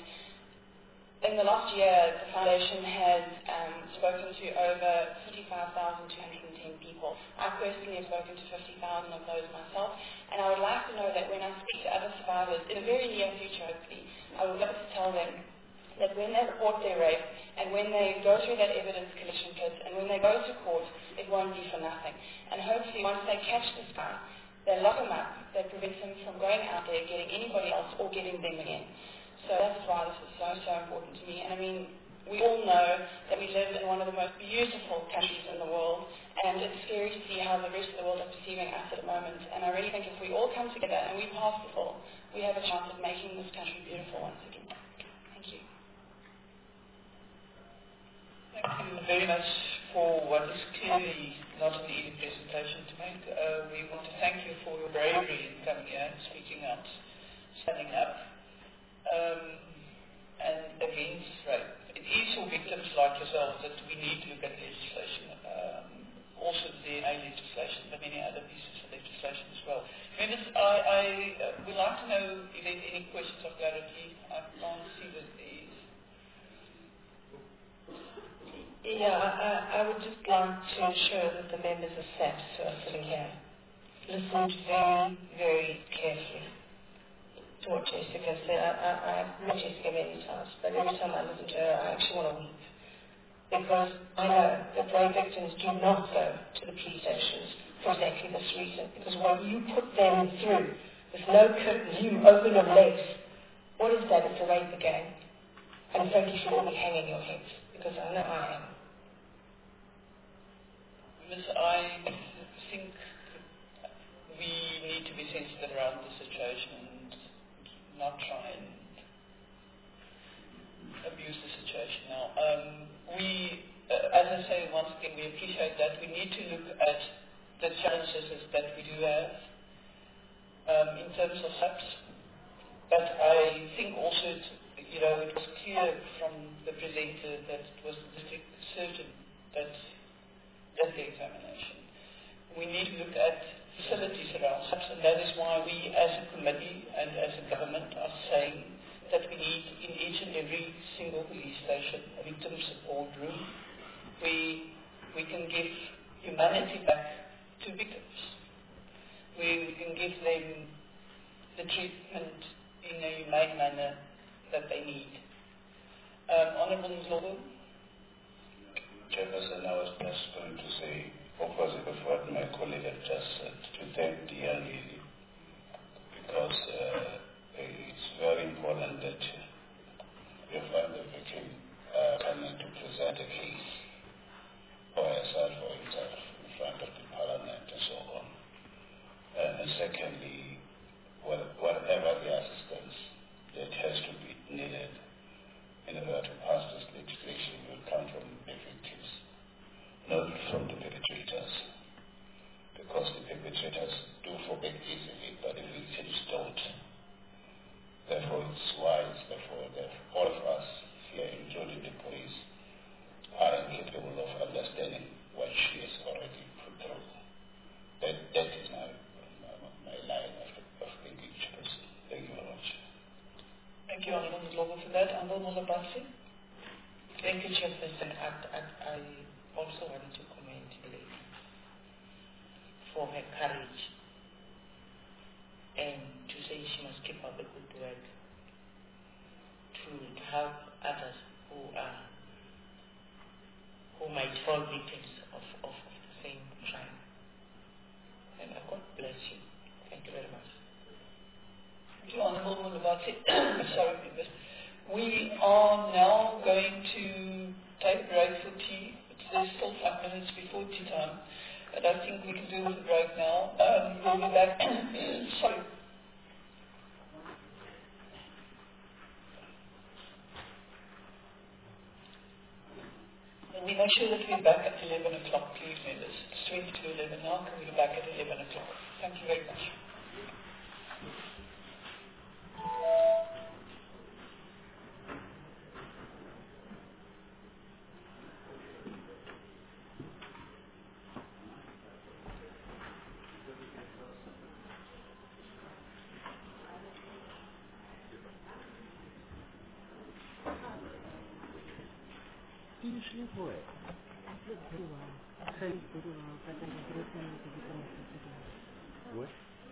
[SPEAKER 2] in the last year, the foundation has um, spoken to over fifty-five thousand two hundred ten people. I personally have spoken to fifty thousand of those myself, and I would like to know that when I speak to other survivors, in a very near future hopefully, I would love to tell them that when they report their rape, and when they go through that evidence collection kit, and when they go to court, it won't be for nothing. And hopefully once they catch this guy, they lock him up, they prevent him from going out there, getting anybody else, or getting them again. So that's why this is so, so important to me. And I mean, we all know that we live in one of the most beautiful countries in the world, and it's scary to see how the rest of the world is perceiving us at the moment. And I really think if we all come together and we pass the ball, we have a chance of making this country beautiful once again. Thank you.
[SPEAKER 1] Thank you very much for what is clearly not an easy presentation to make. Uh, we want to thank you for your bravery in coming here and speaking out, standing up. Um, and against rape. It is for victims like yourself that we need to look at legislation, um, also the D N A legislation, but many other pieces of legislation as well. Members, I, I uh, would like to know if there's any questions of clarity. I can't see that there is.
[SPEAKER 5] Yeah, I, I would just like to ensure that the members of S A P S who are sitting here listened very, very carefully to what Jessica said. I, I, I've met Jessica many times, but every time I listen to her, I actually want to weep. Because I know that rape victims do not go to the police stations for exactly this reason. Because what you put them through, with no curtain, you open your legs. What is that? It's a rape again. And frankly, you should all be hanging your heads, because I know I am.
[SPEAKER 1] Miss, I think we need to be sensitive around the situation and not try and abuse the situation now. Um, we, uh, as I say once again, we appreciate that. We need to look at the challenges that we do have um, in terms of S A P S. But I think also, it, you know, it was clear from the presenter that it was the district surgeon that did the examination. We need to look at facilities around S A P S, and that is why we as a committee and as a government are saying that we need in each and every single police station a victim support room. We, we can give humanity back to victims. We, we can give them the treatment in a humane manner that they need. Um, Honourable Nzolo?
[SPEAKER 8] Chairperson, I was just going to say
[SPEAKER 6] opposite of what my colleague had just said, to thank Diane really, because uh, it's very important that you find the victim uh, coming to present a case for herself or himself in front of the parliament and so on. Uh, and secondly, well, whatever the assistance that has to be needed in order to pass this legislation will come from the victims, not from the perpetrators. Because the perpetrators do forget easily, but the victims don't. Therefore, it's wise, therefore, that all of us here, including the police, are incapable of understanding what she has already put through. That, that is my, my, my line of, of thinking, Chairperson. Thank you very much.
[SPEAKER 1] Thank you, Honourable Ndlovu, for that. Honourable Molabasi.
[SPEAKER 4] Thank you, Chairperson. I, I, I also wanted to commend the lady for her courage and to say she must keep up the good work to help others who are who might fall victims of, of, of the same crime. And God bless you. Thank you very much.
[SPEAKER 1] Thank you, Honourable Molabasi. Sorry, members. We are now going to take a break for tea. There's still five minutes before tea time. I don't think we can do with the break now. Um, we'll be back. Sorry. We make sure that we're back at eleven o'clock, please, members. It's twenty to eleven now. Can we be back at eleven o'clock? Thank you very much.
[SPEAKER 10] What?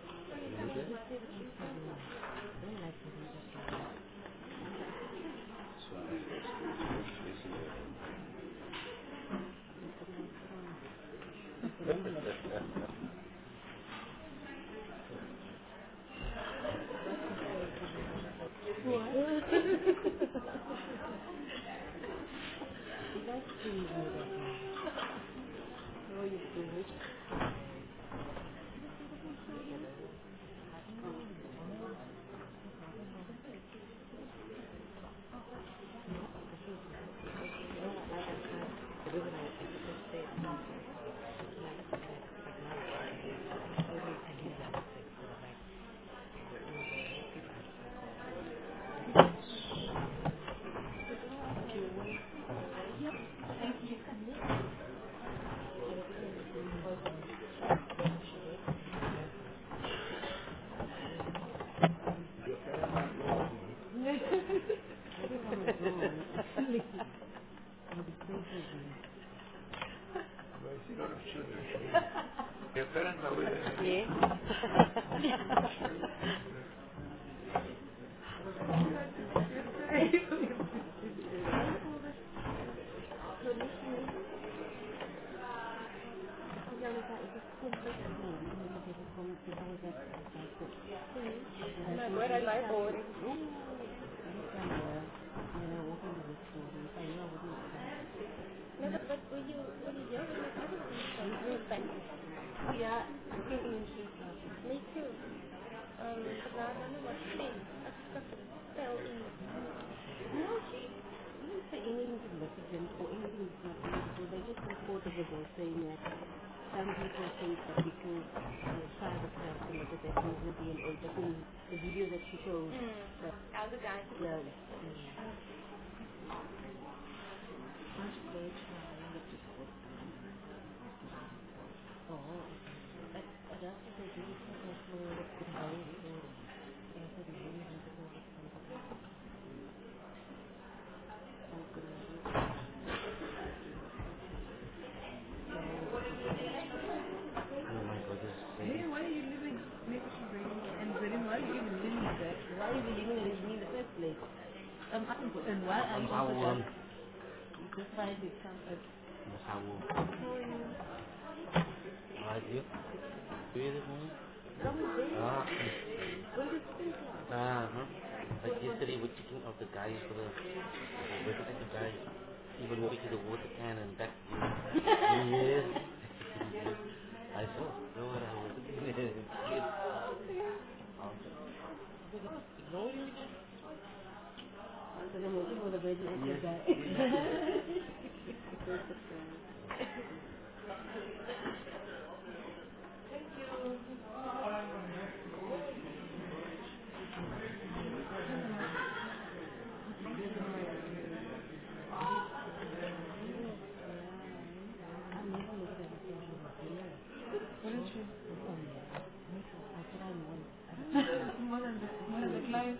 [SPEAKER 10] Your parents are with us.
[SPEAKER 11] Yes. Where I like already. No, but, but were you, were you there when my brother was back? Yeah, I think me too. Um, but now I don't know what to say. I just got to tell in. No, she didn't say anything significant or anything significant. They just reported what they were saying that some people think that because the child has committed that there will be an old, but in the video that she showed, mm. that all the guys, yeah. First page, oh, I, I just think they do something for the house or after the video and the whole
[SPEAKER 10] Oh my God, this is crazy.
[SPEAKER 11] Hey, why are you living next to Brady? And then why are you even living there? Why are you living in Israel in the first place? Um, and why are you also just, just why they come at...
[SPEAKER 10] That's how we'll...
[SPEAKER 11] How are you?
[SPEAKER 10] Ah, you? Do you know? Ah, ah, huh? Like yesterday, we're checking out the guy for the, we're looking at the guy, even walking to the water can and back. Yes. I saw. No, what I was. Ignore you.
[SPEAKER 11] So I'm looking for the baby and
[SPEAKER 10] Yes.
[SPEAKER 11] guy. More than the, more than the clients.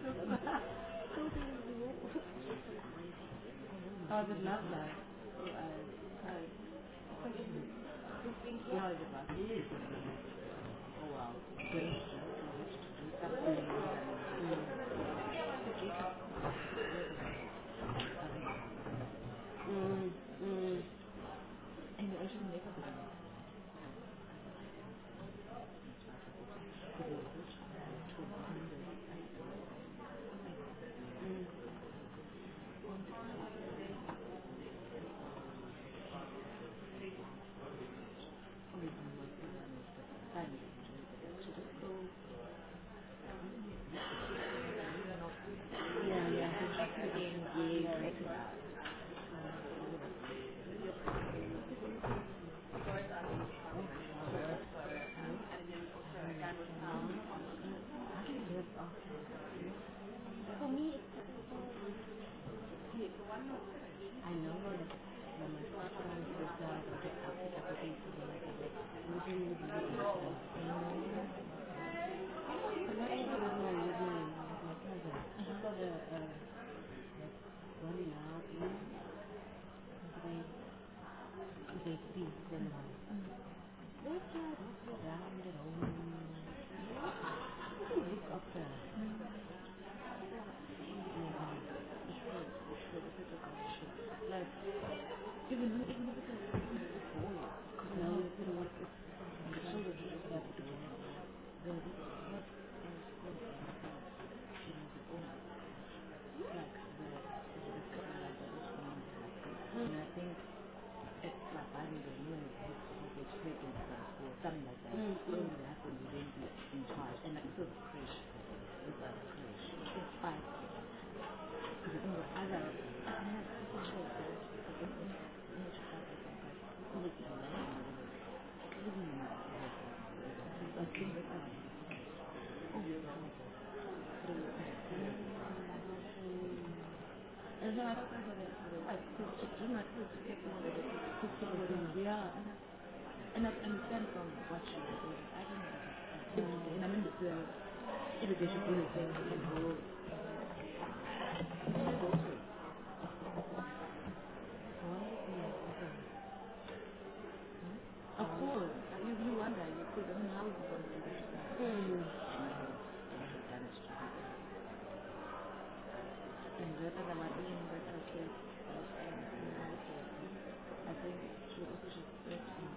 [SPEAKER 11] Oh, the love life. So I, I, yeah, the love. Oh wow. Good. Mm, mm. And you actually make up yeah, yeah. For me, it's I know that when my first one was uh, the application for my usually would be the but not even with my with my with my cousin. I saw the uh like running out in they they see them all. What's that? Down at home. Look up there. Like even even if it's a boy, because now you know what the children just have to do. Then what else could you know the own like the the couple like that is one and I think it's like I don't know it's it's taken or something like that. So you have to be in charge and like so crazy with a crazy. It's fine. Because I think the other I'm not so sure that yeah, and I understand from what she was saying. I don't know. And I mean the education policy and whole. Of course, you, you wonder, you could, I mean, how is it going to do this? Mm. And whether they were being better kids, I think she also should sit and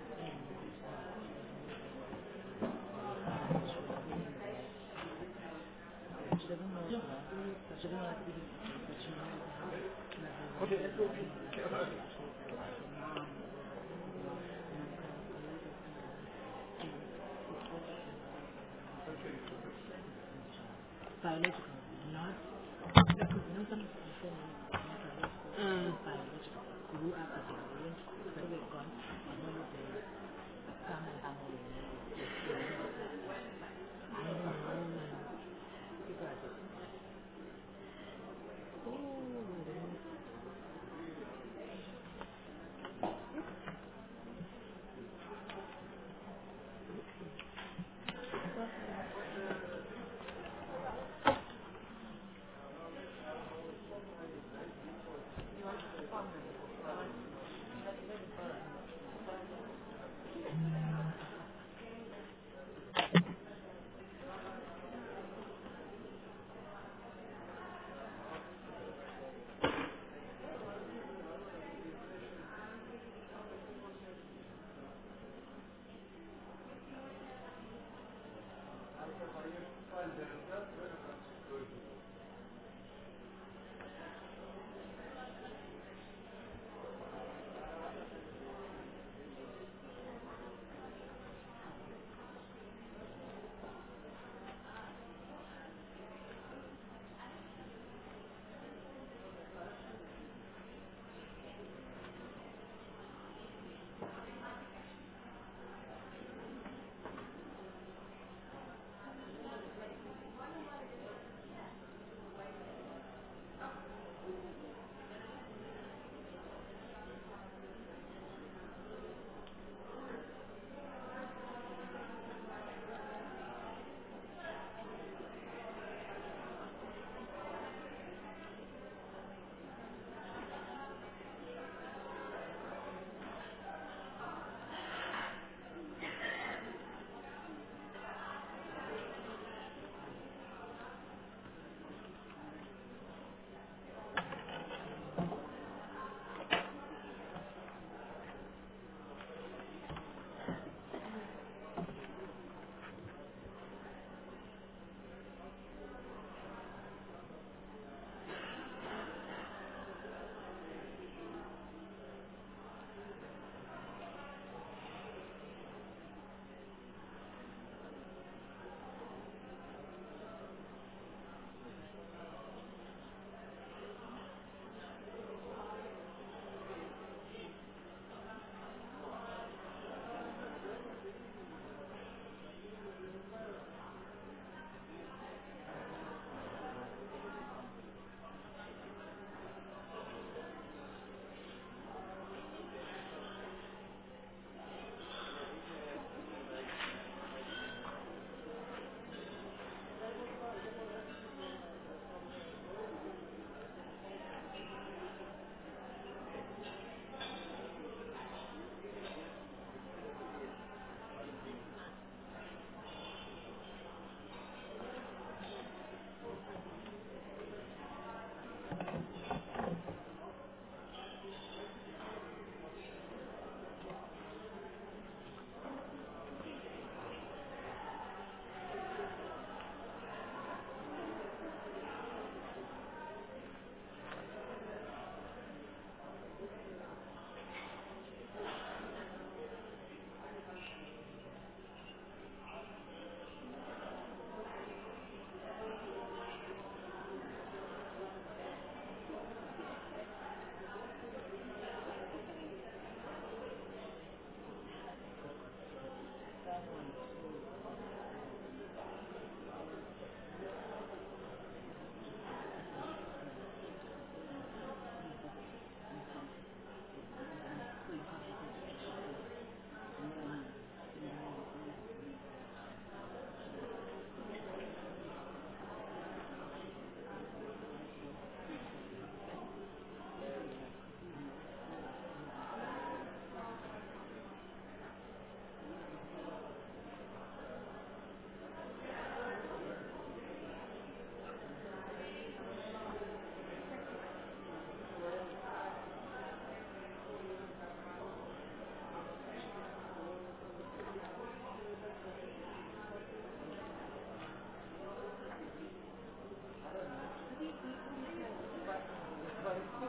[SPEAKER 11] she doesn't know, she doesn't know what to do, but she knows how to biological, not because you know some people mm. biological grew up as a range, so they've gone on holiday, come and come holiday. I don't know. People are just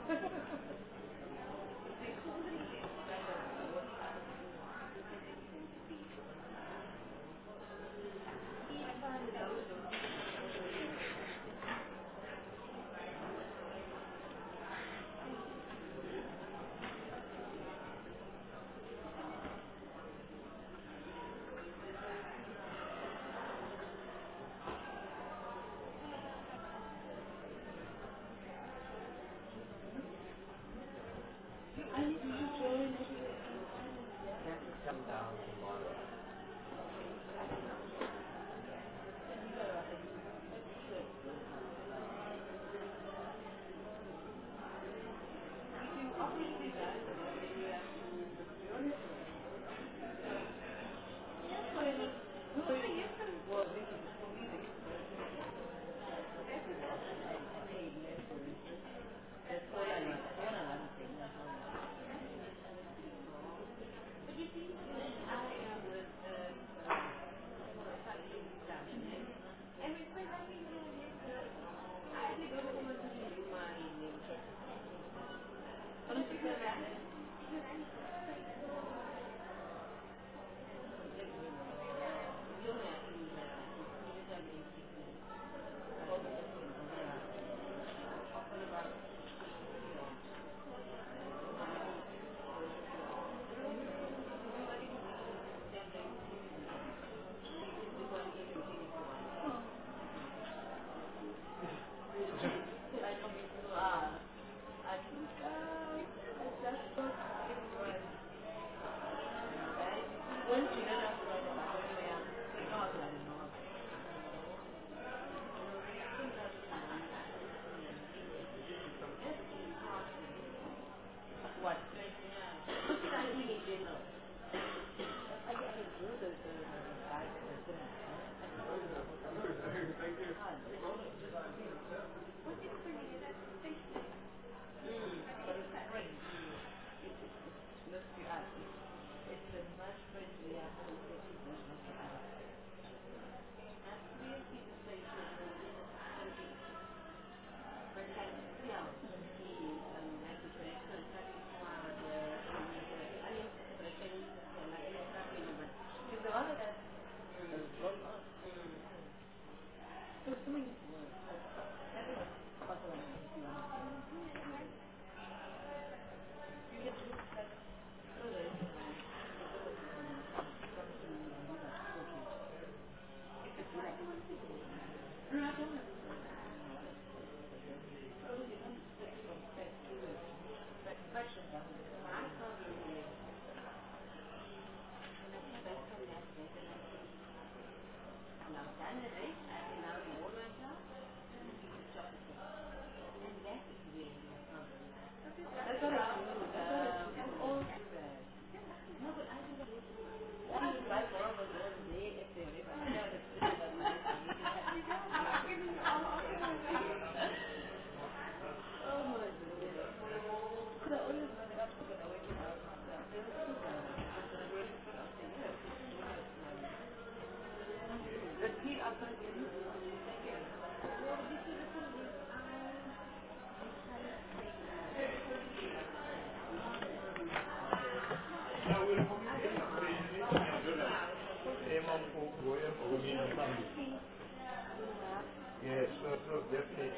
[SPEAKER 6] Yes, so, so definitely.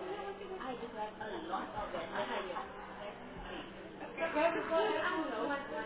[SPEAKER 3] I just like a lot of it.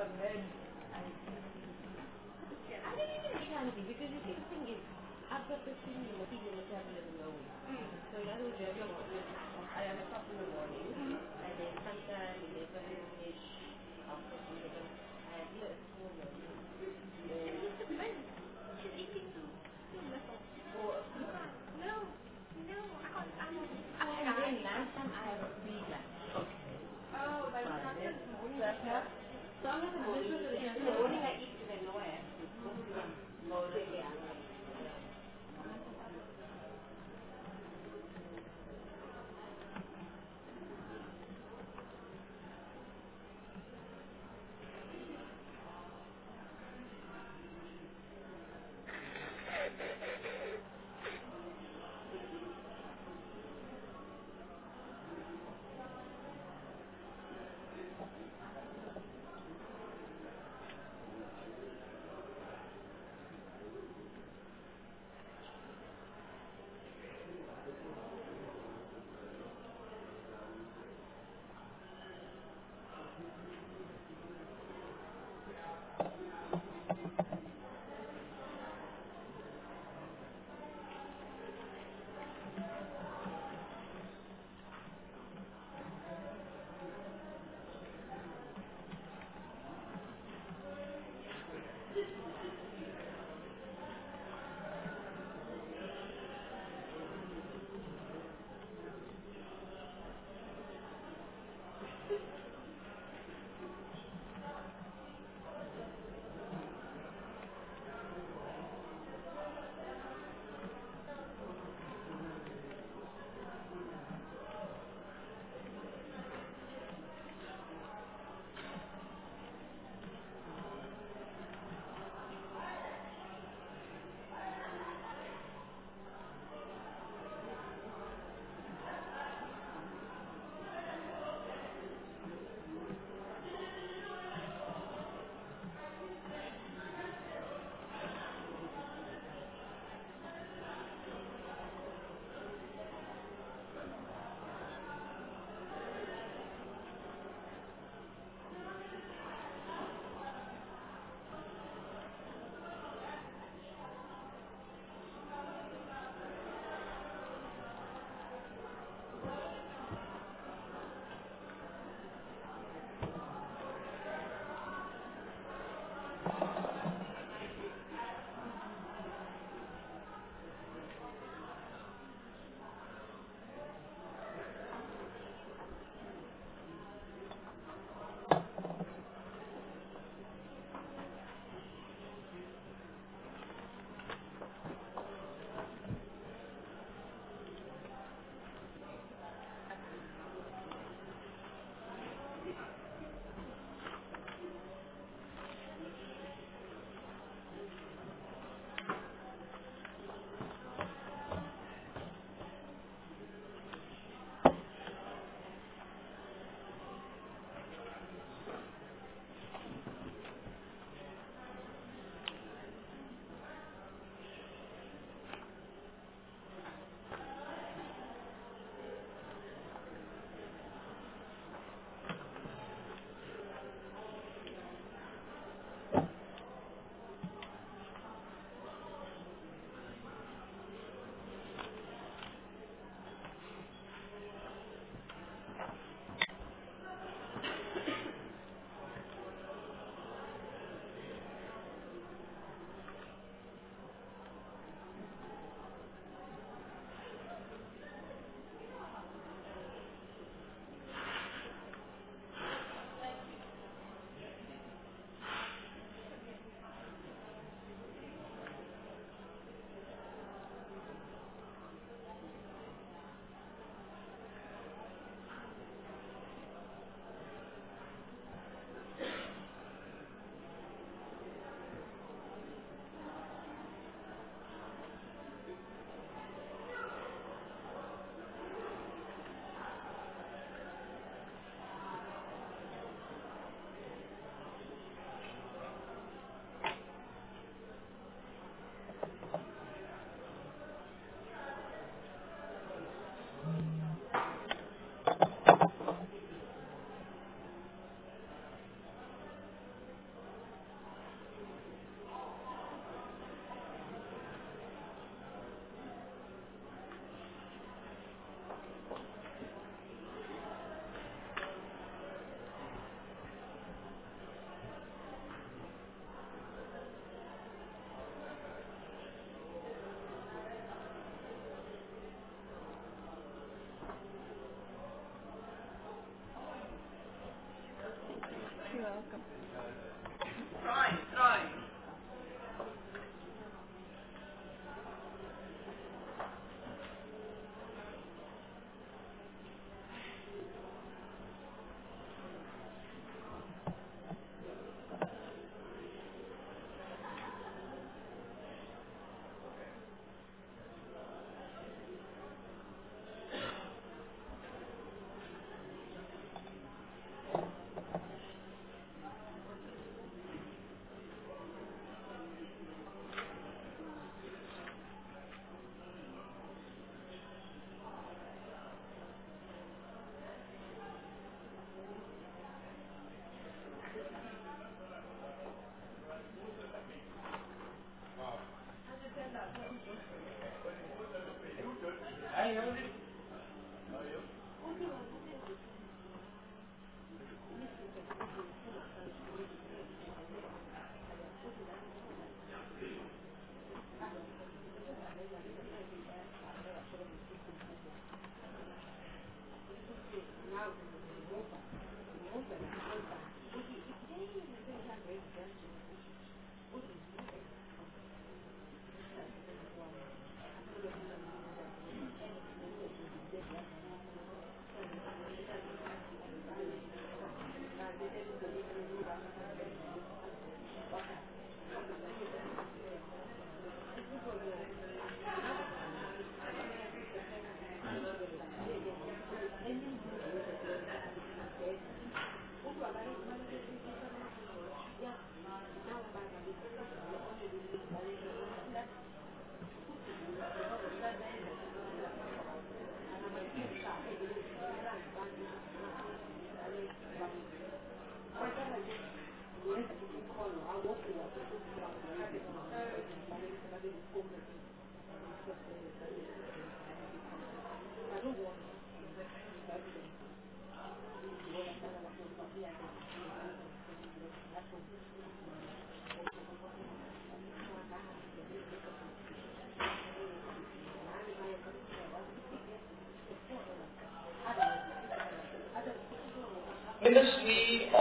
[SPEAKER 11] heard. I, yeah, I didn't even try anything because you see the thing is, I've got this thing in the feet in the metabolism low. Mm. So in other words, you have your I have a cup in the morning, mm. and then sometime eleven-ish, after eleven, I have here at school. It's just a man. She's eating too. Too little. Or no, no, I can't. I'm. I'm. And then last time I have a free glass. Okay. Oh, but it's not this morning. So I'm not going to do it. In the morning I eat because I know I have to go to one. Oh, yeah.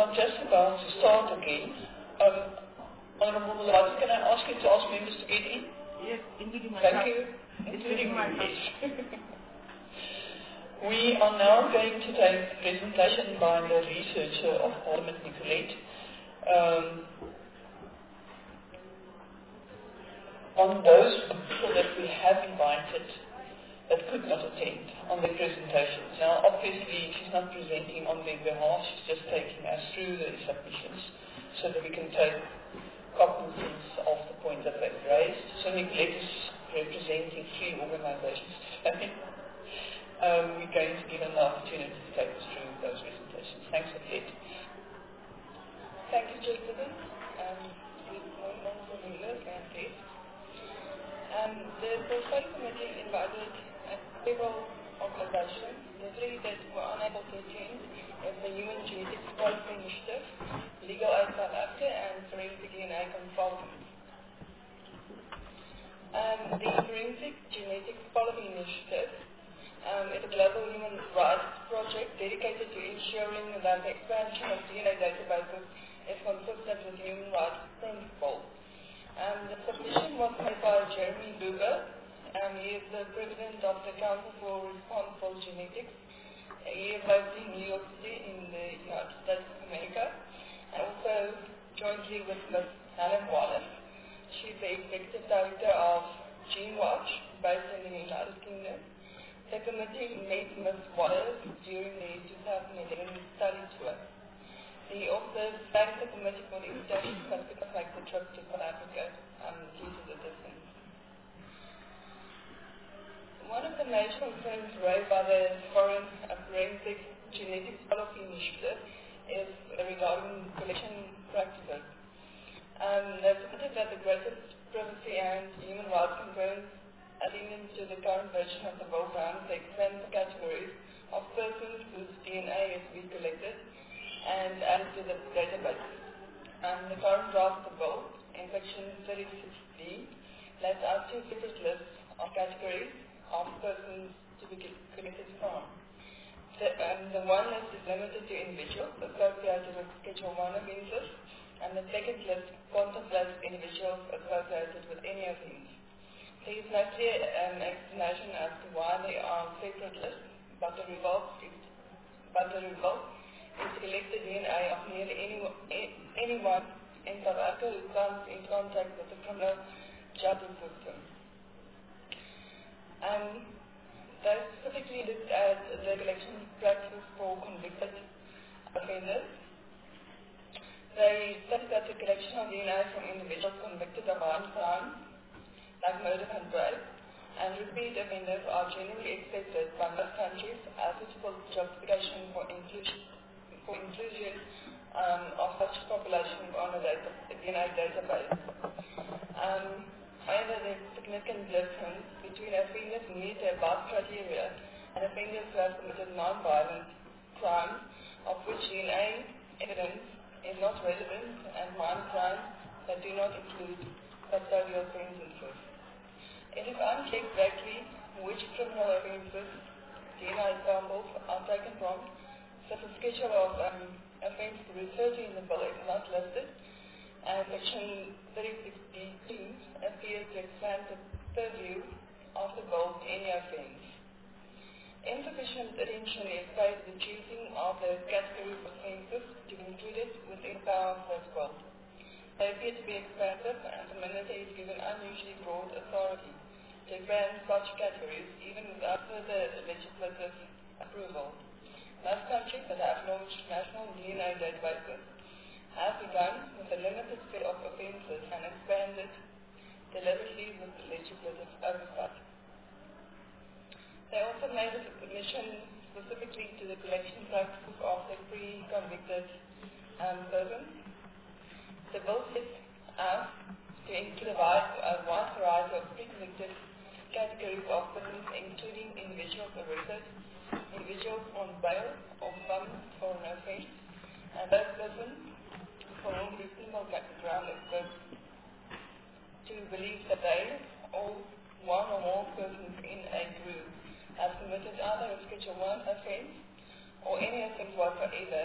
[SPEAKER 1] I'm just about to start again. Um, Honourable Mulati, can I ask you to ask members to get in?
[SPEAKER 4] Yes, including myself.
[SPEAKER 1] Thank you. Including me, yes. We are now going to take a presentation by the researcher of Parliament, Nicolette, um, on those people that we have invited that could not attend on the presentations. Now, obviously, she's not presenting on their behalf, she's just taking us through the submissions so that we can take cognizance of the points that they've raised. So Nicolette is representing three organizations. um, we're going to give them the opportunity to take us through those presentations. Thanks, Nicolette.
[SPEAKER 12] Thank you, Jessica. Um, good morning, Honourable Members and guests. Um, the Portfolio Committee invited uh, several organizations. The three that were unable to attend is the Human Genetics Policy Initiative, Legal Aid South Africa, and Forensic D N A Consultants. Um, the Forensic Genetics Policy Initiative um, is a global human rights project dedicated to ensuring that the expansion of D N A databases is consistent with human rights principles. Um, the submission was made by Jeremy Luger. Um, he is the president of the Council for Responsible Genetics. He is based in New York City in the United States of America. And also jointly with Miz Helen Wallace. She's the executive director of GeneWatch, based in the United Kingdom. The committee met Miz Wallace during the two thousand eleven study tour. The authors thanked the committee for the invitation but could not make the trip to South Africa um, due to the distance. One of the major concerns raised by the Foreign uh, Forensic Genetics Policy Initiative is regarding collection practices. Um, they submitted that the greatest privacy and human rights concerns attendant to the current version of the bill grounds to expand the categories of persons whose D N A is to be collected and added to the database. Um, the current draft of the bill, in section thirty-six D, lays out two separate lists of categories of persons to be collected from. The, um, the one list is limited to individuals associated with Schedule one offences, and the second list contemplates individuals associated with any offence. There is no clear um, explanation as to why they are separate lists, but the result is, but the result is to collect the D N A of nearly any, anyone in South Africa who comes in contact with the criminal justice system. Um, they specifically looked at the collection practices for convicted offenders. They studied that the collection of D N A from individuals convicted of violent crimes, like murder and rape, and repeat offenders are generally accepted by most countries as suitable justification for inclusion, for inclusion um, of such population on a data, D N A database. Um, however, there is significant difference between offenders who meet the above criteria and offenders who have committed non-violent crimes, of which D N A evidence is not relevant, and minor crimes that do not include custodial sentences. It is unclear exactly which criminal offences D N A samples are taken from, so the schedule of um, offences referred to in the bill is not listed, and Section thirty-six D two appears to expand the purview of the bill to any offence. Insufficient attention is paid to the choosing of the categories of offences to be included within the power of this bill. They appear to be expansive, and the minister is given unusually broad authority to expand such categories even without further legislative approval. Most countries that have launched national D N A databases have begun with a limited set of offences and expanded deliberately with legislative oversight. They also made a submission specifically to the collection practices of the pre-convicted um, persons. The bill sets out to include a wide, a wide variety of pre-convicted categories of persons, including individuals arrested, individuals on bail or summons for an offence, and those persons for whom reasonable ground exists to believe that they, or one or more persons in a group, have committed either a Schedule one offence or any offence whatsoever,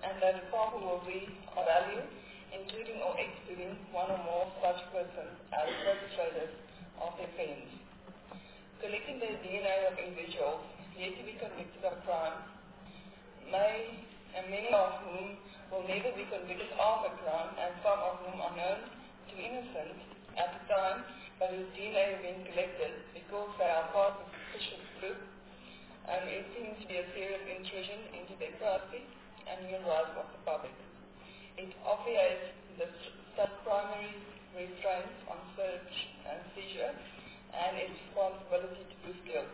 [SPEAKER 12] and that the sample will be of value, including or excluding one or more such persons as perpetrators of the offence. Collecting the D N A of individuals yet to be convicted of crime, may, and many of whom will never be convicted of a crime, and some of whom are known to be innocent at the time, but whose D N A have been collected because they are part of a suspicious group, and it seems to be a serious intrusion into the privacy and human rights of the public. It obviates the sub-primary restraints on search and seizure and its responsibility to prove guilt.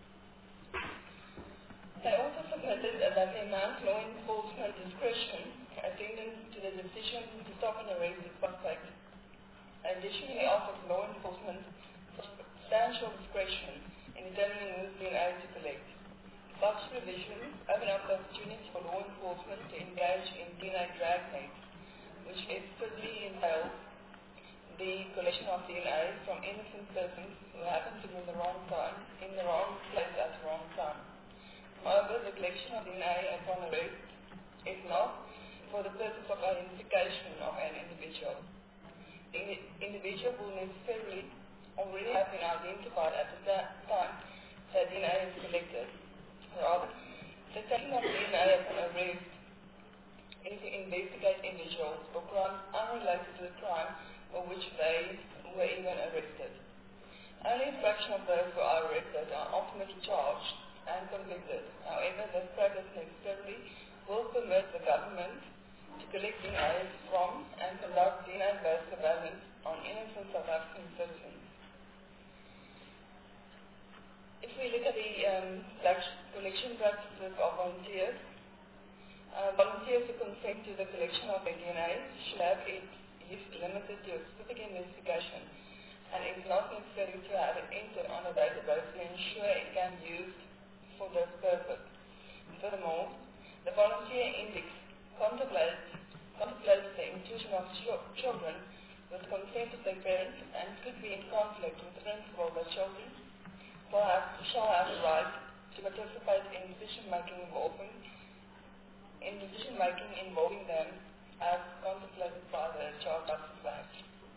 [SPEAKER 12] They also submitted that the amount law enforcement discretion attendant to the decision to stop and arrest the suspect additionally offers law enforcement substantial discretion in determining whose D N A to collect. Such provisions open up the opportunity for law enforcement to engage in D N A dragnets, which explicitly entails the collection of D N A from innocent persons who happen to be in the wrong time, in the wrong place at the wrong time. However, the collection of D N A upon arrest is not for the purpose of identification of an individual. The individual will necessarily already have been identified at the time that D N A is collected. Rather, the taking of D N A upon arrest is to investigate individuals for crimes unrelated to the crime for which they were even arrested. Only a fraction of those who are arrested are ultimately charged and convicted. However, this practice necessarily will permit the government to collect D N A from and conduct D N A-based surveillance on innocent South African citizens. If we look at the um, collection practices of volunteers, uh, volunteers who consent to the collection of their D N A should have its use limited to a specific investigation, and it is not necessary to have it entered on a database to ensure it can be used for this purpose. Furthermore, the volunteer index contemplates, contemplates the inclusion of ch- children with consent of their parents and could be in conflict with the principle that children will have, shall have the right to participate in decision-making involving, in decision-making involving them as contemplated by the Child Justice Act.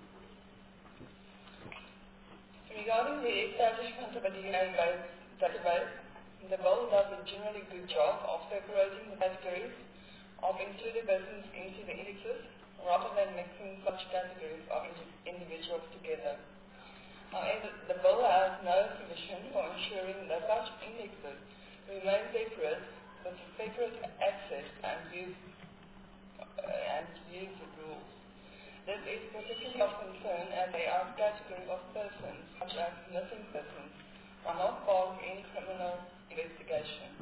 [SPEAKER 12] Regarding the establishment of a D N A-based database, the bill does a generally good job of separating the categories of included persons into the indexes rather than mixing such categories of individuals together. However, the bill has no provision for ensuring that such indexes remain separate with separate access and use, uh, and use rules. This is particularly of concern as they are categories of persons, such as missing persons, are not part of any criminal investigation.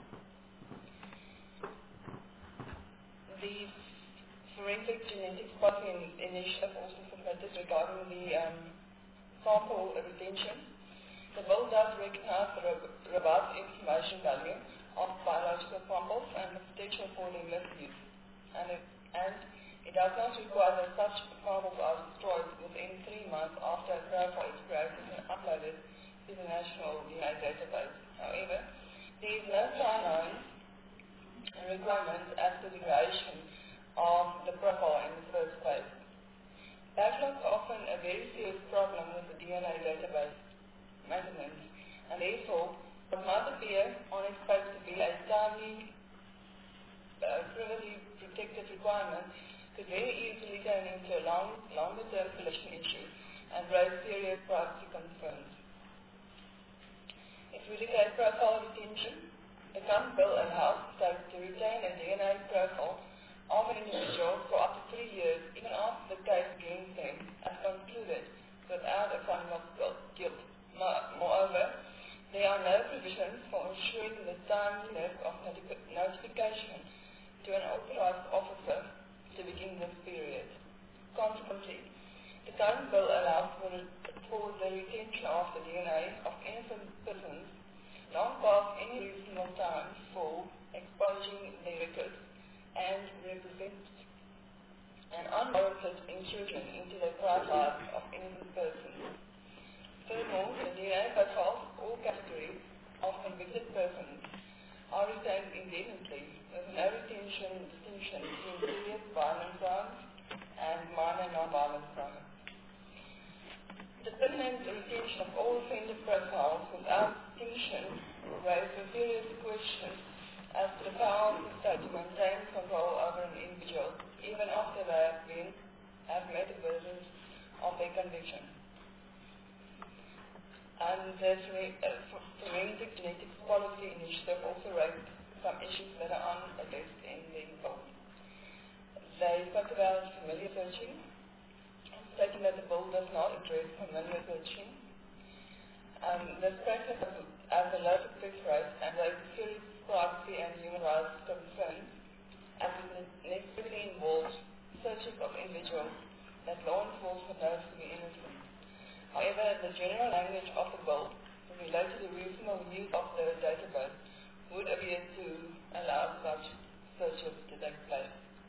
[SPEAKER 12] The Forensic Genetics Policy Initiative also submitted regarding the um, sample retention. The bill does recognize the robust information value of biological samples and the potential for their misuse, and it, and it does not require that such samples are destroyed within three months after a profile is created and uploaded to the National D N A Database. However, there is no timeline and requirement as to the duration of the profile in the first place. Backlogs are often a very serious problem with the D N A database maintenance, and therefore what might appear on its face to be a timely, uh, privacy protected requirement could very easily turn into a long, longer-term collection issue and raise serious privacy concerns. If we look at profile retention, the current bill allows states to retain a D N A profile of an individual for up to three years, even after the case against them has concluded without a finding of guilt. Moreover, there are no provisions for ensuring the timeliness of notif- notification to an authorized officer to begin this period. Consequently, the current bill allows for, for the retention of the D N A of innocent persons long past any reasonable time for expunging their records and represent an unwarranted intrusion into the private lives of innocent persons. Furthermore, the D N A profiles of all categories of convicted persons are retained indefinitely with no retention distinction without distinction, raise a serious question as to the power of the state to maintain control over an individual, even after they have been have met the burdens of their conviction. And the Forensic Genetics Policy Initiative also raised some issues that are unaddressed in the bill. They spoke about familiar searching, stating that the bill does not address familiar searching. Um, this practice has a low success rate and raises serious privacy and human rights concerns, as it necessarily involves searches of individuals that law enforcement knows to be innocent. However, the general language of the bill related to the reasonable use of the database would appear to allow such searches to take place.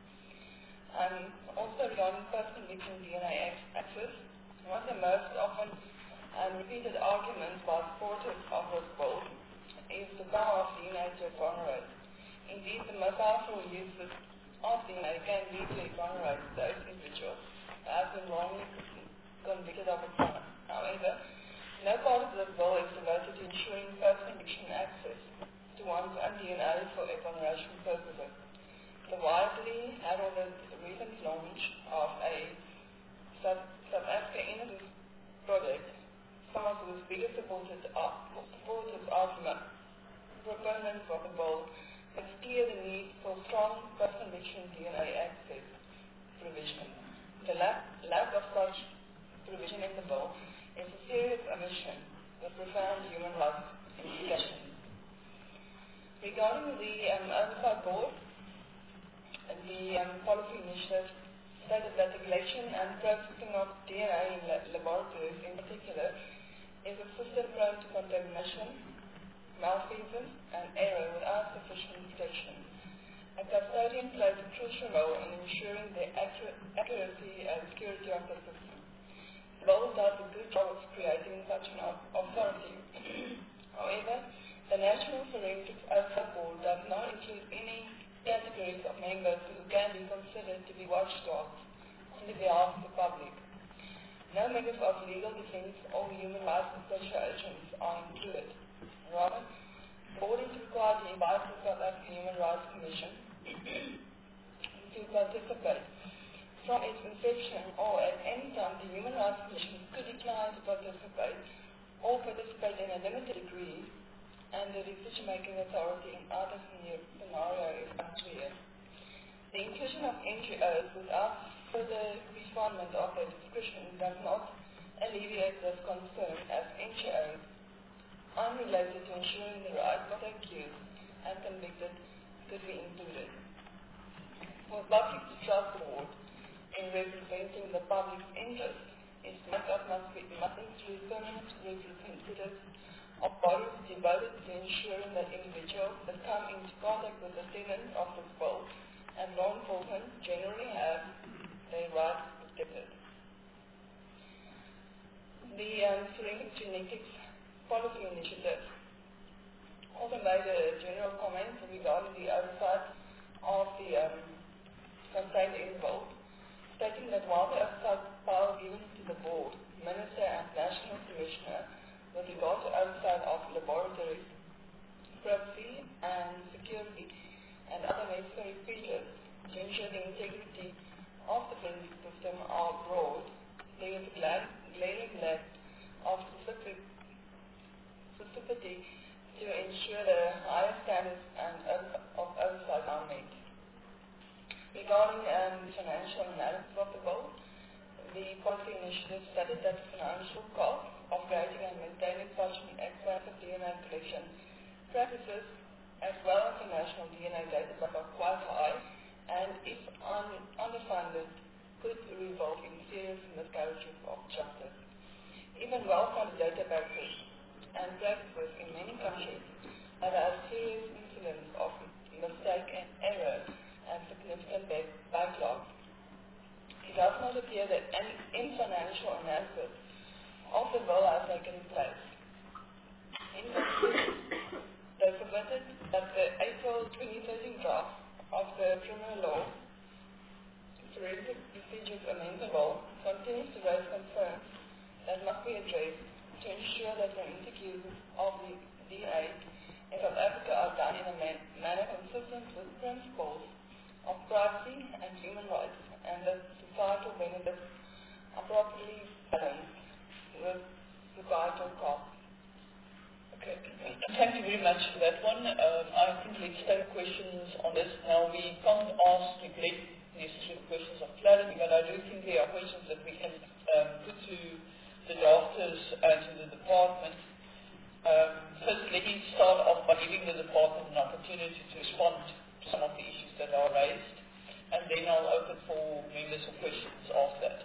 [SPEAKER 12] Um, also regarding post-conviction D N A access, one of the most often and repeated arguments by supporters of this bill is the power of D N A to exonerate. Indeed, the most powerful uses of D N A can lead to exonerate those individuals who have been wrongly convicted of a crime. However, no part of this bill is devoted to ensuring post-conviction access to one's own D N A for exoneration purposes. The widely heralded recent launch of a South, South Africa Innocence project, some of whose biggest supporters are, supporters are proponents of the bill, has clear the need for strong post-conviction D N A access provision. The lack, lack of such provision in the bill is a serious omission with profound human rights implications. Regarding the um, Oversight Board, the um, policy initiative stated that the collection and processing of D N A in la- laboratories in particular is a system prone to contamination, malfeasance, and error without sufficient protection. A custodian plays a crucial role in ensuring the accurate, accuracy and security of the system. The bill does a good job of creating such an authority. However, the National Forensic Oversight Board does not include any categories of members who can be considered to be watchdogs on the behalf of the public. No members of legal defense or human rights associations are included. Rather, the board is required to invite the South African Human Rights Commission to participate. From its inception or at any time, the Human Rights Commission could decline to participate or participate in a limited degree, and the decision-making authority in either scenario is unclear. The inclusion of N G Os without further refinement of their discretion does not alleviate this concern, as N G Os unrelated to ensuring the rights of the accused and convicted could be included. For public to trust the board in representing the public's interest, its makeup must, be, must include permanent representatives of bodies devoted to ensuring that individuals that come into contact with the tenants of this bill and law enforcement generally have their rights protected. The um, Forensic Genetics Policy Initiative also made a general comment regarding the oversight of the um, contained in the bill, stating that while the oversight power given to the board, minister and national commissioner with regard to oversight of laboratories, privacy and security and other necessary features to ensure the integrity of the forensic system are broad, there is a glaring lack of specific specificity to ensure the higher standards and of oversight are met. Regarding um, the financial analysis of the bill, the policy initiative stated that the financial cost of creating and maintaining such an expansive D N A collection practices as well as the national D N A database are quite high, and if un- underfunded could result in serious miscarriages of justice. Even well-funded databases and practices in many countries have had serious incidents of mistake and error and significant backlogs. It does not appear that any in financial analysis of the bill has taken place. In conclusion, they submitted that the April twenty thirteen draft of the criminal law forensic procedures amendment law continues to raise concerns that must be addressed to ensure that forensic uses of the D N A in South Africa are done in a man- manner consistent with principles of privacy and human rights, and that societal benefits are properly balanced with societal costs.
[SPEAKER 1] Okay, thank you very much for that one. Um, I think let's take questions on this. Now, we can't ask, neglect necessary questions of clarity, but I do think there are questions that we can um, put to the drafters and to the department. Um, first, let me start off by giving the department an opportunity to respond to some of the issues that are raised, and then I'll open for members for questions after that.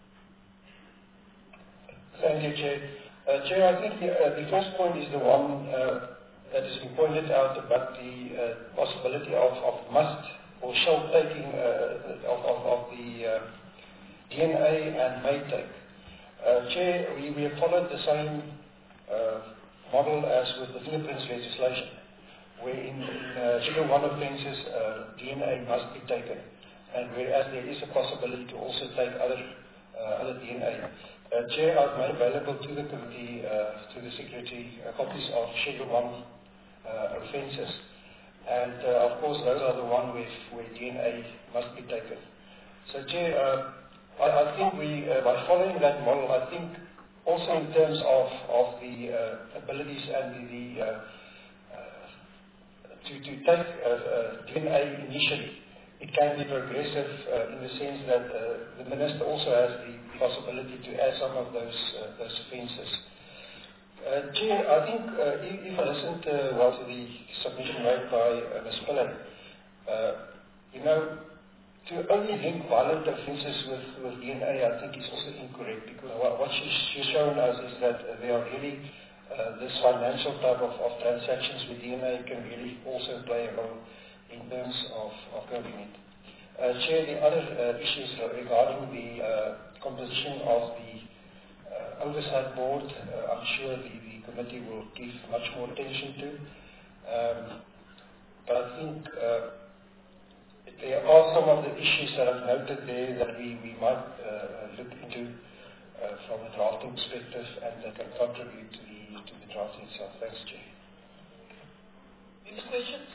[SPEAKER 8] Thank you, Chair. Uh, Chair, I think the, uh, the first point is the one uh, that has been pointed out about the uh, possibility of, of must or shall taking uh, of, of, of the uh, D N A and may take. Uh, Chair, we, we have followed the same uh, model as with the fingerprints legislation, where in, in uh, Schedule one offences uh, D N A must be taken, and whereas there is a possibility to also take other uh, other D N A. Uh, Chair, I've made available to the committee, uh, to the Secretary, uh, copies of Schedule one uh, offences. And uh, of course, those are the ones where, where D N A must be taken. So, Chair, uh, I, I think we, uh, by following that model, I think also in terms of, of the uh, abilities and the, the uh, uh, to, to take uh, uh, D N A initially, it can be progressive uh, in the sense that uh, the Minister also has the possibility to add some of those uh, those offences. Uh, Chair, I think uh, if, if I listened uh, well to the submission made by uh, Miz Pillay, uh, you know, to only link violent offences with, with D N A, I think is also incorrect, because what, what she's, she's shown us is that uh, there are really uh, this financial type of, of transactions with D N A can really also play a role in terms of, of coding it. Uh, Chair, the other uh, issues regarding the uh, composition of the uh, oversight board, uh, I'm sure the, the committee will give much more attention to. Um, but I think uh, there are some of the issues that I've noted there that we, we might uh, look into uh, from a drafting perspective, and that can contribute to the, to the drafting itself. Thanks, Chair.
[SPEAKER 1] Any questions?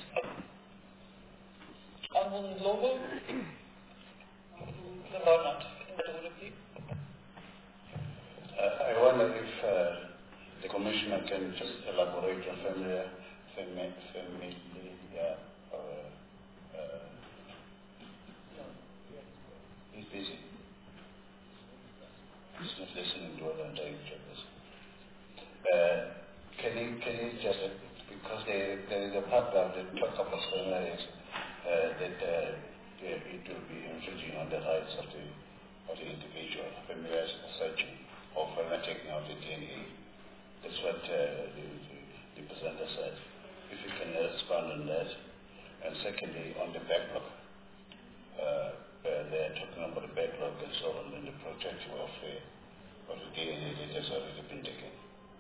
[SPEAKER 1] Honourable Ndlovu, the Barnard, in that order, please.
[SPEAKER 13] Uh, I wonder if uh, the Commissioner can just elaborate on family, family, family uh, uh, he's busy. He's not listening to what I'm trying to do. Uh, can you, can you just, because there, there is a paragraph that talks about families, Uh, that uh, it will be infringing on the rights of the, of the individual, familiar searching or familiar taking out the D N A. That's what uh, the, the, the presenter said. If you can expand on that. And secondly, on the backlog, uh, uh, they are talking about the backlog and so on, and the protection of the, of the D N A that has already been taken.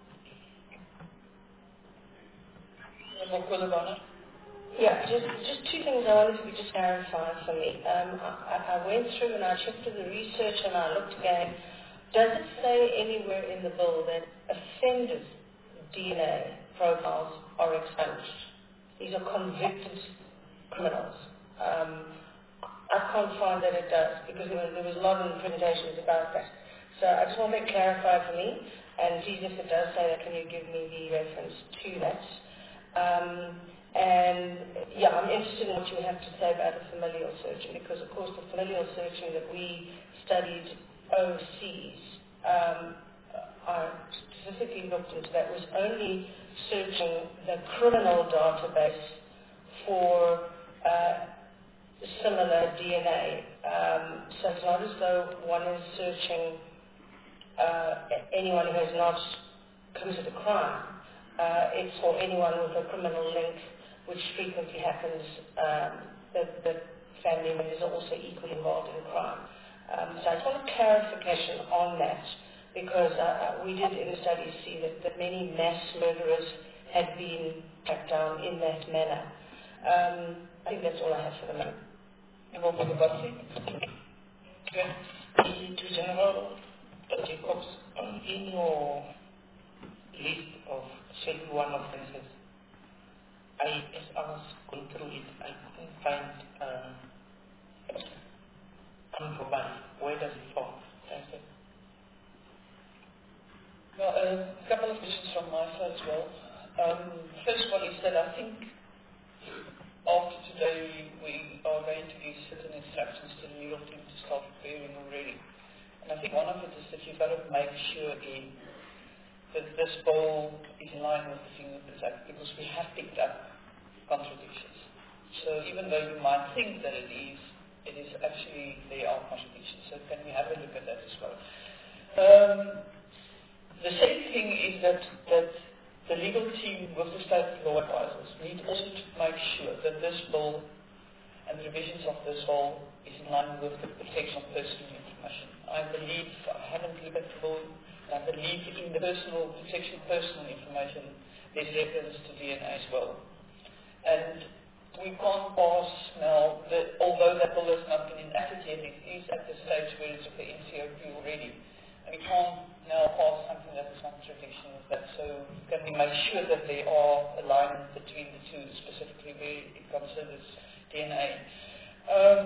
[SPEAKER 5] Yeah, just, just two things I wanted to just clarify for me. Um, I, I went through and I checked the research and I looked again. Does it say anywhere in the bill that offenders' D N A profiles are expunged? These are convicted criminals. Um, I can't find that it does, because there was, there was a lot of presentations about that. So I just want that clarified for me, and please, if it does say that, can you give me the reference to that? Um, And yeah, I'm interested in what you have to say about the familial searching, because of course the familial searching that we studied overseas, um, I specifically looked into that, was only searching the criminal database for uh, similar D N A. Um, so it's not as though one is searching uh, anyone who has not committed a crime. Uh, it's for anyone with a criminal link, which frequently happens, um, that, that family members are also equally involved in crime. Um, so I just want a clarification on that, because uh, we did in the studies see that, that many mass murderers had been tracked down in that manner. Um, I think that's all I have for the moment.
[SPEAKER 1] And what was the Bussy? Okay.
[SPEAKER 4] To General Jacobs, um, in your list of Schedule one offences. I, as I was going through it, I couldn't find um, armed robbery. Where does it fall? That's it.
[SPEAKER 1] Well, a couple of questions from my side as well. Um, first one is that I think after today we are going to give certain instructions to the legal team to start preparing already. And I think one of it is that you've got to make sure again that this bill is in line with the Fingerprints Act, because we have picked up contradictions. So even though you might think that it is, it is actually, there are contradictions. So can we have a look at that as well? Um, the second thing is that, that the legal team with the state law advisors need also to make sure that this bill and the revisions of this bill is in line with the protection of personal information. I believe, I haven't looked at the bill, I believe in the personal protection of personal information, there's reference to D N A as well. And we can't pass now, that although that bill has not been enacted yet, it is at the stage where it's at the N C O P already. And we can't now pass something that is not contradiction with that. So can we make sure that there are alignment between the two, specifically where it considers D N A? Um,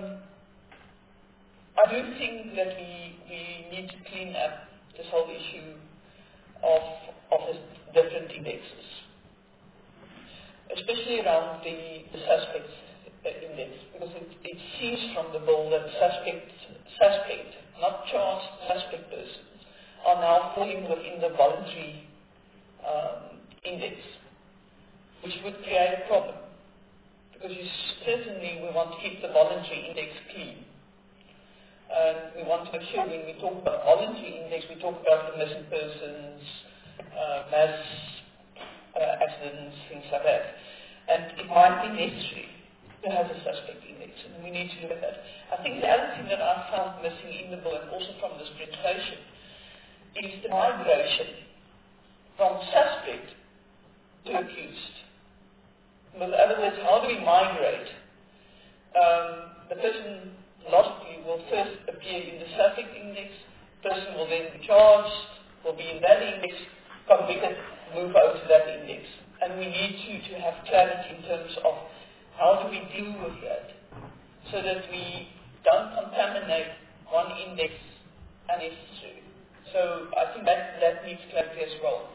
[SPEAKER 1] I do think that we, we need to clean up this whole issue of, of the different indexes, especially around the, the suspect index, because it, it seems from the bill that suspect, suspect, not charged suspect persons, are now falling within the voluntary um, index, which would create a problem, because you certainly we want to keep the voluntary index clean. And we want to make sure when we talk about voluntary index, we talk about the missing persons, uh, mass uh, accidents, things like that. And it might be necessary to have a suspect index, and we need to look at that. I think the other thing that I found missing in the bill, and also from this presentation, is the migration from suspect to accused. In other words, how do we migrate? Um, the person logically will first appear in the suspect index, person will then be charged, will be in that index, convicted, move over to that index. And we need to, to have clarity in terms of how do we deal with that, so that we don't contaminate one index unnecessarily. So I think that, that needs clarity as well.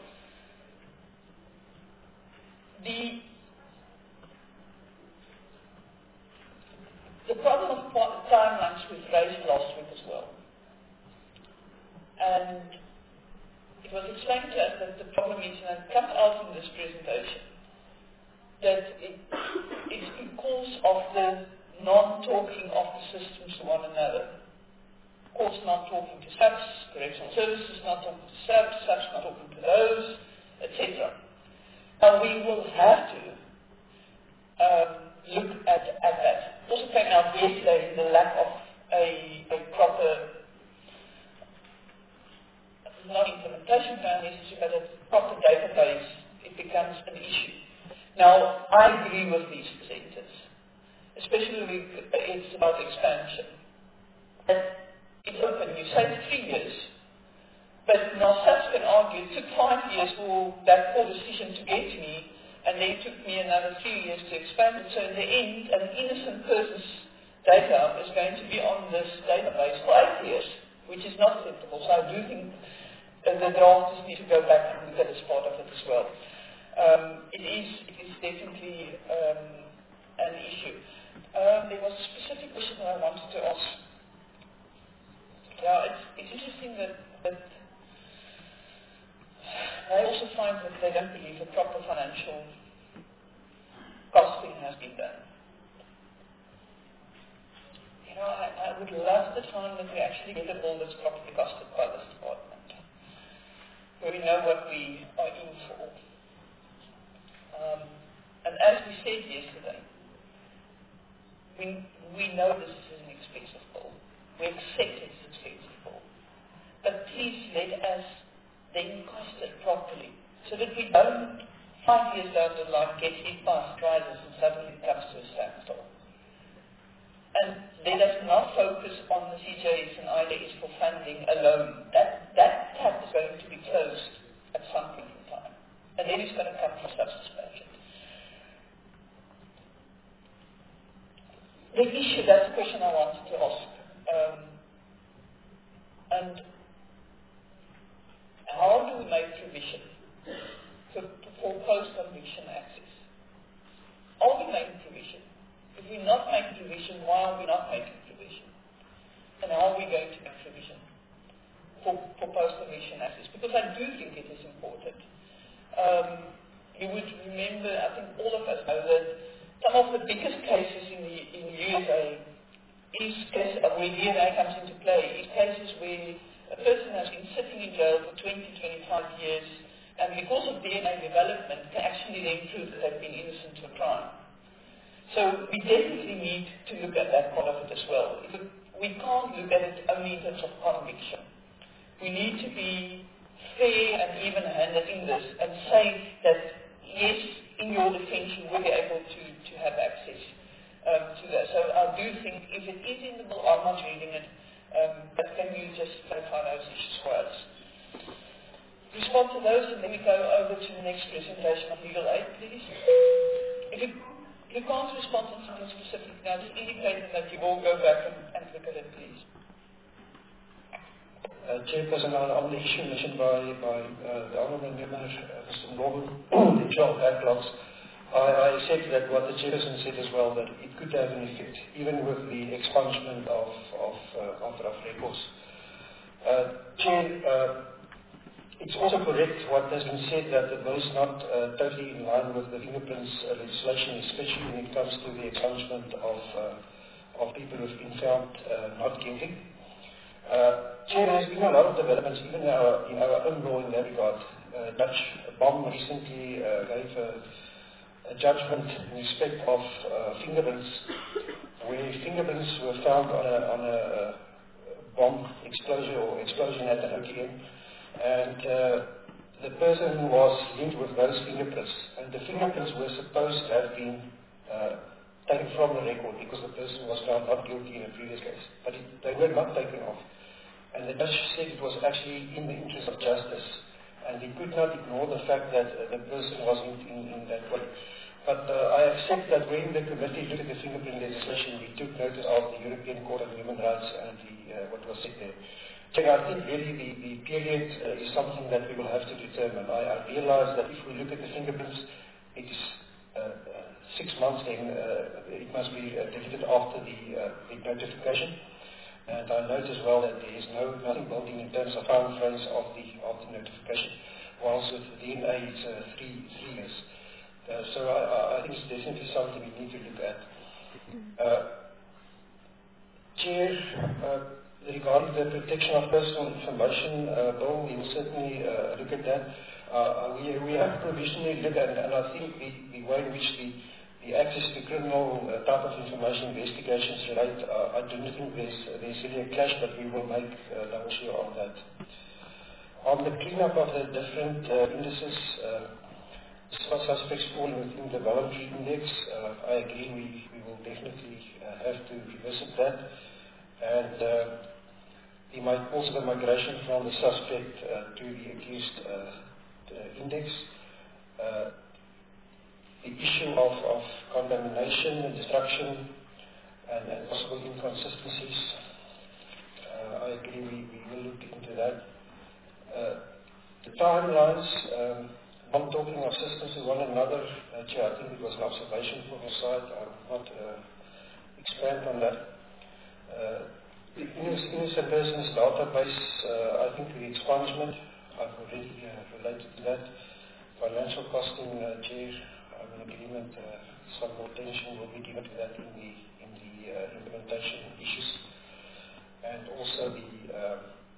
[SPEAKER 1] The The problem of timelines was raised last week as well. And it was explained to us that the problem is, and it comes out in this presentation, that it is because of the non-talking of the systems to one another. Courts not talking to subs, correctional services not talking to subs, subs not talking to those, et cetera. Now we will have to um, look at, at that. It also came out yesterday in the lack of a, a proper, not implementation plan necessarily, but a proper database. It becomes an issue. Now, I agree with these presenters, especially when it's about expansion. That it's open. You say three years, but now such can argue it took five years for that poor decision to get to me, and then it took me another three years to expand it. So in the end, an innocent person's data is going to be on this database for eight years, which is not acceptable. So I do think that the drafters need to go back and look at this part of it as well. Um, it is it is definitely um, an issue. Um, there was a specific question that I wanted to ask. Yeah, it's, it's interesting that, that I also find that they don't believe a proper financial costing has been done. You know, I, I would love the time that we actually get a bill that's properly costed by this department, where we know what we are in for. Um, and as we said yesterday, we, we know this is an expensive bill. We accept it's an expensive bill. But please let us then cost it properly, so that we don't, five years down the line, get hit by riders and suddenly it comes to a standstill. And let us not focus on the C J S and I D S for funding alone. That, that tap is going to be closed at some point in time. then it's going to come from substance management. The issue, that's the question I wanted to ask. Um, and how do we make provision for, for post-conviction access? Are we making provision? If we're not making provision, why are we not making provision? And how are we going to make provision for, for post-conviction access? Because I do think it is important. Um, you would remember, I think all of us know that some of the biggest cases in the, in the U S A is cases where D N A comes into play, is cases where a person has been sitting in jail for twenty, twenty-five years, and because of D N A development, can actually then prove that they've been innocent of a crime. So we definitely need to look at that part of it as well. We can't look at it only in terms of conviction. We need to be fair and even-handed in this and say that, yes, in your defense you will be able to, to have access um, to that. So I do think if it is in the bill, I'm not reading it, um, but can you just clarify those issues for us? Respond to those and then we go over to the next presentation of legal aid, please. If you, if you can't respond to something specific now, just indicate that you will go back and, and look at it, please.
[SPEAKER 8] Uh, Chairperson, on, on the issue mentioned by, by uh, the Honourable Member, uh, Mister Norman, the child backlogs, I, I said that what the Chairperson said as well, that it could have an effect, even with the expungement of, of, uh, of rough records. Uh, Chair, uh, it's also correct what has been said that the bill is not uh, totally in line with the fingerprints uh, legislation, especially when it comes to the expungement of, uh, of people who have been found uh, not guilty. Uh, Chair, there's been a lot of developments even in our, in our own law in that regard. Uh, Dutch BOM recently uh, gave a, a judgment in respect of uh, fingerprints, where fingerprints were found on a, on a, a bomb explosion or explosion at an O T M, and uh, the person was linked with those fingerprints, and the fingerprints were supposed to have been uh, taken from the record because the person was found not guilty in a previous case, but it, they were not taken off. And the judge said it was actually in the interest of justice, and he could not ignore the fact that uh, the person was in, in, in that way. But uh, I accept that when the committee looked at the fingerprint legislation, we took notice of the European Court of Human Rights and the, uh, what was said there. So I think really the, the period uh, is something that we will have to determine. I, I realize that if we look at the fingerprints, it is uh, uh, six months, then uh, it must be uh, deleted after the, uh, the notification. And I note as well that there is no nothing building in terms of time frames of the of the notification, whilst with the D N A it's uh, three three years. Uh, so I, I think it's definitely something we need to look at. Uh, Chair, uh, regarding the protection of personal information uh, bill, we will certainly uh, look at that. Uh, we we have provisionally looked at, and I think the, the way in which the The access to criminal uh, type of information investigations relate, uh, I do not think there's, there's really a clash, but we will make uh, double sure on that. On the cleanup of the different uh, indices, uh, suspects fall within the voluntary index, uh, I agree we, we will definitely uh, have to revisit that. And uh, the, also the migration from the suspect uh, to the accused uh, index. Uh, The issue of, of contamination and destruction and, and possible inconsistencies, uh, I agree we, we will look into that. Uh, the timelines, um, not talking of systems to one another, uh, Chair, I think it was an observation from your side. I will not uh, expand on that. Uh, the innocent persons database, uh, I think the expungement, I've already uh, related to that. Financial costing, uh, Chair, I'm in agreement, uh, some more attention will be given to that in the, in the uh, implementation issues. And also the uh,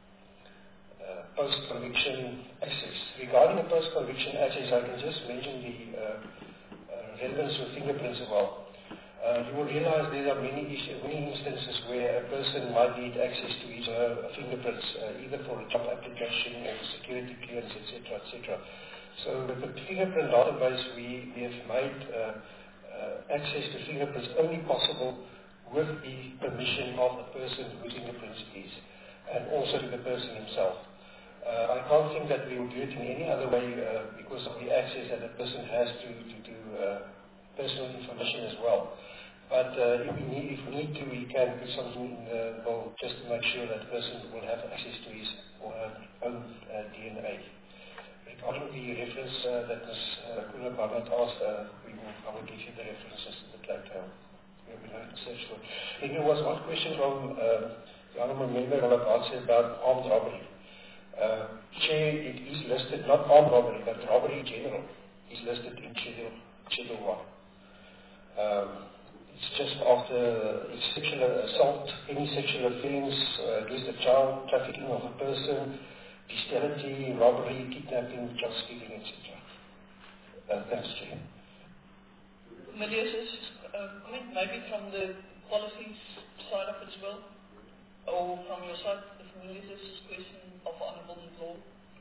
[SPEAKER 8] uh, post-conviction access. Regarding the post-conviction access, I can just mention the uh, uh, relevance of fingerprints as well. Uh, you will realize there are many issues, many instances where a person might need access to his uh, fingerprints, uh, either for a job application or security clearance, et cetera, et cetera. So with the fingerprint database, we, we have made uh, uh, access to fingerprints only possible with the permission of the person whose fingerprints it is, and also to the person himself. Uh, I can't think that we would do it in any other way uh, because of the access that a person has to, to, to uh, personal information as well. But uh, if, we need, if we need to, we can put something in the bill just to make sure that the person will have access to his or her own uh, D N A. Regarding the reference uh, that Miz Kula Barnett asked, uh, we will, I will give you the references a bit later. We will have to search for it. Then there was one question from uh, the Honourable Member Robert Artsey about armed robbery. Uh, Chair, it is listed, not armed robbery, but robbery in general is listed in Schedule, schedule one. Um, it's just after it's sexual assault, any sexual offence uh, against a child, trafficking of a person, bestiality, robbery, kidnapping, child stealing, et cetera. Uh, thanks, Chair.
[SPEAKER 1] Melius, uh, comment maybe from the policies side of it as well, or from your side, the Melius' question of honourable law.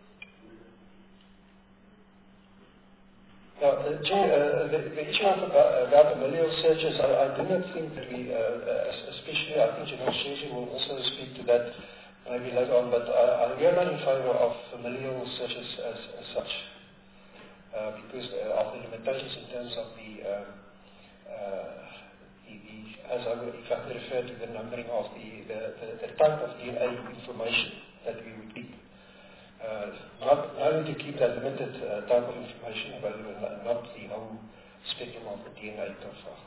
[SPEAKER 8] Now, uh, Chair, uh, the, the issue of about, about familial searches, I, I do not think that we, uh, uh, especially I think General Shezi will also speak to that maybe later on, but I, I, we are not in favour of familial searches as, as such, uh, because uh, of the limitations in terms of the, um, uh, the, the as I would, if I could refer to the numbering of the, the, the, the type of D N A information that we would keep. Uh, not, not only to keep that limited uh, type of information available, not the whole spectrum of the D N A profile.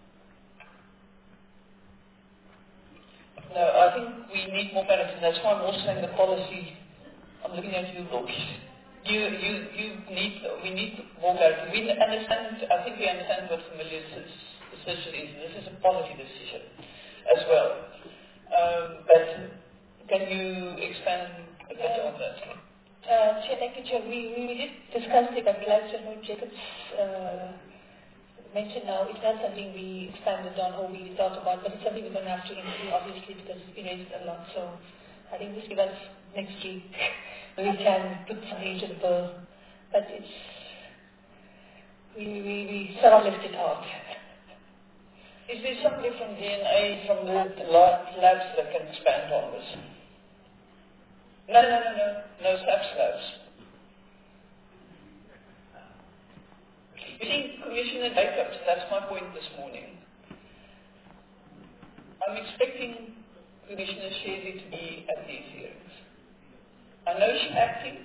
[SPEAKER 1] No, I think we need more balance, and that's why I'm also saying the policy. I'm looking at you, Loki. You, you, you need, we need more clarity. We understand, I think we understand what familiar decision is. This is a policy decision as well. Um, but can you expand a bit on that?
[SPEAKER 5] Uh, Chair, thank you, Chair. We, we, we did discuss it, but like General Jacobs uh, mentioned now, it's not something we expanded on or we thought about, but it's something we're going to have to include, obviously, because it's been raised a lot. So I think this give us next week we can put something into the bill. But it's, we, we, we sort of left it out.
[SPEAKER 1] Is there some different D N A from the labs that can expand on this? No, no, no, no, no SAPS labs. You see, Commissioner Jacobs, that's my point this morning. I'm expecting Commissioner Shezi to be at these hearings. I know she's acting,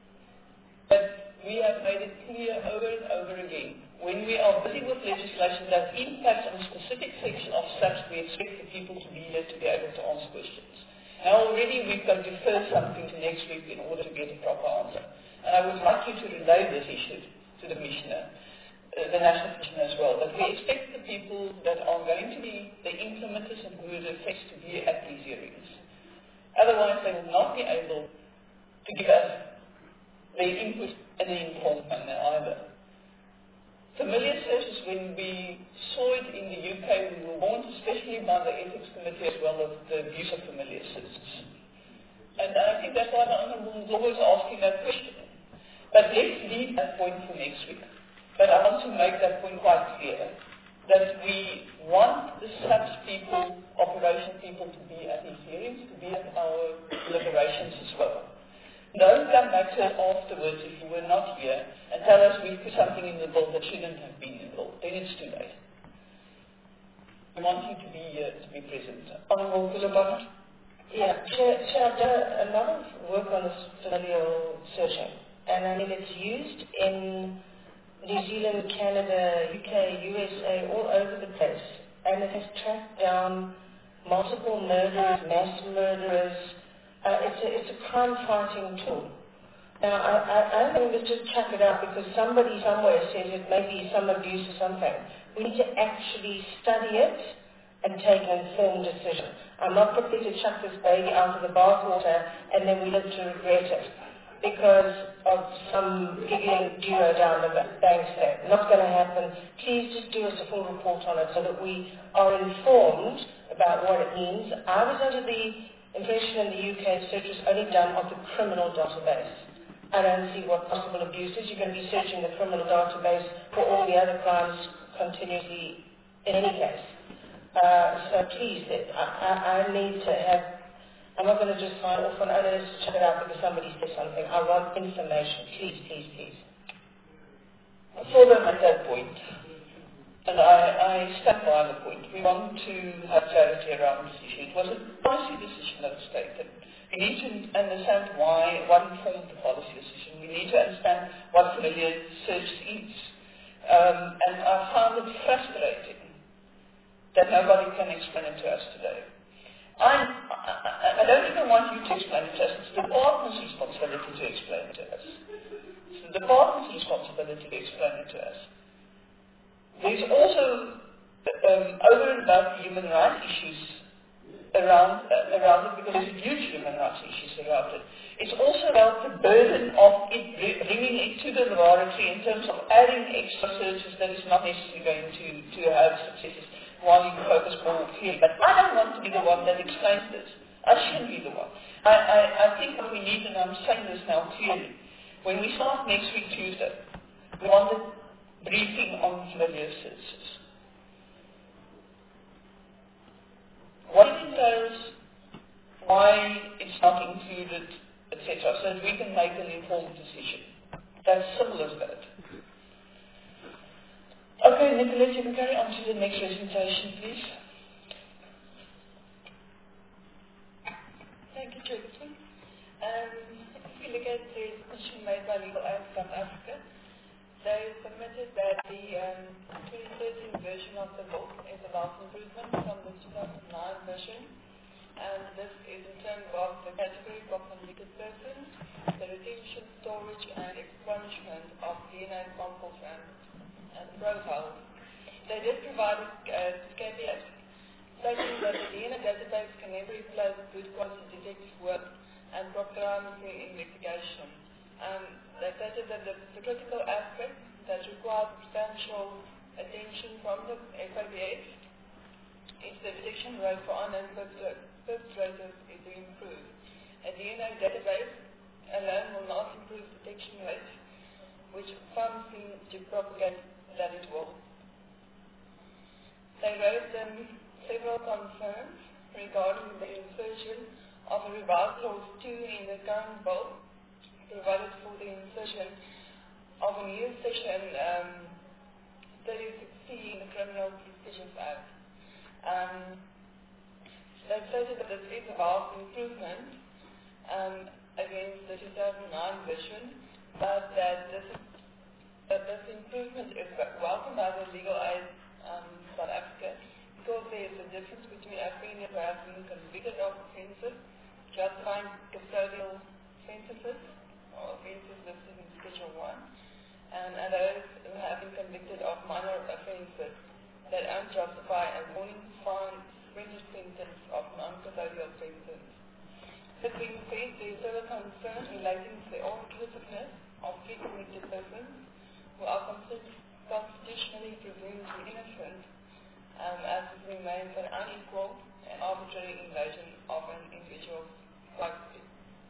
[SPEAKER 1] but we have made it clear over and over again. When we are busy with legislation that impacts on a specific section of SAPS, we expect the people to be here to be able to answer questions. Now already we've got to defer something to next week in order to get a proper answer. And I would like you to relay this issue to the Commissioner, uh, the National Commissioner as well, that we expect the people that are going to be the implementers and who it affects to be at these hearings. Otherwise they will not be able to give us their input in an informed manner either. Familiar searches, when we saw it in the U K, we were warned, especially by the Ethics Committee as well, of the abuse of familiar searches. And I think that's why the Honourable Law is asking that question. But let's leave that point for next week. But I want to make that point quite clear, that we want the SAPS people, operation people, to be at these hearings, to be at our deliberations as well. Don't come back to us afterwards if you were not here and tell us we put something in the bill that shouldn't have been in the bill. Then it's too late. We want you to be here, to be present. Honourable Philip.
[SPEAKER 5] Yeah, Chair, Chair, I've done a lot of work on this familial searching, and I mean it's used in New Zealand, Canada, U K, U S A, all over the place, and it has tracked down multiple murderers, mass murderers. Uh, it's, a, it's a crime-fighting tool. Now, I, I, I don't think we just chuck it out because somebody somewhere says it may be some abuse or something. We need to actually study it and take an informed decision. I'm not prepared to chuck this baby out of the bathwater and then we live to regret it because of some giggling duo down the bank there. Not going to happen. Please just do us a full report on it so that we are informed about what it means. I was under the impression in the U K, search was only done of the criminal database. I don't see what possible abuses. You're going to be searching the criminal database for all the other crimes continuously in any case. Uh, so please, I, I, I need to have I'm not going to just sign off on, oh, let's check it out because somebody said something. I want information. Please, please, please.
[SPEAKER 1] I saw them at that point, and I, I stand by the point. We want to have clarity around this issue. It was a policy decision that was taken. We need to understand why, what informed the policy decision. We need to understand what familiar search is. Um, and I found it frustrating that nobody can explain it to us today. I'm, I, I don't even want you to explain it to us. It's the department's responsibility to explain it to us. It's the department's responsibility to explain it to us. There's also, um, over and above human rights issues around, uh, around it, because there's huge human rights issues around it. It's also about the burden of it bringing it to the laboratory in terms of adding extra searches that is not necessarily going to, to have successes while you focus more clearly. But I don't want to be the one that explains this. I shouldn't be the one. I, I, I think what we need, and I'm saying this now clearly, when we start next week Tuesday, we want a briefing on familiar searches. What it entails, why it's not included, et cetera, so that we can make an informed decision. That's simple as that. Okay, Nicholas, you can carry on to the next presentation, please.
[SPEAKER 12] Thank you, Chairperson. Um, if you look at the submission made by Legal Aid South Africa, they submitted that the um, twenty thirteen version of the book is a vast improvement from the two thousand nine version, and this is in terms of the category of convicted persons, the retention, storage, and expungement of D N A samples and and profiles. They did provide a uh, caveat stating that the D N A database can never replace good quality detective work and proper investigation. Um, they stated that the, the critical aspect that requires substantial attention from the F A B S is the detection rate for unknown perpetrators is to improve. A D N A database alone will not improve detection rate, which some seem to propagate that it will. They raised um, several concerns regarding the insertion of a revised clause two in the current bill, provided for the insertion of a new section um, thirty-six C in the Criminal Procedures Act. Um, they stated that this is a vast improvement um, against the two thousand nine version, but that this is that this improvement is welcomed by the Legal Aid um, South Africa because there is a difference between offenders who have been convicted of offences, justifying custodial sentences, or offences listed in Schedule one, and, and those who have been convicted of minor offences that unjustify a warning, fine, suspended sentence of non-custodial sentence. This being said, there is further concern relating to the all-inclusiveness of pre-convicted persons who are constitutionally presumed to be innocent, um, as it remains an unequal and arbitrary invasion of an individual's privacy.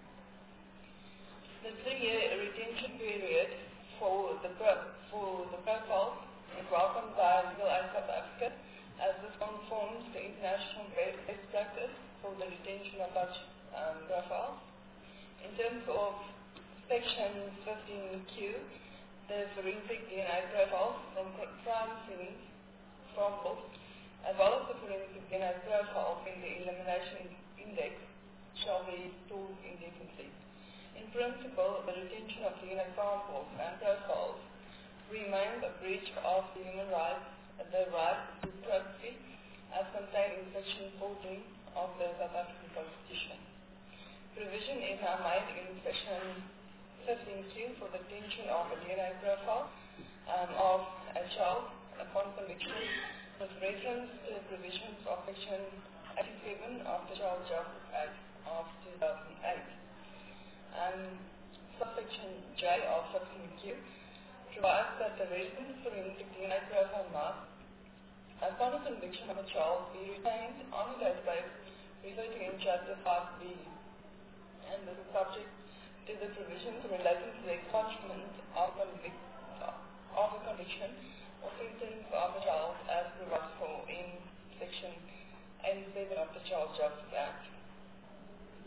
[SPEAKER 12] The three-year retention period for the pro- for the profiles is welcomed by Legal Aid South Africa, as this conforms to international best practice for the retention of such um, profiles. In terms of Section fifteen Q, the forensic D N A profiles from crime scenes from books, as well as the forensic D N A profiles in the elimination index, shall be stored indefinitely. In principle, the retention of D N A samples and profiles remains a breach of the human rights, the right to privacy, as contained in Section fourteen of the South African Constitution. Provision is now made in Section fifteen Q for the retention of a D N A profile um, of a child upon conviction, with reference to the provisions of Section eighty-seven of the Child Justice Act of two thousand eight. Um, subsection J of fifteen Q provides that the resident forensic D N A profile must, upon a conviction of a child, be retained on the database referred to in Chapter five B, and this is subject to the provisions relating to the expungement of, convic- of a conviction or sentence of a child as provided for in Section eighty-seven of the Child Justice Act.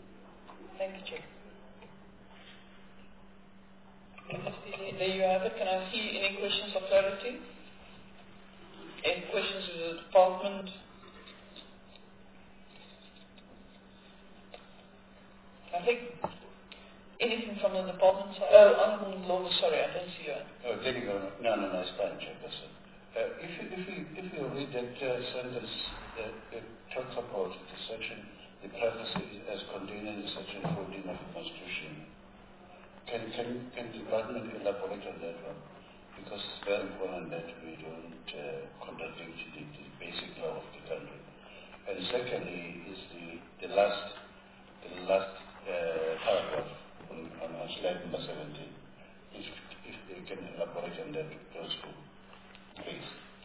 [SPEAKER 1] Thank you, Chair. There you have it. Can I see any questions of clarity? Any questions to the department? I think anything from the department? Oh, Honourable Law, sorry, I don't see you.
[SPEAKER 13] Oh, there you go. No, no, no, it's fine, Chairperson. Uh, if, you, if, you, if you read that uh, sentence, uh, it talks about the section, the privacy as contained in Section fourteen of the Constitution. Can, can, can the department elaborate on that one? Because it's very important that we don't uh, contradict the, the basic law of the country. And secondly, is the, the last, the last uh, paragraph on, on, on slide number seventeen. If, if they can elaborate on that, those two, please.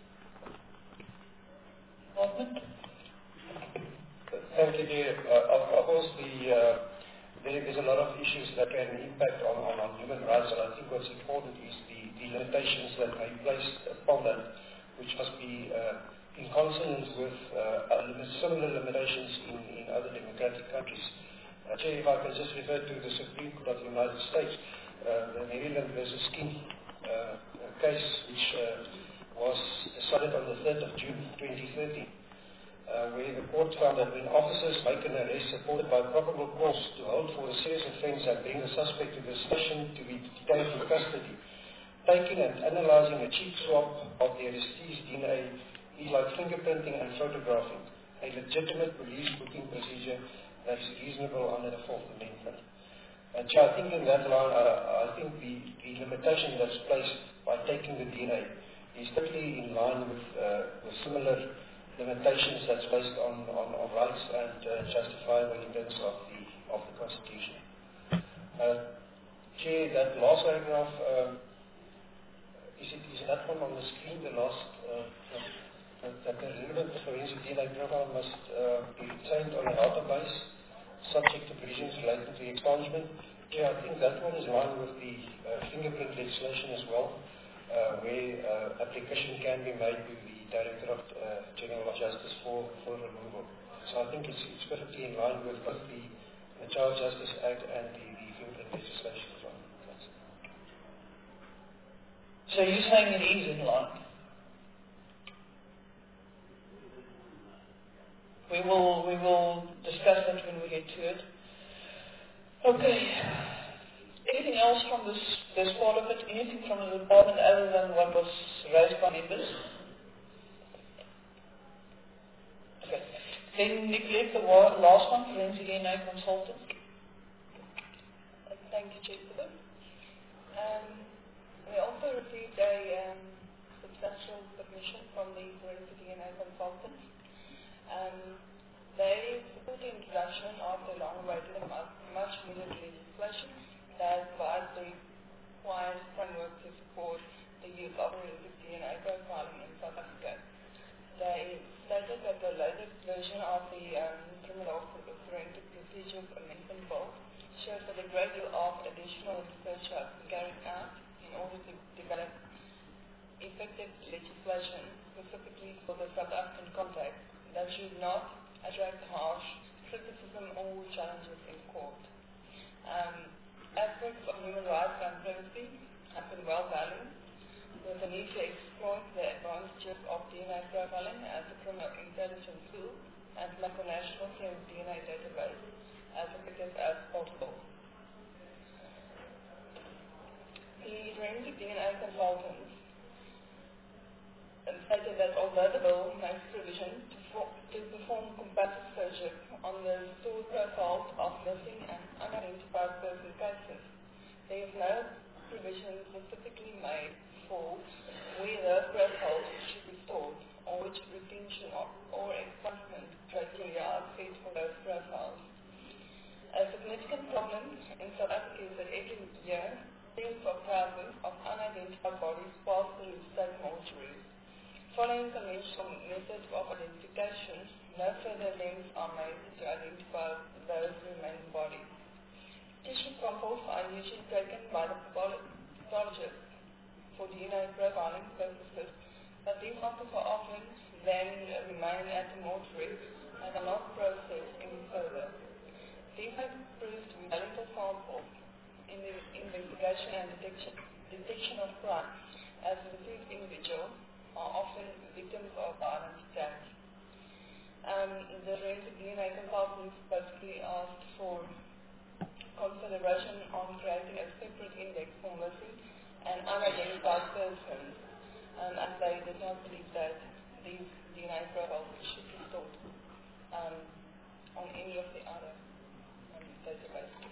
[SPEAKER 1] Department?
[SPEAKER 8] Thank you, dear. Uh, of, of course, the uh, there is a lot of issues that can impact on, on, on human rights, and I think what's important is the, the limitations that may be placed upon that, which must be uh, in consonance with uh, similar limitations in, in other democratic countries. Uh, Chair, if I can just refer to the Supreme Court of the United States, uh, the Maryland versus King uh, case, which uh, was decided on the third of June twenty thirteen. Uh, where the court found that when officers make an arrest supported by probable cause to hold for a serious offence and bring the suspect to the station to be detained in custody, taking and analysing a cheap swab of the arrestee's D N A is like fingerprinting and photographing, a legitimate police booking procedure that is reasonable under the Fourth Amendment. And so I think in that line, uh, I think the, the limitation that's placed by taking the D N A is totally in line with, uh, with similar limitations that's based on, on, on rights and uh, justifiable in terms of the, of the Constitution. Uh, Chair, that last paragraph, um, is, it, is that one on the screen, the last, uh, that, that the relevant forensic D N A profile must uh, be retained on a database subject to provisions relating to the expungement? Chair, I think that one is in line with the uh, fingerprint legislation as well, uh, where uh, application can be made to the Director of uh, General Justice for, for removal. So I think it's, it's perfectly in line with both the, the Child Justice Act and the, the fingerprint legislation as well. That's
[SPEAKER 1] so you're saying it is in line? We will, we will discuss that when we get to it. Okay. Anything else from this, this part of it? Anything from the department other than what was raised by members? Okay. Then neglect the last one, forensic D N A consultant.
[SPEAKER 12] Thank you, Chair. Um, we also received a um, substantial submission from the forensic D N A consultant. Um, they support the introduction of the long-awaited and much needed legislation that provides the required framework to support the use of forensic D N A profiling in South Africa. They stated that the latest version of the um, Criminal Forensic Procedures Amendment Bill shows that a great deal of additional research has been carried out in order to develop effective legislation specifically for the South African context that should not attract harsh criticism or challenges in court. Um, aspects of human rights and privacy have been well balanced, with the need to exploit the advantages of D N A profiling as a criminal intelligence tool and make a national D N A database as effective as possible. The forensic D N A consultants stated that although the bill makes provision to, for, to perform comparative searches on the stored profiles of missing and unidentified person cases, there is no provision specifically made for where those profiles should be stored or which retention or, or expungement criteria are set for those profiles. A significant problem in South Africa is that every year tens of thousands of unidentified bodies pass through state mortuaries. Following conventional methods of identification, no further attempts are made to identify those remaining bodies. Tissue samples are usually taken by the pathologist for D N A profiling purposes, but these samples are often then remain at the mortuary and are not processed any further. These have proved to be valuable samples in the investigation and detection, detection of crime, as the deceased individuals are often victims of violent attacks. Um, the forensic D N A consultants basically asked for consideration on creating a separate index for missing and unidentified persons, um, as they did not believe that these D N A profiles should be stored um, on any of the other um, databases.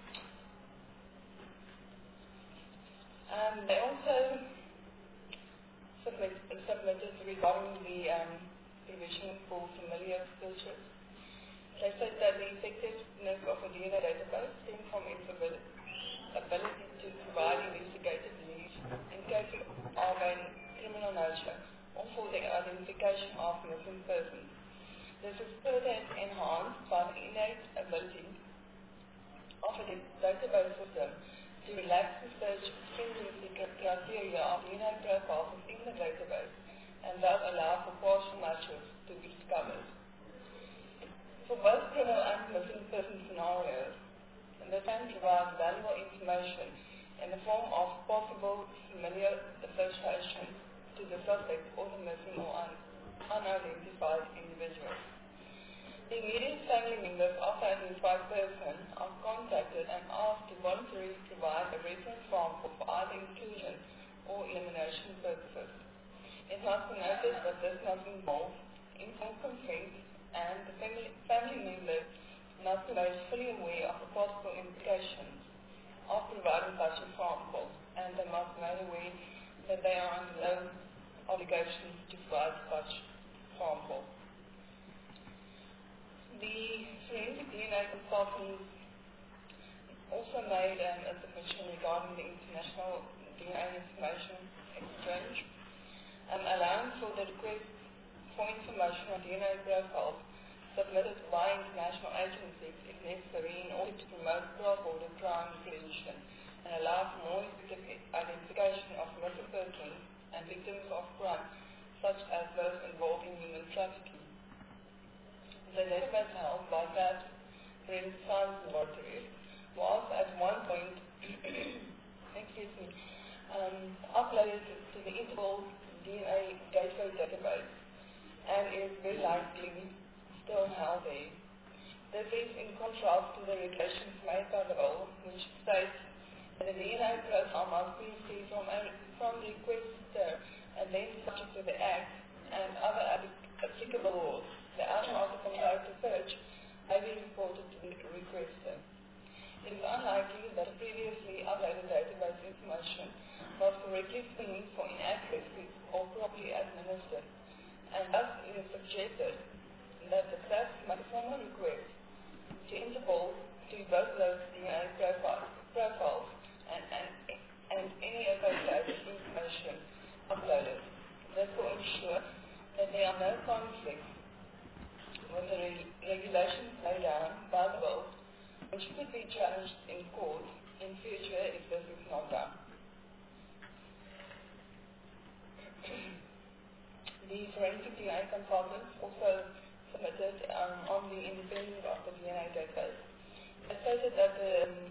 [SPEAKER 12] Um, they also submit, submitted regarding the um, provision for familiar searches. They said that the effectiveness of a D N A database stems from its ability, ability to provide investigative leads in cases of a criminal nature or for the identification of missing persons. This is further enhanced by the innate ability of a database system to relax the search stringency criteria of D N A profiles within the database and thus allow for partial matches to be discovered. For both criminal and missing person scenarios, the can provide valuable information in the form of possible familiar associations to the suspect or the missing or un unidentified individual. The immediate family members of the identified person are contacted and asked to voluntarily provide a reference form for either inclusion or elimination purposes. It must be noted that this must involve informed consent, and the family, family members must be made fully aware of the possible implications of providing such a sample, and they must be made aware that they are under no obligation to provide such sample. The forensic D N A consultants also made um, a submission regarding the international D N A information exchange, um, allowing for the request for information on D N A profiles submitted by international agencies if necessary in order to promote cross-border crime prevention and allow for more specific identification of missing persons and victims of crime, such as those involved in human trafficking. The database held by that Forensic Science Laboratories was at one point excuse me, um, uploaded to the Interpol D N A Gateway database and is very likely still held there. This is in contrast to the regulations made by the bill, which states that the D N A profile must be received from, from the requester and then subject to the Act and other applicable laws. The outcome of the comparative search may be reported to the requester. It is unlikely that the previously uploaded database information was correctly screened for inaccuracies or properly administered, and thus it is suggested that the staff make a formal request to Interpol to both those D N A profiles, profiles and, and, and any associated information uploaded. This will ensure that there are no conflicts with the re regulations laid down by the bill, which could be challenged in court in future if this is not done. The forensic D N A consultants also submitted um, on the independence of the D N A database. They stated that the um,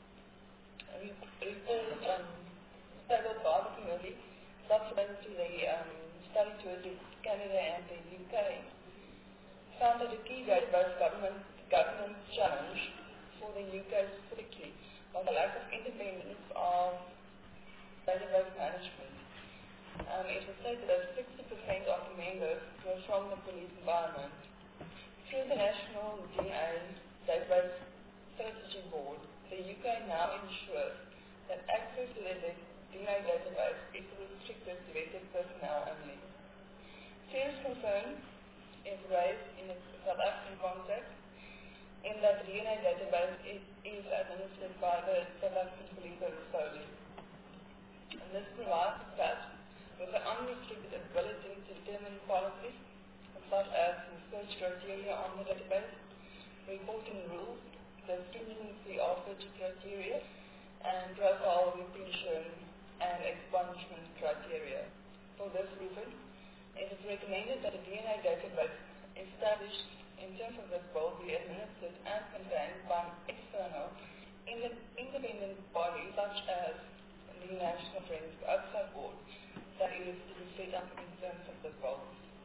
[SPEAKER 12] report um, tabled by the committee subsequent to the um, study tour to Canada and the U K found that a key database government, government challenge for the U K specifically was the lack of independence of database management. Um, it was stated that sixty percent of the members were from the police environment. Through the National D N A Database Strategy Board, the U K now ensures that access to the D N A database is restricted to vetted personnel only. Serious concern is raised in the South African context in that the D N A database is, is administered by the South African Police Service solely. And this provides the staff with the unrestricted ability to determine policies such as the search criteria on the database, reporting rules, the stringency of search criteria, and profile retention and expungement criteria. For this reason, it is recommended that a D N A database established in terms of this will be administered and contained by external ind- independent bodies such as the National Forensic Oversight Board that is to be set up in terms of this will.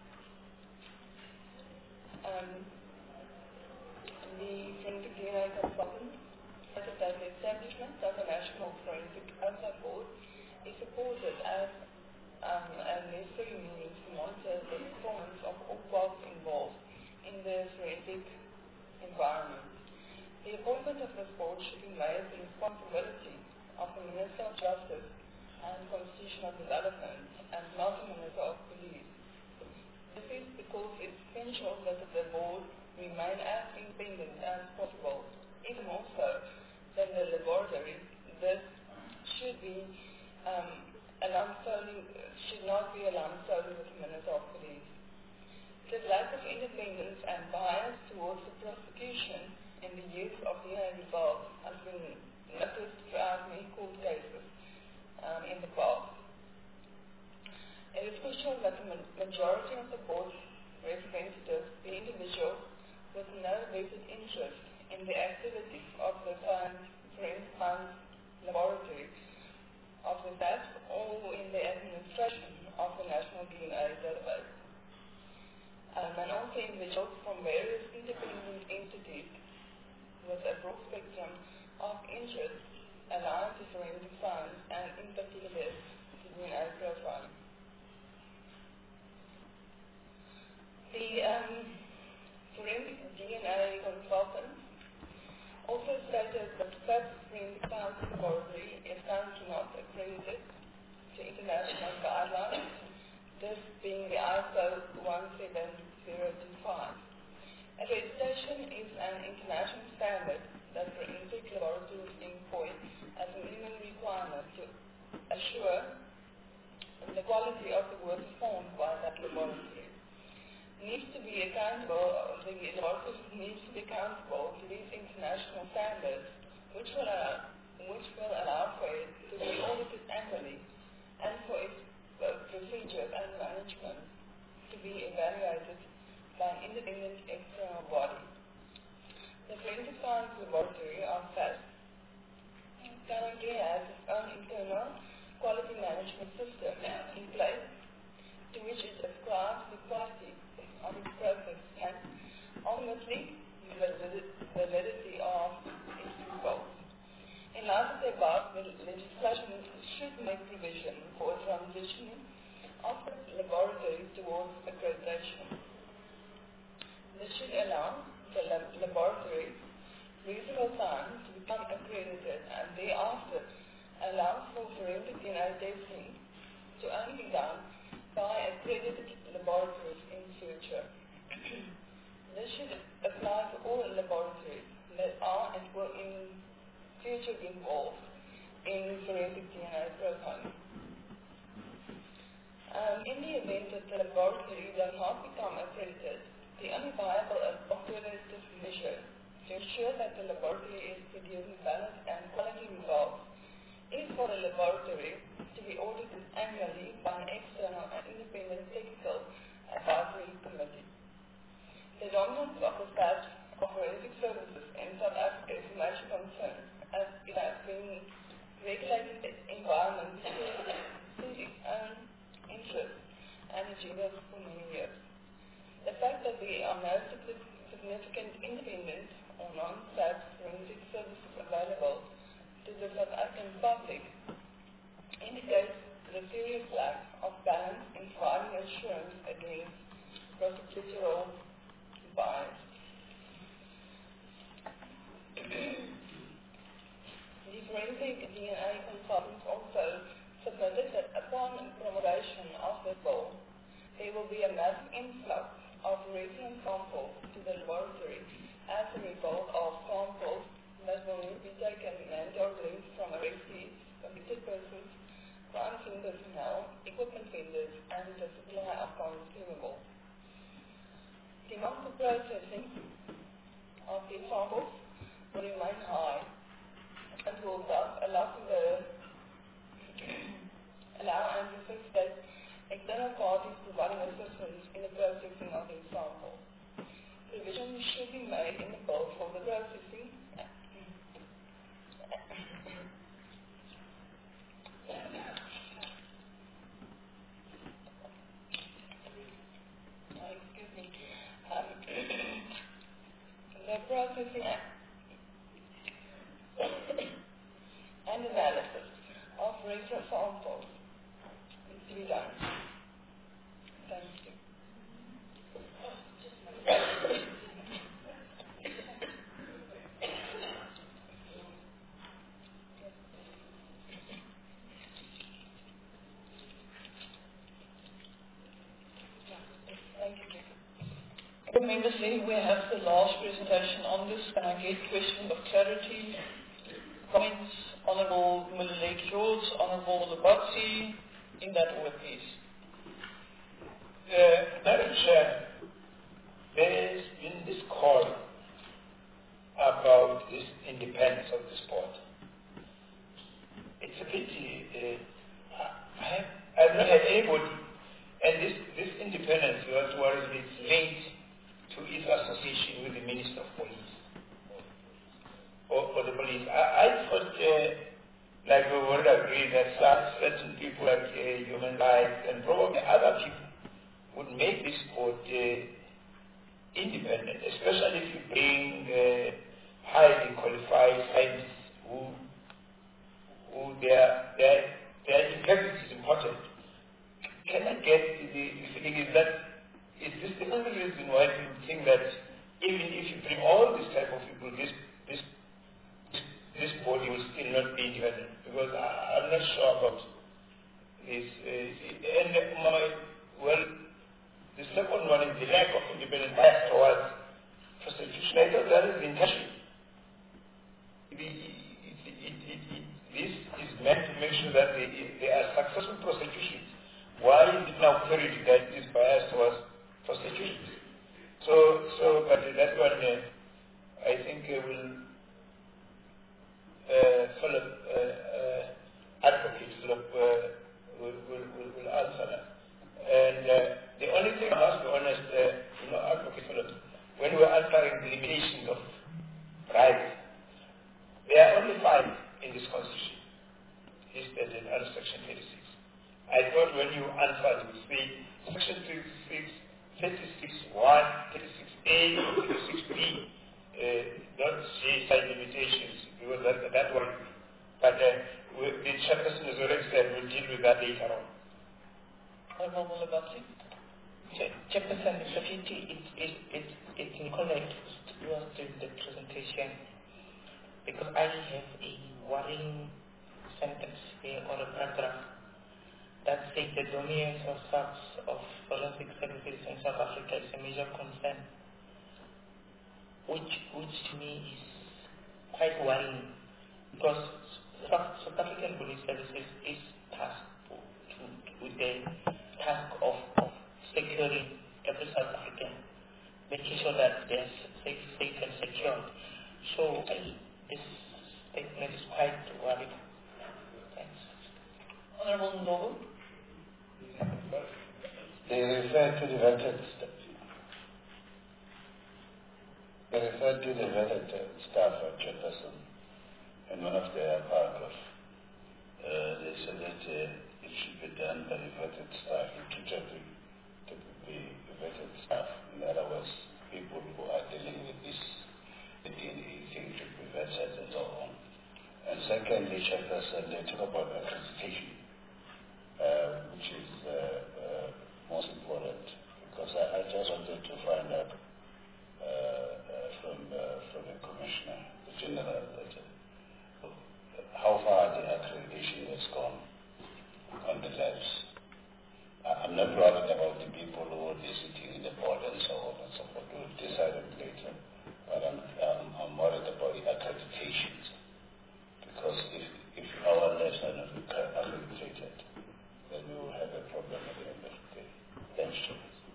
[SPEAKER 12] Um, the Forensic D N A consultant stated that the establishment of the National Forensic Oversight Board is supported as um, a necessary means to monitor the performance of all parties involved in the forensic environment. The appointment of this board should be made the responsibility of the Minister of Justice and Constitutional Development and not the Minister of Police. This is because it's essential that the board remain as independent as possible, even more so than the laboratory. This should be um, alarmed solely, should not be alarmed solely with the Minister of Police. The lack of independence and bias towards the prosecution in the use of D N A results has been noticed throughout many court cases um, in the past. It is crucial that the majority of the board representatives be individuals with no vested interest in the activities of the Forensic Science Laboratory of the S A S or in the administration of the National D N A database. Um, and also individuals from various independent entities with a broad spectrum of interests aligned to forensic science and in particular to D N A profiling. The um, forensic D N A consultant also stated that the Forensic Science Laboratory is currently not accredited to international guidelines, this being the I S O one seven zero two five. Accreditation is an international standard that forensic laboratories employ as a minimum requirement to assure the quality of the work performed by that laboratory. Needs to be accountable, the laboratory needs to be accountable to these international standards, which will allow, which will allow for it to be audited annually and for its uh, procedures and management to be evaluated by an independent external body. The Forensic Science Laboratory, or F A S, currently has its own internal quality management system in place to which it ascribes the quality of its process and ultimately the validity of its results. In light of the above, the legislation should make provision for a transition of the laboratory towards accreditation. This should allow the lab laboratory reasonable time to become accredited and thereafter allow for forensic D N A testing to only be done by accredited laboratories in future. This should apply to all laboratories that are and will in future be involved in forensic D N A profiling. Um, in the event that the laboratory does not become accredited, the only viable alternative measure to ensure that the laboratory is producing balanced and quality results is for the laboratory to be audited annually by an external and independent technical advisory committee. The dominance of the staff of forensic services in South Africa is a major concern, as it has been regulated environment to suit its own interests and agendas for many years. The fact that there are no significant independent or non-staff forensic services available to the South African public indicates the serious lack of balance in providing assurance against prosecutorial bias. The forensic D N A consultants also submitted that upon promulgation of the bill, there will be a massive influx of reference samples to the laboratory as a result of samples that will need to be taken and or linked from arrestees, convicted persons, crime scene personnel, equipment vendors, and the supply of consumables. Demand for processing of these samples will remain high and will thus allow for the allow and facilitate external parties providing assistance in the processing of these samples. Provision be made in the bill for the processing. Excuse me. Um, the processing and analysis of recent samples needs to be done. Thank you.
[SPEAKER 1] Members, here we have the last presentation on this. Can I get questions of clarity, comments? Honourable Mululeke George, Honourable Labatsi, in that order, please.
[SPEAKER 6] Uh, Madam Chair, there's been this call about this independence of the sport. It's a pity. Uh, I have, I've not had anybody, and this, this independence, you have to worry, it's linked to its association with the Minister of Police or, or the police. I, I thought, uh, like we would agree, that certain people like uh, human rights and probably other people would make this sport uh, independent, especially if you bring uh, highly qualified scientists who, who their, their, their integrity is important. Can I get the, the feeling is that is this the only reason why you think that even if you bring all this type of people, this this this body will still not be independent? Because I, I'm not sure about this. Uh, and my well, the second one is the lack of independent bias towards prosecution. I thought that is the intention. It, it, it, it, it, this is meant to make sure that they, they are successful prosecutions. Why is it now carried that this bias towards prostitutions? So, so, but that one, uh, I think uh, will uh, Philip, uh, uh, advocate Philip, uh, will, will, will, will answer that. And uh, the only thing I must be honest, uh, you know, advocate Philip, when we are answering the limitations of rights, there are only five in this constitution, listed in under section thirty-six. I thought when you answer, you would say section thirty-six, thirty-six one, thirty-six A, thirty-six B, uh, not say side limitations, because that, that one, but uh, we, the chairperson has already said we'll deal with that later on.
[SPEAKER 1] Honourable Labatsi.
[SPEAKER 4] Chairperson, it's a pity it, it, it, it's incorrect was during the presentation, because I have a worrying sentence here or a paragraph that says the dominance of subs of forensic services in South Africa is a major concern, which, which to me is quite worrying, because South, South African police services is tasked to, to, with the task of, of securing every South African, making sure that they are safe, safe and secured. So I, this statement is quite worrying. Thanks.
[SPEAKER 1] Honourable Ndlovu.
[SPEAKER 13] They refer to the vetted staff. They refer to the vetted staff at Jefferson in one of their paragraphs. Uh, they said that uh, it should be done by the vetted staff, intuitively to be vetted staff. In other words, people who are dealing with this the D N A thing should be vetted and so on. And secondly, Jefferson, they talk about accreditation, uh, which is uh, uh, most important, because I, I just wanted to find out uh, uh, from uh, from the commissioner, the general, that, uh, how far the accreditation has gone on the labs. I'm not worried about the people who will be sitting in the board and so on and so forth. We'll decide it later. But I'm, I'm, I'm worried about the accreditations, because if if our labs are not accredited, then we will have a problem at the end of the day. Thanks, Chair.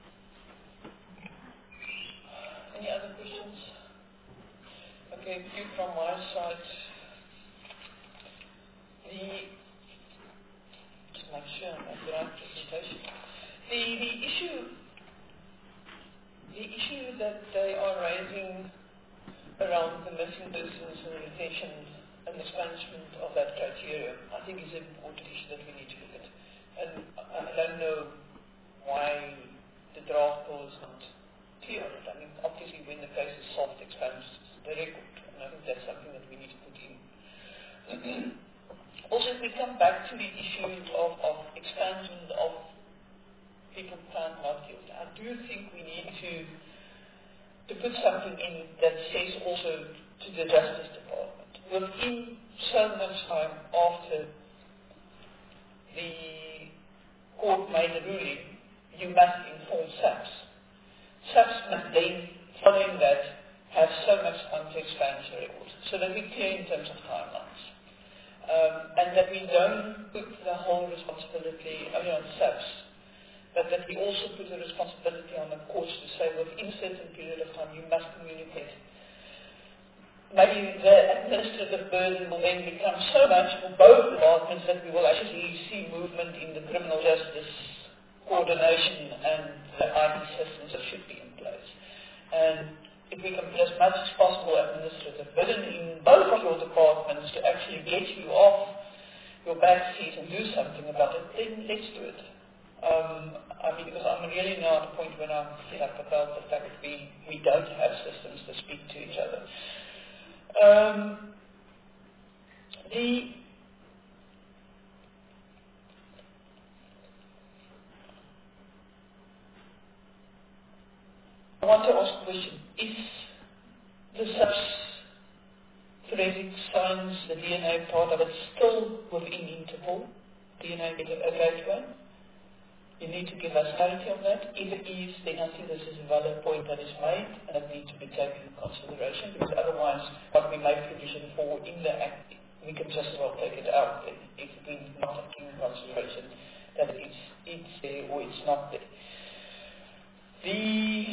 [SPEAKER 1] Any other questions? Okay, few from my side. The just make sure I'm at the right presentation. The the issue the issue that they are raising around the missing persons and the retention and expungement of that criteria, I think is an important issue that we need to look at. And I don't know why the draft bill is not clear on it. I mean, obviously when the case is solved, it expands the record, and I think that's something that we need to put in. Also, if we come back to the issue of, of expansion of people found not guilty, I do think we need to to put something in that says also to the Justice Department, within so much time after the court made a ruling, you must inform SAPS. SAPS must then, following that, have so much time to expand the record, so that we're clear in terms of timelines. Um, and that we don't put the whole responsibility only on SAPS, but that we also put the responsibility on the courts to say within a certain period of time you must communicate. Maybe the administrative burden will then become so much for both departments that we will actually see movement in the criminal justice coordination and the I T systems that should be in place. And if we can put as much as possible administrative burden in both of your departments to actually get you off your back seat and do something about it, then let's do it. Um, I mean, because I'm really now at a point when I'm fed up about the fact that we, we don't have systems that speak to each other. Um, the I want to ask a question. Is the SAPS forensic science, the D N A part of it, still within Interpol? D N A gateway? You need to give us clarity on that. If it is, then I think this is a valid point that is made and it needs to be taken into consideration, because otherwise what we make provision for in the Act, we can just as well take it out then, if we're not taking into consideration that it's, it's there or it's not there. The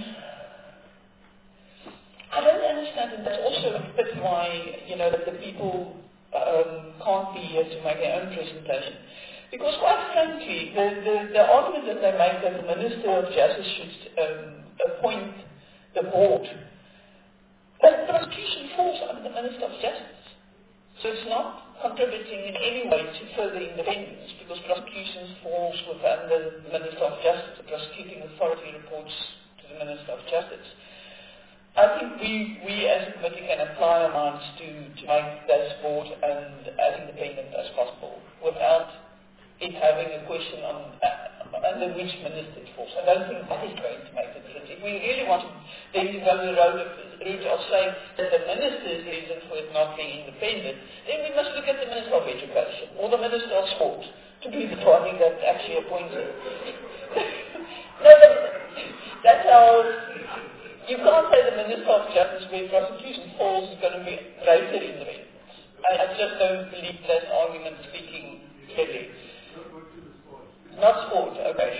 [SPEAKER 1] I don't understand, and that's also a bit why, you know, that the people um, can't be here to make their own presentation. Because quite frankly, the, the, the argument that they make that the Minister of Justice should um, appoint the board, but prosecution falls under the Minister of Justice. So it's not contributing in any way to further independence, because prosecution falls under the Minister of Justice. The prosecuting authority reports to the Minister of Justice. I think we, we as a committee can apply our minds to, to make this board and as independent as possible without it having a question on uh, under which minister it falls. I don't think that is going to make a difference. If we really want to then go the road of, route of saying that the minister's reason for it not being independent, then we must look at the Minister of Education or the Minister of Sport to be the body that actually appoints it. No, but that's how. You can't say the Minister of Justice where prosecution falls is going to be greater independence. I, I just don't believe that argument speaking clearly. Not sport, okay.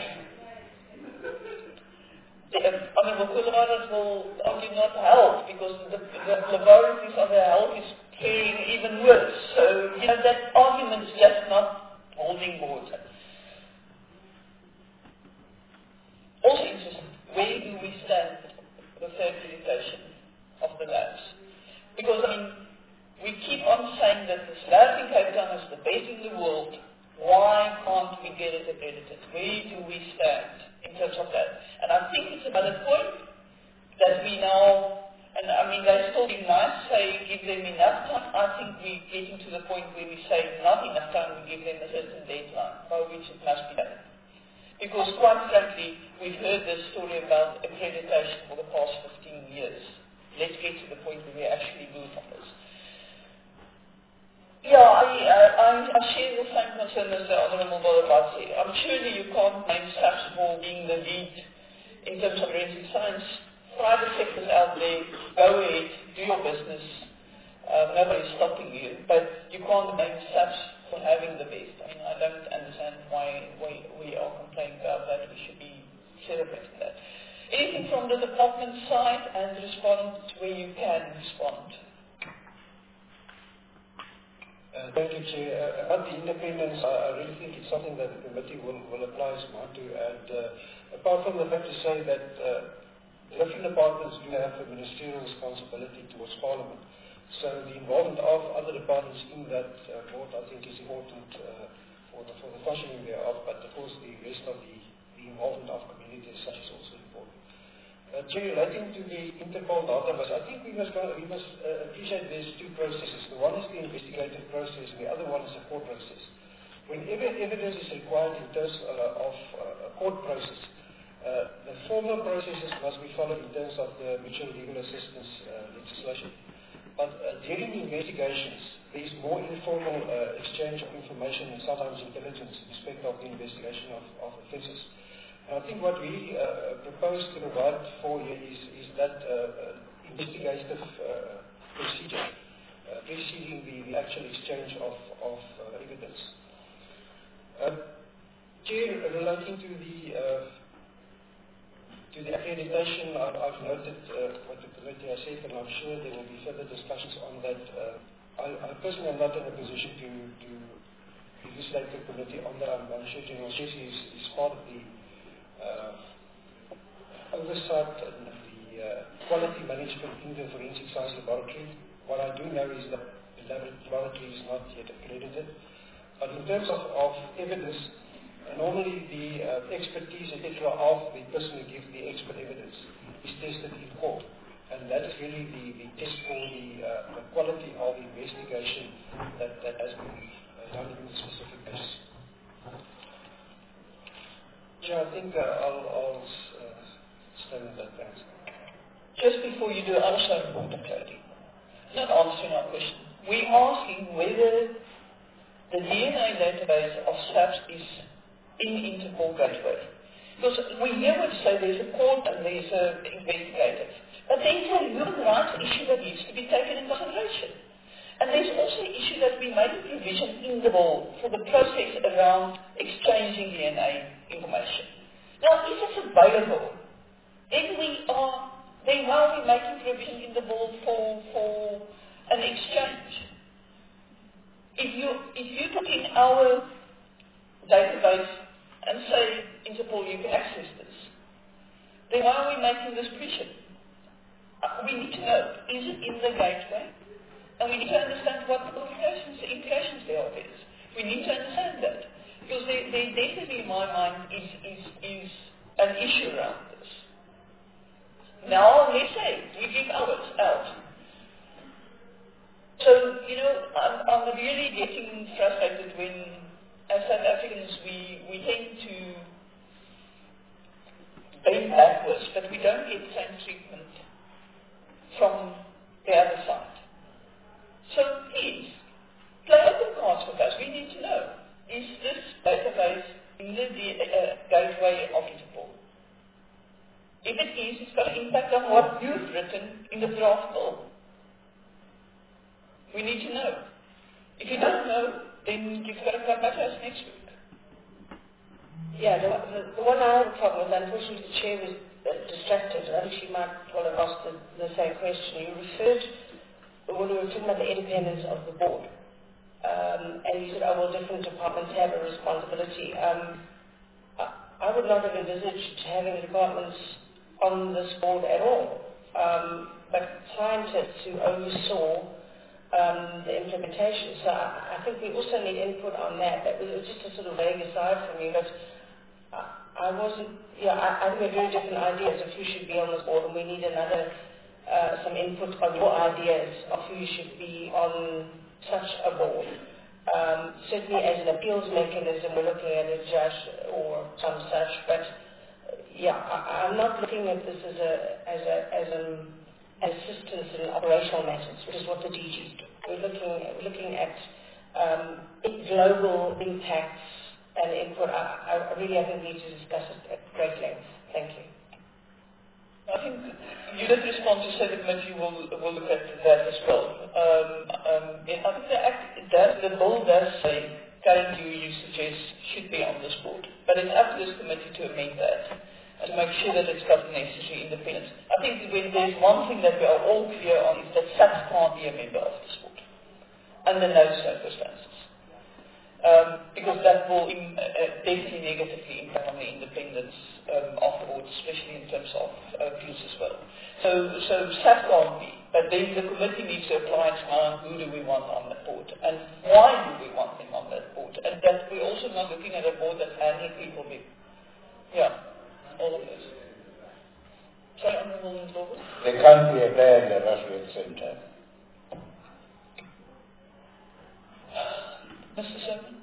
[SPEAKER 1] The uh, Honourable Kulamaras will argue not help because the, the laboratories of the health is faring even worse. So, you know, that argument is just not holding water. Also interesting, where do we stand the third accreditation of the labs? Because, I mean, we keep on saying that this lab in Cape Town is the best in the world. Why can't we get it accredited? Where do we stand in terms of that? And I think it's another point that we now, and I mean, they're still being nice, say give them enough time. I think we're getting to the point where we say not enough time, we give them a certain deadline by which it must be done. Because quite frankly, we've heard this story about accreditation for the past fifteen years. Let's get to the point where we actually move on this. Yeah, I, uh, I, I share the same concern as the Honourable Bolabati. I'm surely you can't blame SAPS for being the lead in terms of forensic science. Private sectors out there, go ahead, do your business. Uh, nobody's stopping you, but you can't blame SAPS for having the best. I mean, I don't understand why we, we are complaining about that. We should be celebrating that. Anything from the department side, and respond where you can respond.
[SPEAKER 8] Uh, thank you, Chair. Uh, about the independence, I, I really think it's something that the committee will, will apply its mind to. And uh, apart from the fact to say that uh, different departments do have a ministerial responsibility towards Parliament. So the involvement of other departments in that uh, board, I think, is important uh, for, the, for the functioning thereof, but of course the rest of the, the involvement of community as such is also important. Uh, Chair, relating to the Interpol database, I think we must, go, we must uh, appreciate there's two processes. The one is the investigative process, and the other one is the court process. Whenever evidence is required in terms uh, of uh, a court process, uh, the formal processes must be followed in terms of the mutual legal assistance uh, legislation. But uh, during the investigations, there is more informal uh, exchange of information and sometimes intelligence in respect of the investigation of, of offences. And I think what we uh, propose to provide for here is, is that uh, investigative uh, procedure uh, preceding the, the actual exchange of, of uh, evidence. Uh, Chair, relating to the uh, To the accreditation, I've, I've noted uh, what the committee has said, and I'm sure there will be further discussions on that. Uh, I, I personally am not in a position to, to legislate the committee on that. I'm, I'm sure General Shesi is, is part of the uh, oversight and the uh, quality management in the forensic science laboratory. What I do know is that the laboratory is not yet accredited. But in terms of, of evidence, Uh, normally the uh, expertise, et cetera, of the person who gives the expert evidence is tested in court. And that is really the, the test for the, uh, the quality of the investigation that, that has been uh, done in the specific case. Yeah, I think uh, I'll, I'll uh, stand with that. Thanks.
[SPEAKER 1] Just before you do, also important clarity. Not answering our question. We're asking whether the D N A database of S A P S is in Interpol Gateway. Because we hear what say there's a court and there's an investigator. But there's a human rights issue that needs to be taken in consideration. And there's also an issue that we made a provision in the law for the process around exchanging D N A information. Now, if it's available, then we are, then why are we making provision in the law for, for an exchange? If you, if you put in our database and say, Interpol, you can access this, then why are we making this provision? Uh, we need to know, is it in the gateway? And we need to understand what the implications, the implications there are. Is. We need to understand that. Because there, there definitely, in my mind, is, is, is an issue around this. Now, let's say, we give ours out. So, you know, I'm, I'm really getting frustrated when, as South Africans, we, we tend to bend backwards, but we don't get the same treatment from the other side. So please, play open cards with us. We need to know, is this database in the uh, gateway of Interpol? If it is, it's got an impact on what you've written in the draft bill. We need to know. If you don't know, then you've got to come back to us next week.
[SPEAKER 5] Yeah, the, the, the one I had a problem with, unfortunately, the chair was uh, distracted. I think she might well have asked the, the same question. You referred, when we were talking about the independence of the board, um, and you said, oh, well, different departments have a responsibility. Um, I, I would not have envisaged having departments on this board at all, um, but scientists who oversaw Um, the implementation. So I, I think we also need input on that. That was just a sort of vague aside from me, but I, I wasn't, yeah, I, I think we have very different ideas of who should be on this board, and we need another, uh, some input on your ideas of who should be on such a board. Um, certainly as an appeals mechanism, we're looking at a judge or some such, but uh, yeah, I, I'm not looking at this as a, as a, as a assistance in operational matters, which is what the D Gs do. We're looking, we're looking at um, global impacts and input. I, I really I think we need to discuss it at great length. Thank you.
[SPEAKER 1] I think you did respond to say the committee will, will look at that as well. Um, um, I think the, act, does, the bill does say currently you suggest should be on this board, but it's up to this committee to amend that and to make sure that it's got the necessary independence. I think when there's one thing that we are all clear on is that S A P S can't be a member of this board under no circumstances. Um, because that will im- uh, definitely negatively impact on the independence um, of the board, especially in terms of uh, views as well. So, so S A F can't be, but then the committee needs to apply on who do we want on that board, and why do we want them on that board, and that we're also not looking at a board that's one hundred people big. Yeah, all of this. Sorry, Honourable Ndlovu?
[SPEAKER 13] They can't be a player and a referee at the same time.
[SPEAKER 1] Mister Chairman?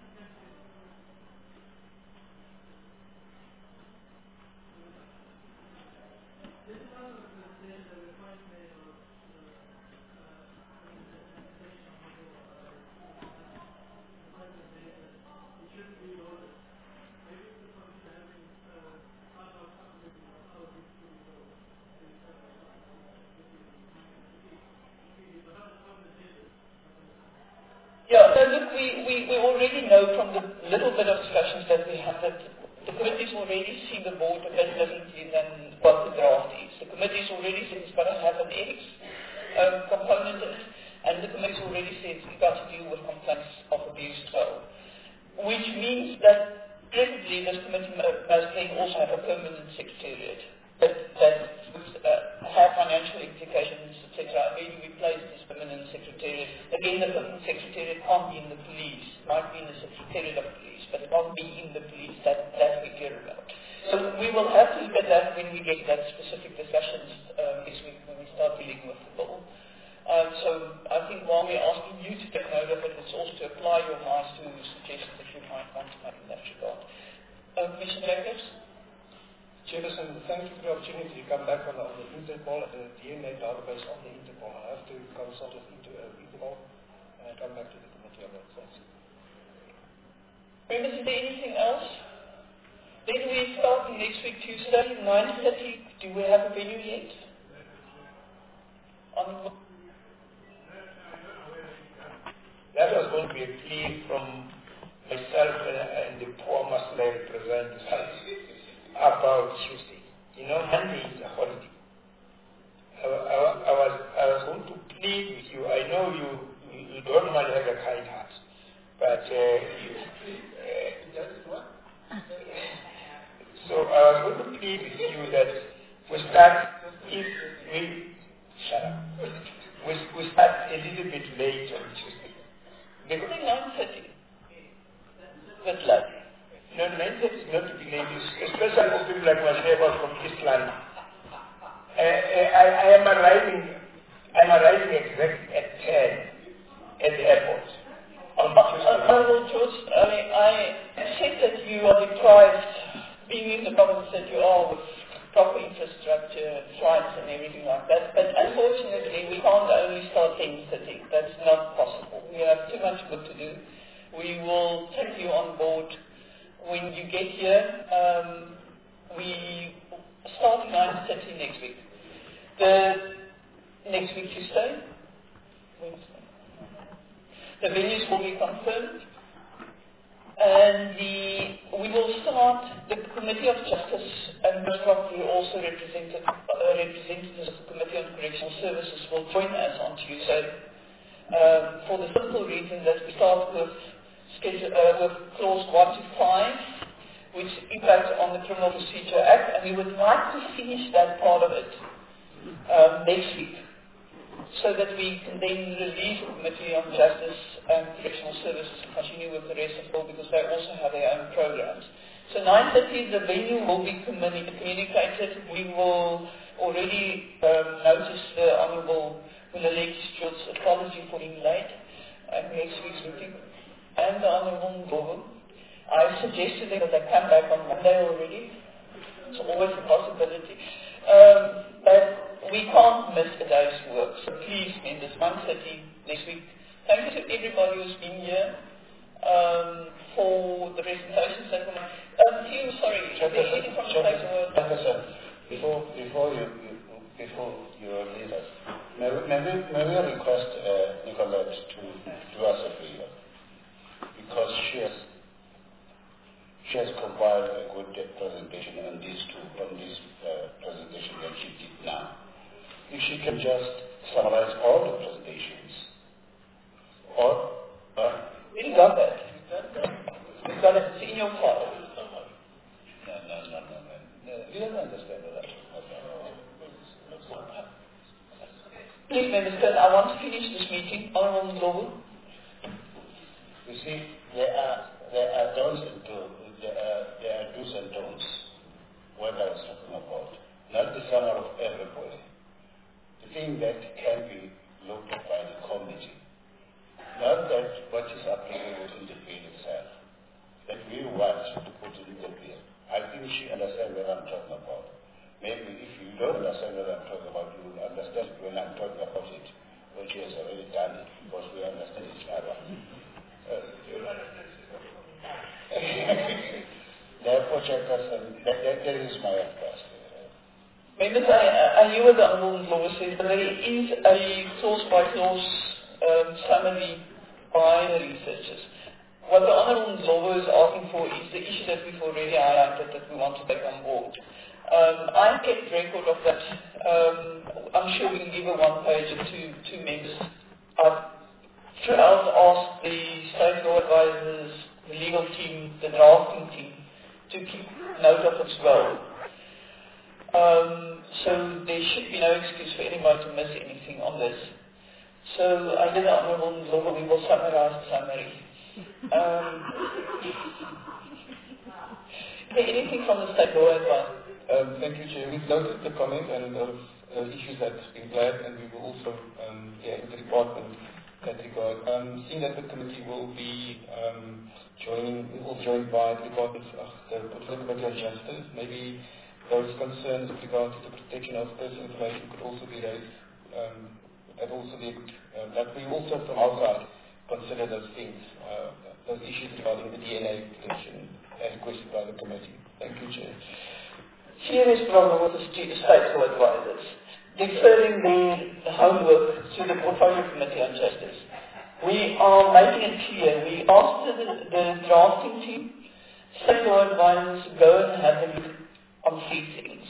[SPEAKER 1] Yeah, so look, we, we, we already know from the little bit of discussions that we have that the committee's already seen the board a bit differently than what the draft is. The committee's already said it's got to have an ethics um, component in it, and the committee's already said it's got to deal with complaints of abuse as well. Which means that presently this committee must then also have a permanent secretariat that, that would uh, have financial implications, et cetera. Maybe we place this permanent secretariat. Again, the permanent secretariat can't be in the police. Might be in the secretariat of police, but it can't be in the police. That, that we care about. So we will have to look at that when we get that specific discussions um, this week when we start dealing with the bill. Um, so I think while we're asking you to take note of it, it's also to apply your minds to suggestions that you might want to make in that regard. Um, Commissioner Jacobs?
[SPEAKER 8] Chairperson, thank you for the opportunity to come back on the, on the Interpol and the D N A database on the Interpol. I have to consult with Inter, uh, Interpol and come back to the committee on that. Thanks.
[SPEAKER 1] Members, is there anything else? Then we start next week, Tuesday, nine thirty. Do we have a venue yet? On
[SPEAKER 6] That was going to be a plea from myself and, and the poor Muslim representatives about Tuesday. You know, Monday is a holiday. I, I, I, was, I was going to plead with you. I know you, you, you don't normally have a kind heart, but uh, you, uh, so I was going to plead with you that we start, if we, shut up, we, we start a little bit late on Tuesday.
[SPEAKER 1] Because nine thirty. That's late.
[SPEAKER 6] No, nine thirty is not to be late, especially for people like my neighbor from East London. Uh, I, I am arriving, I'm arriving exactly at ten at the airport. On Tuesday.
[SPEAKER 1] Honourable George, I mean, I accept that you are deprived, being in the province that you are, with proper infrastructure, flights and everything like that, but unfortunately we can't only start ten thirty. That's not possible. We have too much work to do. We will take you on board when you get here. Um, we start nine thirty next week. The next week Tuesday, Wednesday. The venues will be confirmed, and the we will start the Committee of Justice, and most probably also represented, uh, representatives of the Committee on Correctional Services will join us on Tuesday, um, for the simple reason that we start with schedule, uh, with clause one to five, which impacts on the Criminal Procedure Act, and we would like to finish that part of it um, next week, so that we can then release the Committee on Justice and Correctional Services and continue with the rest of the bill, because they also have their own programs. So nine thirty, the venue will be communi- communicated. We will already um, notice the Honourable Muleleki Stewart's apology for being late at next week's meeting, and the Honourable Ndlovu. I suggested that they come back on Monday already. It's always a possibility. Um, but we can't miss a day's work. So please, members, one thirty next week. Thank you to everybody who's been here um, for the presentations that were made. Um, to you, sorry, anything from the place of
[SPEAKER 13] Professor, before, before you, you before you leave us, may we, may we, may we request uh, Nicolette to do us a favor, because she has she has compiled a good presentation on these two on this uh, presentation that she did now. If she can just summarize all the presentations, or uh,
[SPEAKER 1] we got that. You've got it. It's in your file.
[SPEAKER 13] No, no, no, no, no. no. You don't understand that.
[SPEAKER 1] Please, members, I want to finish this meeting. Honourable Ndlovu.
[SPEAKER 13] You see, there are there are don'ts and don'ts. There are, there are do's and don'ts. What I was talking about, not the sum of everybody. The thing that can be looked at by the committee, not that what is applicable in the bill itself, that we want to put in the bill. I think she understands what I'm talking about. Maybe if you don't understand what I'm talking about, you will understand when I'm talking about it, when she has already done it, because we understand each other. Uh, Therefore, Chairperson, that, that, that is my advice.
[SPEAKER 1] Members, I, I hear what the Honourable Ndlovu says, but there is a clause-by-clause um, summary by the researchers. What the Honourable Ndlovu is asking for is the issue that we've already highlighted that we want to take on board. Um, I kept record of that. Um, I'm sure we can give a one-pager to two members. I've throughout asked the state law advisors, the legal team, the drafting team, to keep note of it as well. Um, so there should be no excuse for anybody to miss anything on this. So under the Honourable Ndlovu, we will summarize the summary. Um, is there anything from the state law advisor?
[SPEAKER 14] Um, thank you, Chair. We've noted the comment and a lot of uh, issues that's been flagged, and we will also um, yeah, in the department in that regard. Um, seeing that the committee will be um, joining, we will join by the Department of the Portfolio Committee on Justice. Maybe those concerns with regard to the protection of personal information could also be raised. Um, that also be, uh, that we also from our side consider those things, uh, those issues regarding the D N A protection as requested by the committee. Thank you, Chair.
[SPEAKER 1] Serious problem with the state law advisors, deferring the, the homework to the Portfolio Committee on Justice. We are making it clear. We asked the, the drafting team, state law advisors, to go and have a look on three things.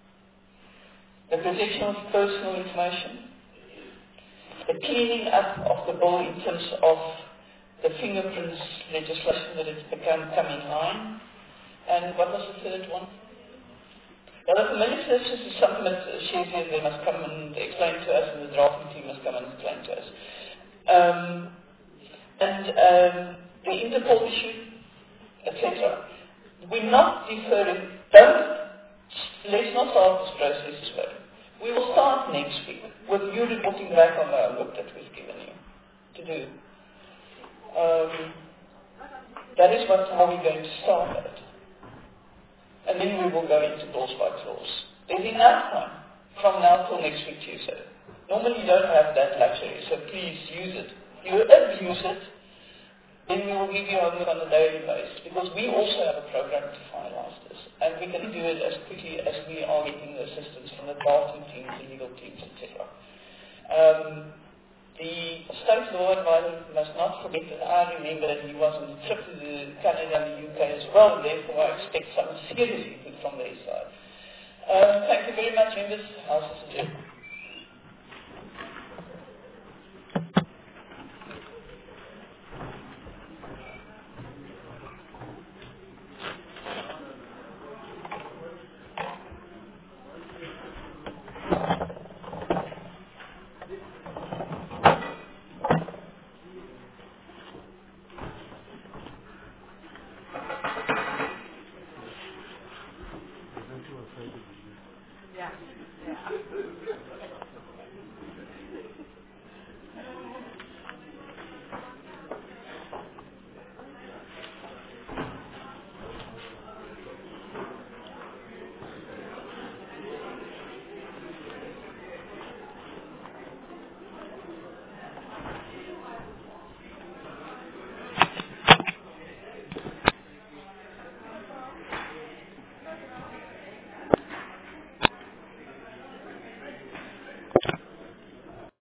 [SPEAKER 1] The protection of personal information, the cleaning up of the bill in terms of the fingerprints legislation that has become come in line, and what was the third one? Well, the familiar services is something that Shezi and they must come and explain to us, and the drafting team must come and explain to us. Um, and um, the Interpol issue, et cetera. We're not deferring. Don't, let's not start this process this way. We will start next week with you reporting back on the work that we've given you to do. Um, that is what, how we're going to start it. And then we will go into clause by clause. There's enough time from now till next week Tuesday. Normally you don't have that luxury, so please use it. If you abuse it, then we will give you homework on a daily basis, because we also have a program to finalize this. And we can do it as quickly as we are getting the assistance from the drafting teams, the legal teams, et cetera. Um, the state law advisor must not forget that I remember that he was on a trip to the Canada and the U K as well, and therefore I expect some serious input from their side. Um, thank you very much, members. House is adjourned.